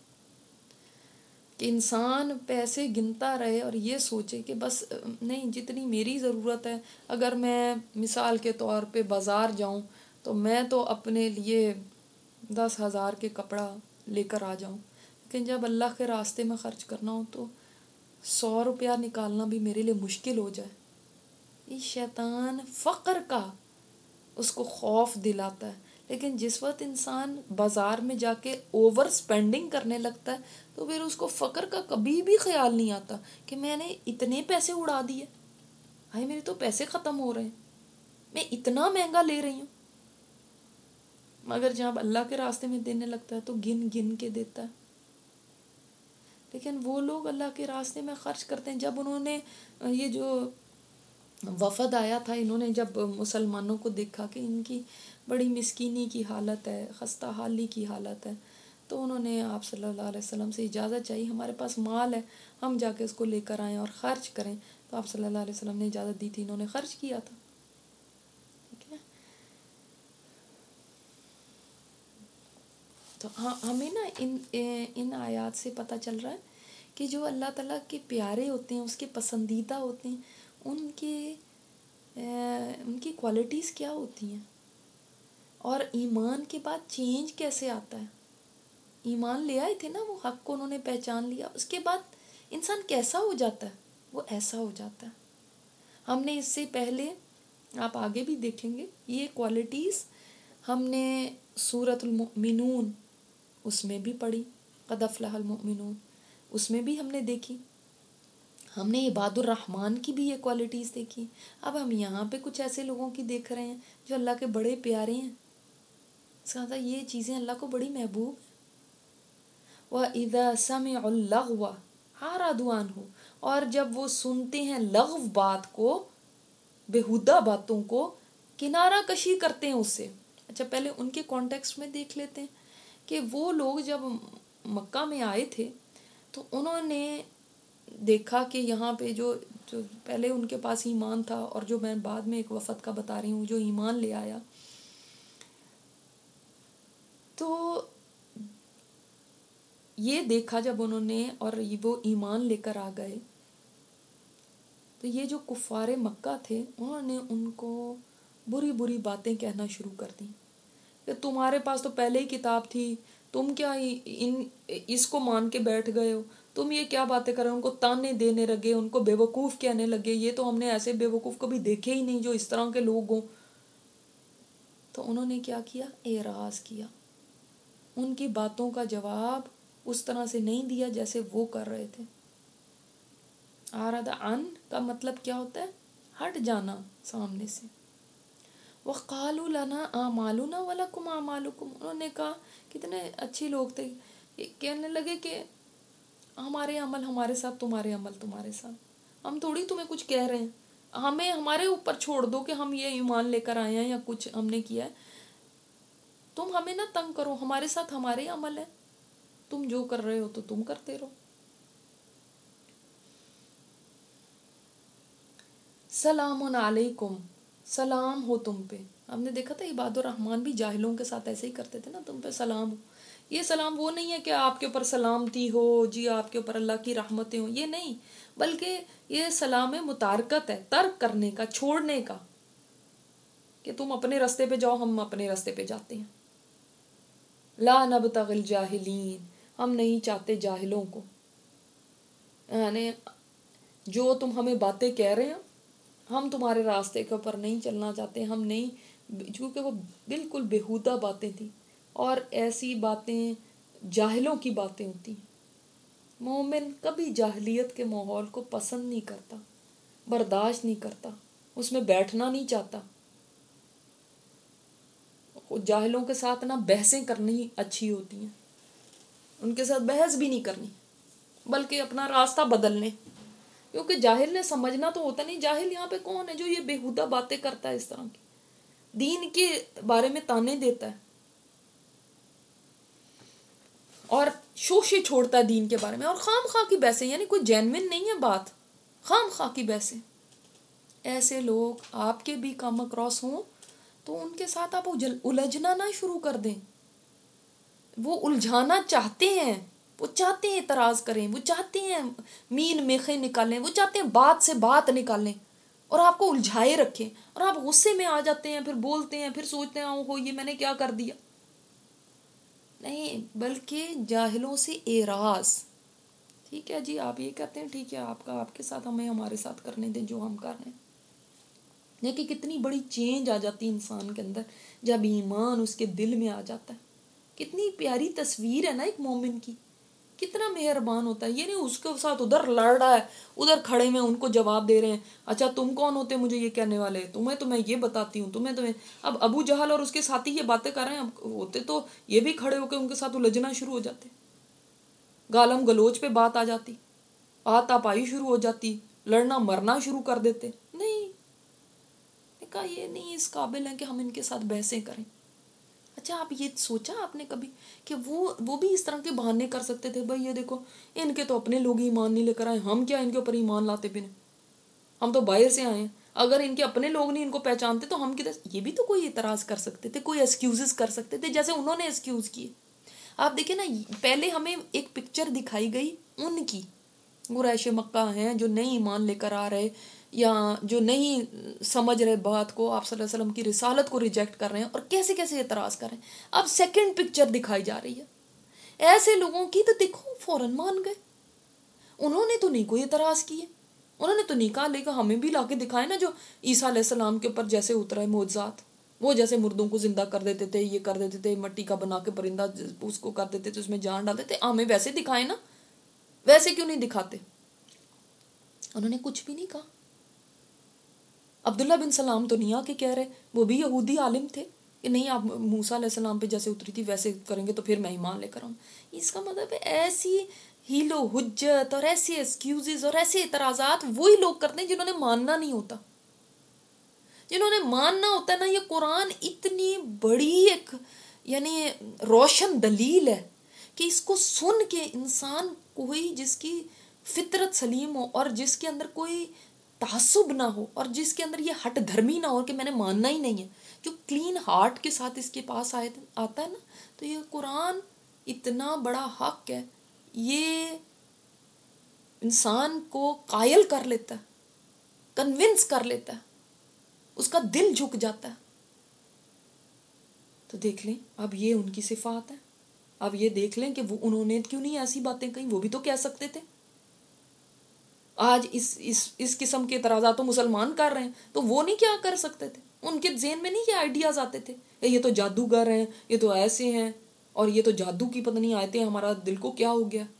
Speaker 1: کہ انسان پیسے گنتا رہے اور یہ سوچے کہ بس نہیں، جتنی میری ضرورت ہے، اگر میں مثال کے طور پہ بازار جاؤں تو میں تو اپنے لیے دس ہزار کے کپڑا لے کر آ جاؤں، لیکن جب اللہ کے راستے میں خرچ کرنا ہو تو سو روپیہ نکالنا بھی میرے لیے مشکل ہو جائے۔ یہ شیطان فقر کا اس کو خوف دلاتا ہے، لیکن جس وقت انسان بازار میں جا کے اوور سپینڈنگ کرنے لگتا ہے تو پھر اس کو فقر کا کبھی بھی خیال نہیں آتا کہ میں نے اتنے پیسے اڑا دیے، بھائی میرے تو پیسے ختم ہو رہے ہیں، میں اتنا مہنگا لے رہی ہوں. مگر جب اللہ کے راستے میں دینے لگتا ہے تو گن گن کے دیتا ہے. لیکن وہ لوگ اللہ کے راستے میں خرچ کرتے ہیں. جب انہوں نے یہ جو وفد آیا تھا، انہوں نے جب مسلمانوں کو دیکھا کہ ان کی بڑی مسکینی کی حالت ہے، خستہ حالی کی حالت ہے، تو انہوں نے آپ صلی اللہ علیہ وسلم سے اجازت چاہی، ہمارے پاس مال ہے، ہم جا کے اس کو لے کر آئیں اور خرچ کریں. تو آپ صلی اللہ علیہ وسلم نے اجازت دی تھی، انہوں نے خرچ کیا تھا. ٹھیک ہے، تو ہمیں نا ان ان آیات سے پتہ چل رہا ہے کہ جو اللہ تعالیٰ کے پیارے ہوتے ہیں، اس کے پسندیدہ ہوتے ہیں، ان کے ان کی کوالٹیز کیا ہوتی ہیں، اور ایمان کے بعد چینج کیسے آتا ہے. ایمان لے آئے تھے نا، وہ حق کو انہوں نے پہچان لیا، اس کے بعد انسان کیسا ہو جاتا ہے، وہ ایسا ہو جاتا ہے. ہم نے اس سے پہلے، آپ آگے بھی دیکھیں گے، یہ کوالٹیز ہم نے سورۃ المؤمنون اس میں بھی پڑھی، قد افلح المؤمنون، اس میں بھی ہم نے دیکھی. ہم نے عباد الرحمن کی بھی یہ کوالٹیز دیکھی. اب ہم یہاں پہ کچھ ایسے لوگوں کی دیکھ رہے ہیں جو اللہ کے بڑے پیارے ہیں. سادہ یہ چیزیں اللہ کو بڑی محبوب ہیں. وَإِذَا سَمِعُوا اللَّغْوَ أَعْرَضُوا عَنْهُ، اور جب وہ سنتے ہیں لغو بات کو، بےہودہ باتوں کو، کنارہ کشی کرتے ہیں اس سے. اچھا پہلے ان کے کانٹیکسٹ میں دیکھ لیتے ہیں کہ وہ لوگ جب مکہ میں آئے تھے تو انہوں نے دیکھا کہ یہاں پہ جو جو پہلے ان کے پاس ایمان تھا، اور جو میں بعد میں ایک وفد کا بتا رہی ہوں جو ایمان لے آیا، تو یہ دیکھا جب انہوں نے اور وہ ایمان لے کر آ گئے، تو یہ جو کفار مکہ تھے انہوں نے ان کو بری بری باتیں کہنا شروع کر دیں کہ تمہارے پاس تو پہلے ہی کتاب تھی، تم کیا ان اس کو مان کے بیٹھ گئے ہو، تم یہ کیا باتیں کر رہے ہو. ان کو تانے دینے لگے، ان کو بے وقوف کہنے لگے، یہ تو ہم نے ایسے بے وقوف کبھی دیکھے ہی نہیں جو اس طرح کے لوگ ہوں. تو انہوں نے کیا کیا، اعراض کیا، ان کی باتوں کا جواب اس طرح سے نہیں دیا جیسے وہ کر رہے تھے. اعرض عن کا مطلب کیا ہوتا ہے، ہٹ جانا سامنے سے. وَقَالُوا لَنَا أَعْمَالُنَا وَلَكُمْ أَعْمَالُكُمْ، انہوں نے کہا، کتنے اچھی لوگ تھے، کہنے لگے کہ ہمارے عمل ہمارے ساتھ، تمہارے عمل تمہارے ساتھ، ہم تھوڑی تمہیں کچھ کہہ رہے ہیں، ہمیں ہمارے اوپر چھوڑ دو کہ ہم یہ ایمان لے کر آئے ہیں یا کچھ ہم نے کیا ہے، تم ہمیں نہ تنگ کرو، ہمارے ساتھ ہمارے عمل ہے، تم جو کر رہے ہو تو تم کرتے رہو. سلام علیکم، سلام ہو تم پہ. ہم نے دیکھا تھا عباد الرحمن بھی جاہلوں کے ساتھ ایسے ہی کرتے تھے نا، تم پہ سلام ہو. یہ سلام وہ نہیں ہے کہ آپ کے اوپر سلامتی ہو جی، آپ کے اوپر اللہ کی رحمتیں ہوں، یہ نہیں، بلکہ یہ سلام متارکت ہے، ترک کرنے کا، چھوڑنے کا، کہ تم اپنے راستے پہ جاؤ، ہم اپنے راستے پہ جاتے ہیں. لا نبتغی الجاہلین، ہم نہیں چاہتے جاہلوں کو، یعنی جو تم ہمیں باتیں کہہ رہے ہیں ہم تمہارے راستے کے اوپر نہیں چلنا چاہتے، ہم نہیں، چونکہ وہ بالکل بےہودہ باتیں تھیں، اور ایسی باتیں جاہلوں کی باتیں ہوتی ہیں. مومن کبھی جاہلیت کے ماحول کو پسند نہیں کرتا، برداشت نہیں کرتا، اس میں بیٹھنا نہیں چاہتا. جاہلوں کے ساتھ نہ بحثیں کرنی اچھی ہوتی ہیں، ان کے ساتھ بحث بھی نہیں کرنی، بلکہ اپنا راستہ بدلنے، کیونکہ جاہل نے سمجھنا تو ہوتا نہیں. جاہل یہاں پہ کون ہے جو یہ بےہودہ باتیں کرتا ہے، اس طرح کی دین کے بارے میں تانے دیتا ہے اور شوشے چھوڑتا ہے دین کے بارے میں، اور خام خواہ کی بحثیں، یعنی کوئی جینوین نہیں ہے بات، خام خواہ کی بحثیں. ایسے لوگ آپ کے بھی کام اکراس ہوں تو ان کے ساتھ آپ الجھنا نہ شروع کر دیں. وہ الجھانا چاہتے ہیں، وہ چاہتے ہیں اعتراض کریں، وہ چاہتے ہیں مین میخیں نکالیں، وہ چاہتے ہیں بات سے بات نکالیں اور آپ کو الجھائے رکھیں، اور آپ غصے میں آ جاتے ہیں، پھر بولتے ہیں، پھر سوچتے ہیں اوہ یہ میں نے کیا کر دیا. نہیں، بلکہ جاہلوں سے اعراض. ٹھیک ہے جی، آپ یہ کہتے ہیں، ٹھیک ہے، آپ کا آپ کے ساتھ، ہمیں ہمارے ساتھ کرنے دیں جو ہم کر رہے ہیں. دیکھیں کتنی بڑی چینج آ جاتی ہے انسان کے اندر جب ایمان اس کے دل میں آ جاتا ہے. کتنی پیاری تصویر ہے نا ایک مومن کی, کتنا مہربان ہوتا ہے. یہ نہیں اس کے ساتھ ادھر لڑ رہا ہے, ادھر کھڑے میں ان کو جواب دے رہے ہیں, اچھا تم کون ہوتے مجھے یہ کہنے والے, تمہیں تو میں یہ بتاتی ہوں, تمہیں تمہیں اب ابو جہل اور اس کے ساتھی یہ باتیں کر رہے ہیں, اب ہوتے تو یہ بھی کھڑے ہو کے ان کے ساتھ الجھنا شروع ہو جاتے, گالم گلوچ پہ بات آ جاتی, آتا پائی شروع ہو جاتی, لڑنا مرنا شروع کر دیتے. نہیں, کہا یہ نہیں اس قابل ہے کہ ہم ان کے ساتھ بحثیں کریں. اچھا آپ یہ سوچا آپ نے کبھی کہ وہ وہ بھی اس طرح کے بہانے کر سکتے تھے, بھائی یہ دیکھو ان کے تو اپنے لوگ ایمان نہیں لے کر آئے, ہم کیا ان کے اوپر ایمان لاتے بھی نہیں, ہم تو باہر سے آئے ہیں, اگر ان کے اپنے لوگ نہیں ان کو پہچانتے تو ہم کدھر. یہ بھی تو کوئی اعتراض کر سکتے تھے, کوئی ایکسکیوزز کر سکتے تھے جیسے انہوں نے ایکسکیوز کیے. آپ دیکھیں نا, پہلے ہمیں ایک پکچر دکھائی گئی ان کی, قریش مکہ ہیں جو نئی ایمان لے کر آ رہے یا جو نہیں سمجھ رہے بات کو, آپ صلی اللہ علیہ وسلم کی رسالت کو ریجیکٹ کر رہے ہیں اور کیسے کیسے اعتراض کر رہے ہیں. اب سیکنڈ پکچر دکھائی جا رہی ہے, ایسے لوگوں کی تو دیکھو فوراً مان گئے, انہوں نے تو نہیں کوئی اعتراض کیے, انہوں نے تو نہیں کہا لے کر ہمیں بھی لا کے دکھائے نا جو عیسیٰ علیہ السلام کے اوپر جیسے اترا ہے معجزات, وہ جیسے مردوں کو زندہ کر دیتے تھے, یہ کر دیتے تھے, مٹی کا بنا کے پرندہ اس کو کر دیتے تھے, اس میں جان ڈالتے تھے, ہمیں ویسے دکھائے نا, ویسے کیوں نہیں دکھاتے. انہوں نے کچھ بھی نہیں کہا. عبداللہ بن سلام تو نہیں آ کے کہہ رہے, وہ بھی یہودی عالم تھے, کہ نہیں آپ موسیٰ علیہ السلام پہ جیسے اتری تھی ویسے کریں گے تو پھر میں ایمان لے کر آؤں. اس کا مطلب ہے ایسی ہیل و حجت اور ایسی ایکسکیوزز اور ایسے اعتراضات وہی لوگ کرتے ہیں جنہوں نے ماننا نہیں ہوتا. جنہوں نے ماننا ہوتا ہے نا, یہ قرآن اتنی بڑی ایک یعنی روشن دلیل ہے کہ اس کو سن کے انسان کوئی جس کی فطرت سلیم ہو اور جس کے اندر کوئی تعصب نہ ہو اور جس کے اندر یہ ہٹ دھرمی نہ ہو کہ میں نے ماننا ہی نہیں ہے, جو کلین ہارٹ کے ساتھ اس کے پاس آئے آتا ہے نا, تو یہ قرآن اتنا بڑا حق ہے, یہ انسان کو قائل کر لیتا ہے, کنونس کر لیتا ہے, اس کا دل جھک جاتا ہے. تو دیکھ لیں اب یہ ان کی صفات ہے, اب یہ دیکھ لیں کہ وہ انہوں نے کیوں نہیں ایسی باتیں کہیں, وہ بھی تو کہہ سکتے تھے. آج اس اس اس قسم کے اعتراضات تو مسلمان کر رہے ہیں, تو وہ نہیں کیا کر سکتے تھے, ان کے ذہن میں نہیں کیا آئیڈیاز آتے تھے, یہ تو جادوگر ہیں, یہ تو ایسے ہیں, اور یہ تو جادو کی پتہ نہیں آیتیں, ہمارا دل کو کیا ہو گیا.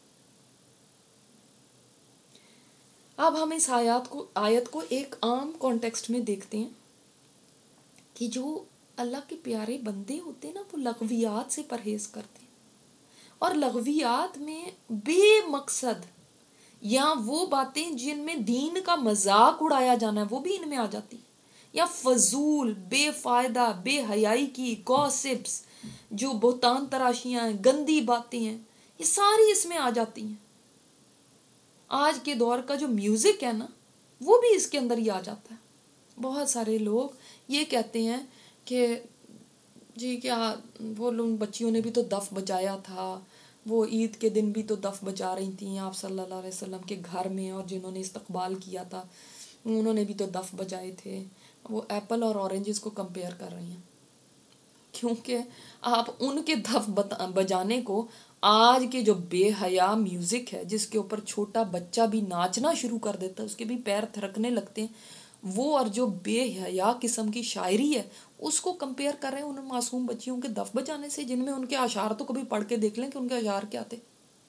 Speaker 1: اب ہم اس آیات کو آیت کو ایک عام کانٹیکسٹ میں دیکھتے ہیں کہ جو اللہ کے پیارے بندے ہوتے ہیں نا, وہ لغویات سے پرہیز کرتے ہیں, اور لغویات میں بے مقصد یا وہ باتیں جن میں دین کا مذاق اڑایا جانا ہے وہ بھی ان میں آ جاتی, یا فضول بے فائدہ بے حیائی کی گوسپس, جو بہتان تراشیاں ہیں, گندی باتیں ہیں, یہ ساری اس میں آ جاتی ہیں. آج کے دور کا جو میوزک ہے نا, وہ بھی اس کے اندر ہی آ جاتا ہے. بہت سارے لوگ یہ کہتے ہیں کہ جی کیا وہ لوگ بچیوں نے بھی تو دف بجایا تھا, وہ عید کے دن بھی تو دف بجا رہی تھیں آپ صلی اللہ علیہ وسلم کے گھر میں, اور جنہوں نے استقبال کیا تھا انہوں نے بھی تو دف بجائے تھے. وہ ایپل اور اورنجز کو کمپیئر کر رہی ہیں, کیونکہ آپ ان کے دف بجانے کو آج کے جو بے حیا میوزک ہے جس کے اوپر چھوٹا بچہ بھی ناچنا شروع کر دیتا ہے, اس کے بھی پیر تھرکنے لگتے ہیں, وہ اور جو بے حیا قسم کی شاعری ہے اس کو کمپیئر کر رہے ہیں ان معصوم بچیوں کے دف بجانے سے, جن میں ان کے اشعار تو کبھی پڑھ کے دیکھ لیں کہ ان کے اشعار کیا تھے,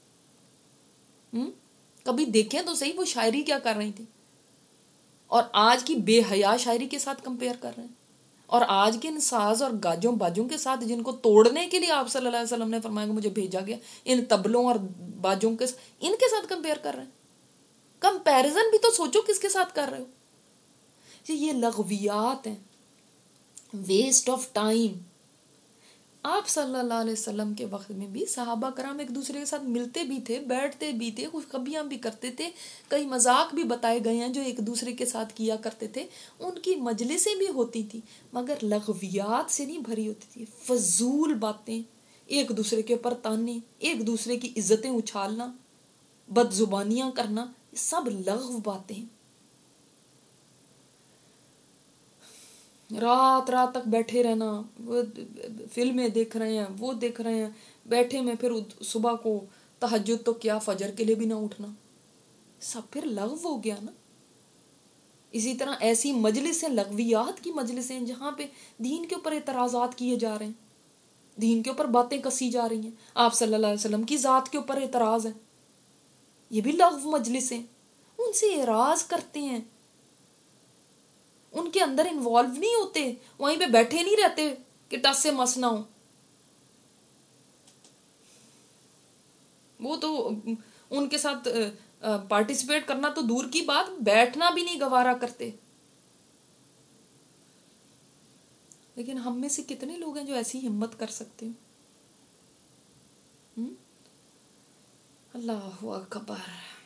Speaker 1: کبھی دیکھیں تو صحیح وہ شاعری کیا کر رہی تھی, اور آج کی بے حیا شاعری کے ساتھ کمپیئر کر رہے ہیں, اور آج کے ان ساز اور گاجوں باجوں کے ساتھ جن کو توڑنے کے لیے آپ صلی اللہ علیہ وسلم نے فرمایا کہ مجھے بھیجا گیا, ان تبلوں اور باجوں کے ان کے ساتھ کمپیئر کر رہے ہیں. کمپیریزن بھی تو سوچو کس کے ساتھ کر رہے ہو. یہ لغویات ہیں, ویسٹ آف ٹائم. آپ صلی اللہ علیہ وسلم کے وقت میں بھی صحابہ کرام ایک دوسرے کے ساتھ ملتے بھی تھے, بیٹھتے بھی تھے, خوشخبریاں بھی کرتے تھے, کئی مذاق بھی بتائے گئے ہیں جو ایک دوسرے کے ساتھ کیا کرتے تھے, ان کی مجلسیں بھی ہوتی تھی مگر لغویات سے نہیں بھری ہوتی تھی. فضول باتیں, ایک دوسرے کے اوپر تانے, ایک دوسرے کی عزتیں اچھالنا, بد زبانیاں کرنا, یہ سب لغو باتیں ہیں. رات رات تک بیٹھے رہنا, وہ فلمیں دیکھ رہے ہیں, وہ دیکھ رہے ہیں, بیٹھے میں پھر صبح کو تہجد تو کیا فجر کے لیے بھی نہ اٹھنا, سب پھر لغو ہو گیا نا. اسی طرح ایسی مجلسیں، لغویات کی مجلسیں جہاں پہ دین کے اوپر اعتراضات کیے جا رہے ہیں، دین کے اوپر باتیں کسی جا رہی ہیں، آپ صلی اللہ علیہ وسلم کی ذات کے اوپر اعتراض ہے، یہ بھی لغو مجلسیں، ان سے اعراض کرتے ہیں، ان کے اندر انوالو نہیں ہوتے، وہیں پہ بیٹھے نہیں رہتے کہ ٹس سے مس نہ ہو. وہ تو ان کے ساتھ پارٹیسپیٹ کرنا تو دور کی بات، بیٹھنا بھی نہیں گوارا کرتے. لیکن ہم میں سے کتنے لوگ ہیں جو ایسی ہمت کر سکتے ہیں؟ اللہ اکبر.